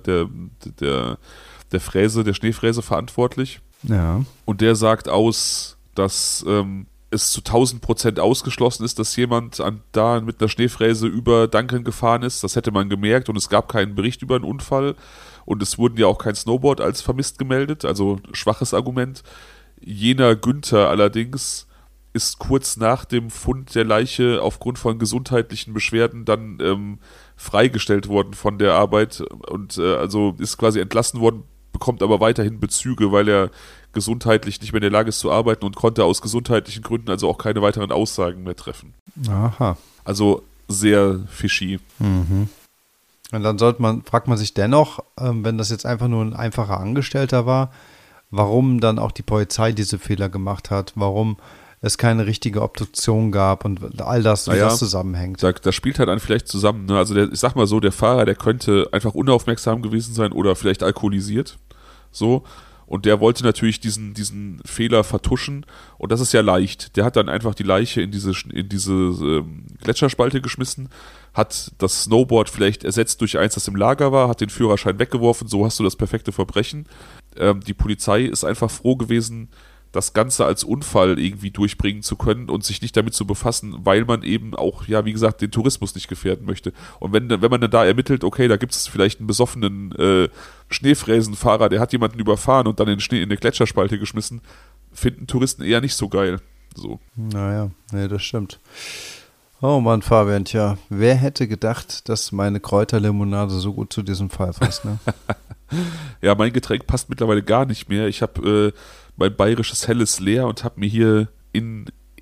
Fräse, der Schneefräse verantwortlich. Ja. Und der sagt aus, dass es zu 1000% ausgeschlossen ist, dass jemand da mit einer Schneefräse über Duncan gefahren ist. Das hätte man gemerkt und es gab keinen Bericht über einen Unfall und es wurden ja auch kein Snowboard als vermisst gemeldet, also schwaches Argument. Jener Günther allerdings ist kurz nach dem Fund der Leiche aufgrund von gesundheitlichen Beschwerden dann freigestellt worden von der Arbeit und also ist quasi entlassen worden, bekommt aber weiterhin Bezüge, weil er gesundheitlich nicht mehr in der Lage ist zu arbeiten und konnte aus gesundheitlichen Gründen also auch keine weiteren Aussagen mehr treffen. Aha. Also sehr fishy. Mhm. Und dann fragt man sich dennoch, wenn das jetzt einfach nur ein einfacher Angestellter war, warum dann auch die Polizei diese Fehler gemacht hat, warum es keine richtige Obduktion gab und all das, wie das zusammenhängt. Das spielt halt dann vielleicht zusammen. Ne? Also ich sag mal so, der Fahrer, der könnte einfach unaufmerksam gewesen sein oder vielleicht alkoholisiert. So. Und der wollte natürlich diesen Fehler vertuschen und das ist ja leicht. Der hat dann einfach die Leiche in diese Gletscherspalte geschmissen, hat das Snowboard vielleicht ersetzt durch eins, das im Lager war, hat den Führerschein weggeworfen, so hast du das perfekte Verbrechen. Die Polizei ist einfach froh gewesen, das Ganze als Unfall irgendwie durchbringen zu können und sich nicht damit zu befassen, weil man eben auch, ja, wie gesagt, den Tourismus nicht gefährden möchte. Und wenn man dann da ermittelt, okay, da gibt es vielleicht einen besoffenen Schneefräsenfahrer, der hat jemanden überfahren und dann in eine Gletscherspalte geschmissen, finden Touristen eher nicht so geil. So. Naja, nee, das stimmt. Oh Mann, Fabian, tja, wer hätte gedacht, dass meine Kräuterlimonade so gut zu diesem Fall passt, ne? Ja, mein Getränk passt mittlerweile gar nicht mehr. Ich habe mein bayerisches Helles leer und habe mir hier in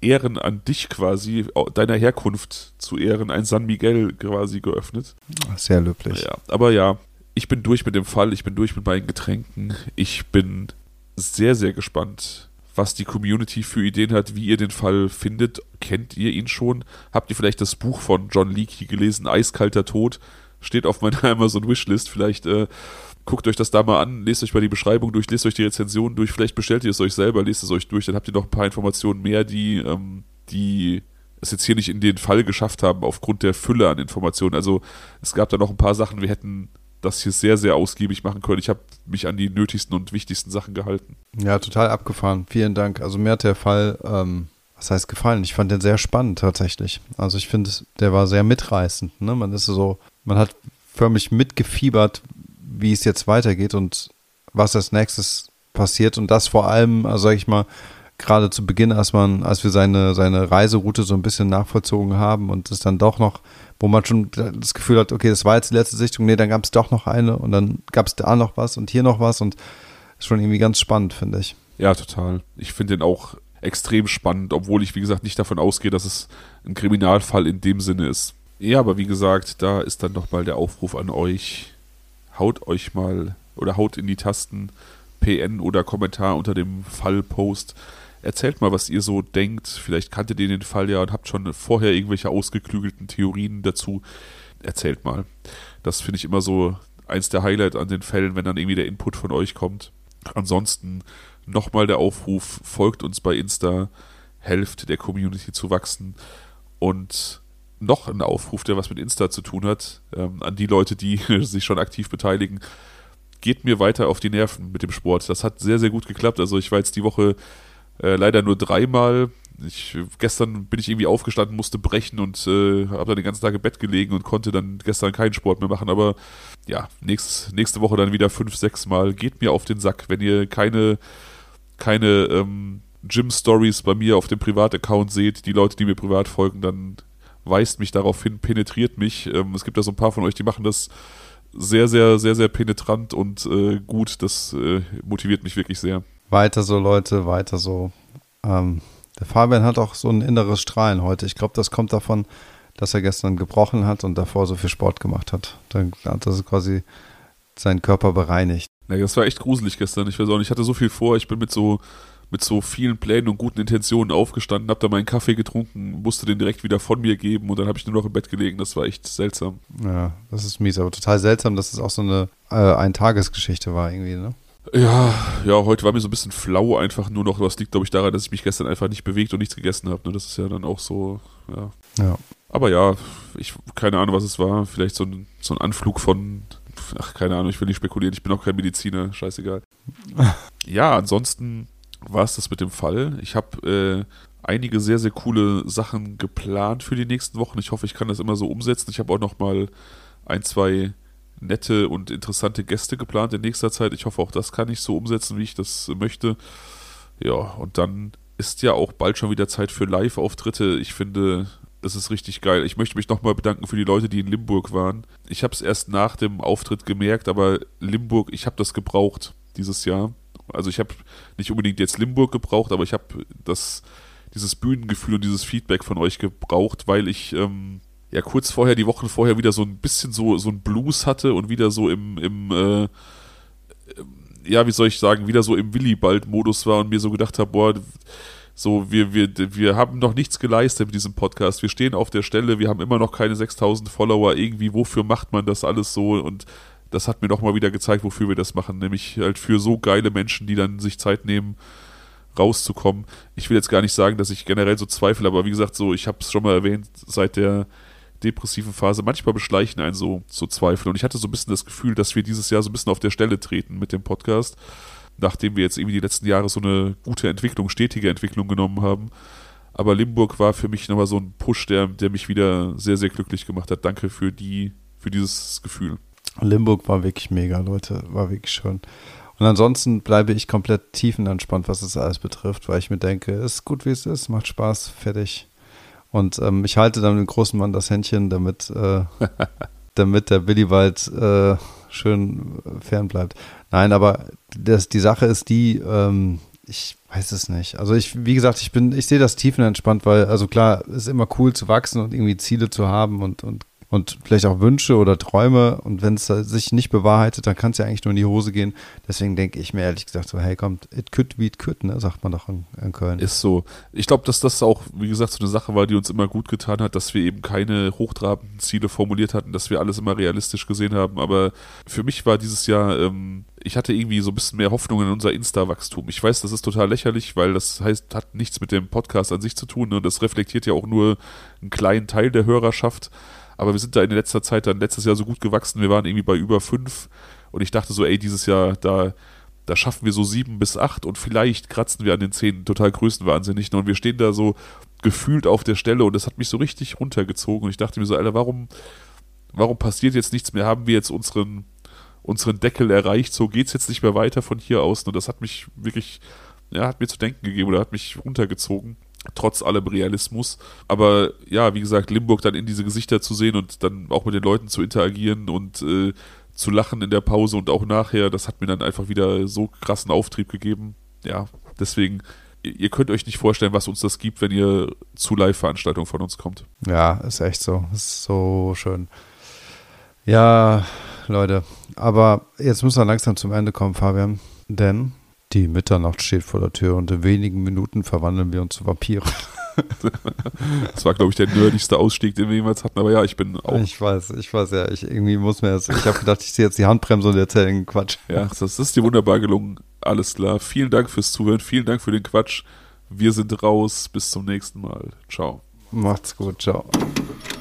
Ehren an dich quasi, deiner Herkunft zu Ehren, ein San Miguel quasi geöffnet. Sehr löblich. Ja, aber ja, ich bin durch mit dem Fall, ich bin durch mit meinen Getränken. Ich bin sehr, sehr gespannt, was die Community für Ideen hat, wie ihr den Fall findet. Kennt ihr ihn schon? Habt ihr vielleicht das Buch von John Leakey gelesen, Eiskalter Tod? Steht auf meiner Amazon-Wishlist. Vielleicht guckt euch das da mal an, lest euch mal die Beschreibung durch, lest euch die Rezension durch, vielleicht bestellt ihr es euch selber, lest es euch durch, dann habt ihr noch ein paar Informationen mehr, die es jetzt hier nicht in den Fall geschafft haben, aufgrund der Fülle an Informationen. Also es gab da noch ein paar Sachen, wir hätten das hier sehr, sehr ausgiebig machen können. Ich habe mich an die nötigsten und wichtigsten Sachen gehalten. Ja, total abgefahren. Vielen Dank. Also mir hat der Fall, was heißt gefallen? Ich fand den sehr spannend tatsächlich. Also ich finde, der war sehr mitreißend. Ne? Man hat förmlich mitgefiebert, wie es jetzt weitergeht und was als nächstes passiert. Und das vor allem, also sag ich mal, gerade zu Beginn, als wir seine Reiseroute so ein bisschen nachvollzogen haben und es dann doch noch, wo man schon das Gefühl hat, okay, das war jetzt die letzte Sichtung, nee, dann gab es doch noch eine und dann gab es da noch was und hier noch was und ist schon irgendwie ganz spannend, finde ich. Ja, total. Ich finde den auch extrem spannend, obwohl ich, wie gesagt, nicht davon ausgehe, dass es ein Kriminalfall in dem Sinne ist. Ja, aber wie gesagt, da ist dann nochmal der Aufruf an euch, haut euch mal oder haut in die Tasten PN oder Kommentar unter dem Fallpost. Erzählt mal, was ihr so denkt. Vielleicht kanntet ihr den Fall ja und habt schon vorher irgendwelche ausgeklügelten Theorien dazu. Erzählt mal. Das finde ich immer so eins der Highlights an den Fällen, wenn dann irgendwie der Input von euch kommt. Ansonsten nochmal der Aufruf, folgt uns bei Insta, helft der Community zu wachsen. Und noch ein Aufruf, der was mit Insta zu tun hat, an die Leute, die sich schon aktiv beteiligen. Geht mir weiter auf die Nerven mit dem Sport. Das hat sehr, sehr gut geklappt. Also ich war jetzt die Woche leider nur 3-mal. Gestern bin ich irgendwie aufgestanden, musste brechen und habe dann den ganzen Tag im Bett gelegen und konnte dann gestern keinen Sport mehr machen. Aber ja, nächste Woche dann wieder 5-6 Mal. Geht mir auf den Sack. Wenn ihr keine Gym-Stories bei mir auf dem Privataccount seht, die Leute, die mir privat folgen, dann weist mich darauf hin, penetriert mich. Es gibt da so ein paar von euch, die machen das sehr, sehr, sehr, sehr penetrant und gut. Das motiviert mich wirklich sehr. Weiter so, Leute, weiter so. Der Fabian hat auch so ein inneres Strahlen heute. Ich glaube, das kommt davon, dass er gestern gebrochen hat und davor so viel Sport gemacht hat. Dann hat er quasi seinen Körper bereinigt. Ja, das war echt gruselig gestern. Ich weiß auch nicht, ich hatte so viel vor. Ich bin mit so vielen Plänen und guten Intentionen aufgestanden, habe da meinen Kaffee getrunken, musste den direkt wieder von mir geben und dann habe ich nur noch im Bett gelegen. Das war echt seltsam. Ja, das ist mies, aber total seltsam, dass es auch so eine Eintagesgeschichte war irgendwie, ne? Ja, heute war mir so ein bisschen flau einfach nur noch. Das liegt, glaube ich, daran, dass ich mich gestern einfach nicht bewegt und nichts gegessen habe. Ne? Das ist ja dann auch so, ja. Aber ja, keine Ahnung, was es war. Vielleicht so ein Anflug von, keine Ahnung, ich will nicht spekulieren. Ich bin auch kein Mediziner, scheißegal. Ja, ansonsten war es das mit dem Fall. Ich habe einige sehr, sehr coole Sachen geplant für die nächsten Wochen. Ich hoffe, ich kann das immer so umsetzen. Ich habe auch noch mal 1-2 nette und interessante Gäste geplant in nächster Zeit. Ich hoffe, auch das kann ich so umsetzen, wie ich das möchte. Ja, und dann ist ja auch bald schon wieder Zeit für Live-Auftritte. Ich finde, es ist richtig geil. Ich möchte mich nochmal bedanken für die Leute, die in Limburg waren. Ich habe es erst nach dem Auftritt gemerkt, aber Limburg, ich habe das gebraucht dieses Jahr. Also ich habe nicht unbedingt jetzt Limburg gebraucht, aber ich habe dieses Bühnengefühl und dieses Feedback von euch gebraucht, weil ich kurz vorher, die Wochen vorher wieder so ein bisschen so ein Blues hatte und wieder so wie soll ich sagen, wieder so im Willibald-Modus war und mir so gedacht habe, boah, so wir haben noch nichts geleistet mit diesem Podcast. Wir stehen auf der Stelle, wir haben immer noch keine 6.000 Follower. Irgendwie, wofür macht man das alles so? Und das hat mir noch mal wieder gezeigt, wofür wir das machen. Nämlich halt für so geile Menschen, die dann sich Zeit nehmen, rauszukommen. Ich will jetzt gar nicht sagen, dass ich generell so zweifle, aber wie gesagt, so, ich habe es schon mal erwähnt, seit der depressiven Phase, manchmal beschleichen einen so Zweifel. Und ich hatte so ein bisschen das Gefühl, dass wir dieses Jahr so ein bisschen auf der Stelle treten mit dem Podcast, nachdem wir jetzt irgendwie die letzten Jahre so eine gute Entwicklung, stetige Entwicklung genommen haben. Aber Limburg war für mich nochmal so ein Push, der mich wieder sehr, sehr glücklich gemacht hat. Danke für dieses Gefühl. Limburg war wirklich mega, Leute. War wirklich schön. Und ansonsten bleibe ich komplett tiefenentspannt, was das alles betrifft, weil ich mir denke, ist gut, wie es ist, macht Spaß, fertig. Und ich halte dann dem großen Mann das Händchen, damit der Willibald schön fern bleibt. Nein, aber die Sache ist die, Ich weiß es nicht. Also wie gesagt, ich sehe das tiefenentspannt, weil, also klar, es ist immer cool zu wachsen und irgendwie Ziele zu haben und vielleicht auch Wünsche oder Träume. Und wenn es sich nicht bewahrheitet, dann kann es ja eigentlich nur in die Hose gehen. Deswegen denke ich mir ehrlich gesagt so, hey, kommt, it could be it could, ne, sagt man doch in Köln. Ist so. Ich glaube, dass das auch, wie gesagt, so eine Sache war, die uns immer gut getan hat, dass wir eben keine hochtrabenden Ziele formuliert hatten, dass wir alles immer realistisch gesehen haben. Aber für mich war dieses Jahr, ich hatte irgendwie so ein bisschen mehr Hoffnung in unser Insta-Wachstum. Ich weiß, das ist total lächerlich, weil das heißt, hat nichts mit dem Podcast an sich zu tun. Ne? Und das reflektiert ja auch nur einen kleinen Teil der Hörerschaft. Aber wir sind da in letzter Zeit dann letztes Jahr so gut gewachsen. Wir waren irgendwie bei über 5 und ich dachte so, ey, dieses Jahr, da schaffen wir so 7 bis 8 und vielleicht kratzen wir an den 10, total größenwahnsinnig. Und wir stehen da so gefühlt auf der Stelle und das hat mich so richtig runtergezogen. Und ich dachte mir so, Alter, warum passiert jetzt nichts mehr? Haben wir jetzt unseren Deckel erreicht? So geht's jetzt nicht mehr weiter von hier aus. Und das hat mich wirklich, ja, hat mir zu denken gegeben oder hat mich runtergezogen. Trotz allem Realismus. Aber ja, wie gesagt, Limburg dann in diese Gesichter zu sehen und dann auch mit den Leuten zu interagieren und zu lachen in der Pause und auch nachher, das hat mir dann einfach wieder so krassen Auftrieb gegeben. Ja, deswegen, ihr könnt euch nicht vorstellen, was uns das gibt, wenn ihr zu Live-Veranstaltungen von uns kommt. Ja, ist echt so. Ist so schön. Ja, Leute, aber jetzt müssen wir langsam zum Ende kommen, Fabian, denn die Mitternacht steht vor der Tür und in wenigen Minuten verwandeln wir uns zu Vampire. Das war, glaube ich, der nerdigste Ausstieg, den wir jemals hatten, aber ja, ich bin auch... Ich weiß, ja, irgendwie muss mir jetzt, ich habe gedacht, ich ziehe jetzt die Handbremse und erzähle den Quatsch. Ja, das ist dir wunderbar gelungen, alles klar. Vielen Dank fürs Zuhören, vielen Dank für den Quatsch. Wir sind raus, bis zum nächsten Mal. Ciao. Macht's gut, ciao.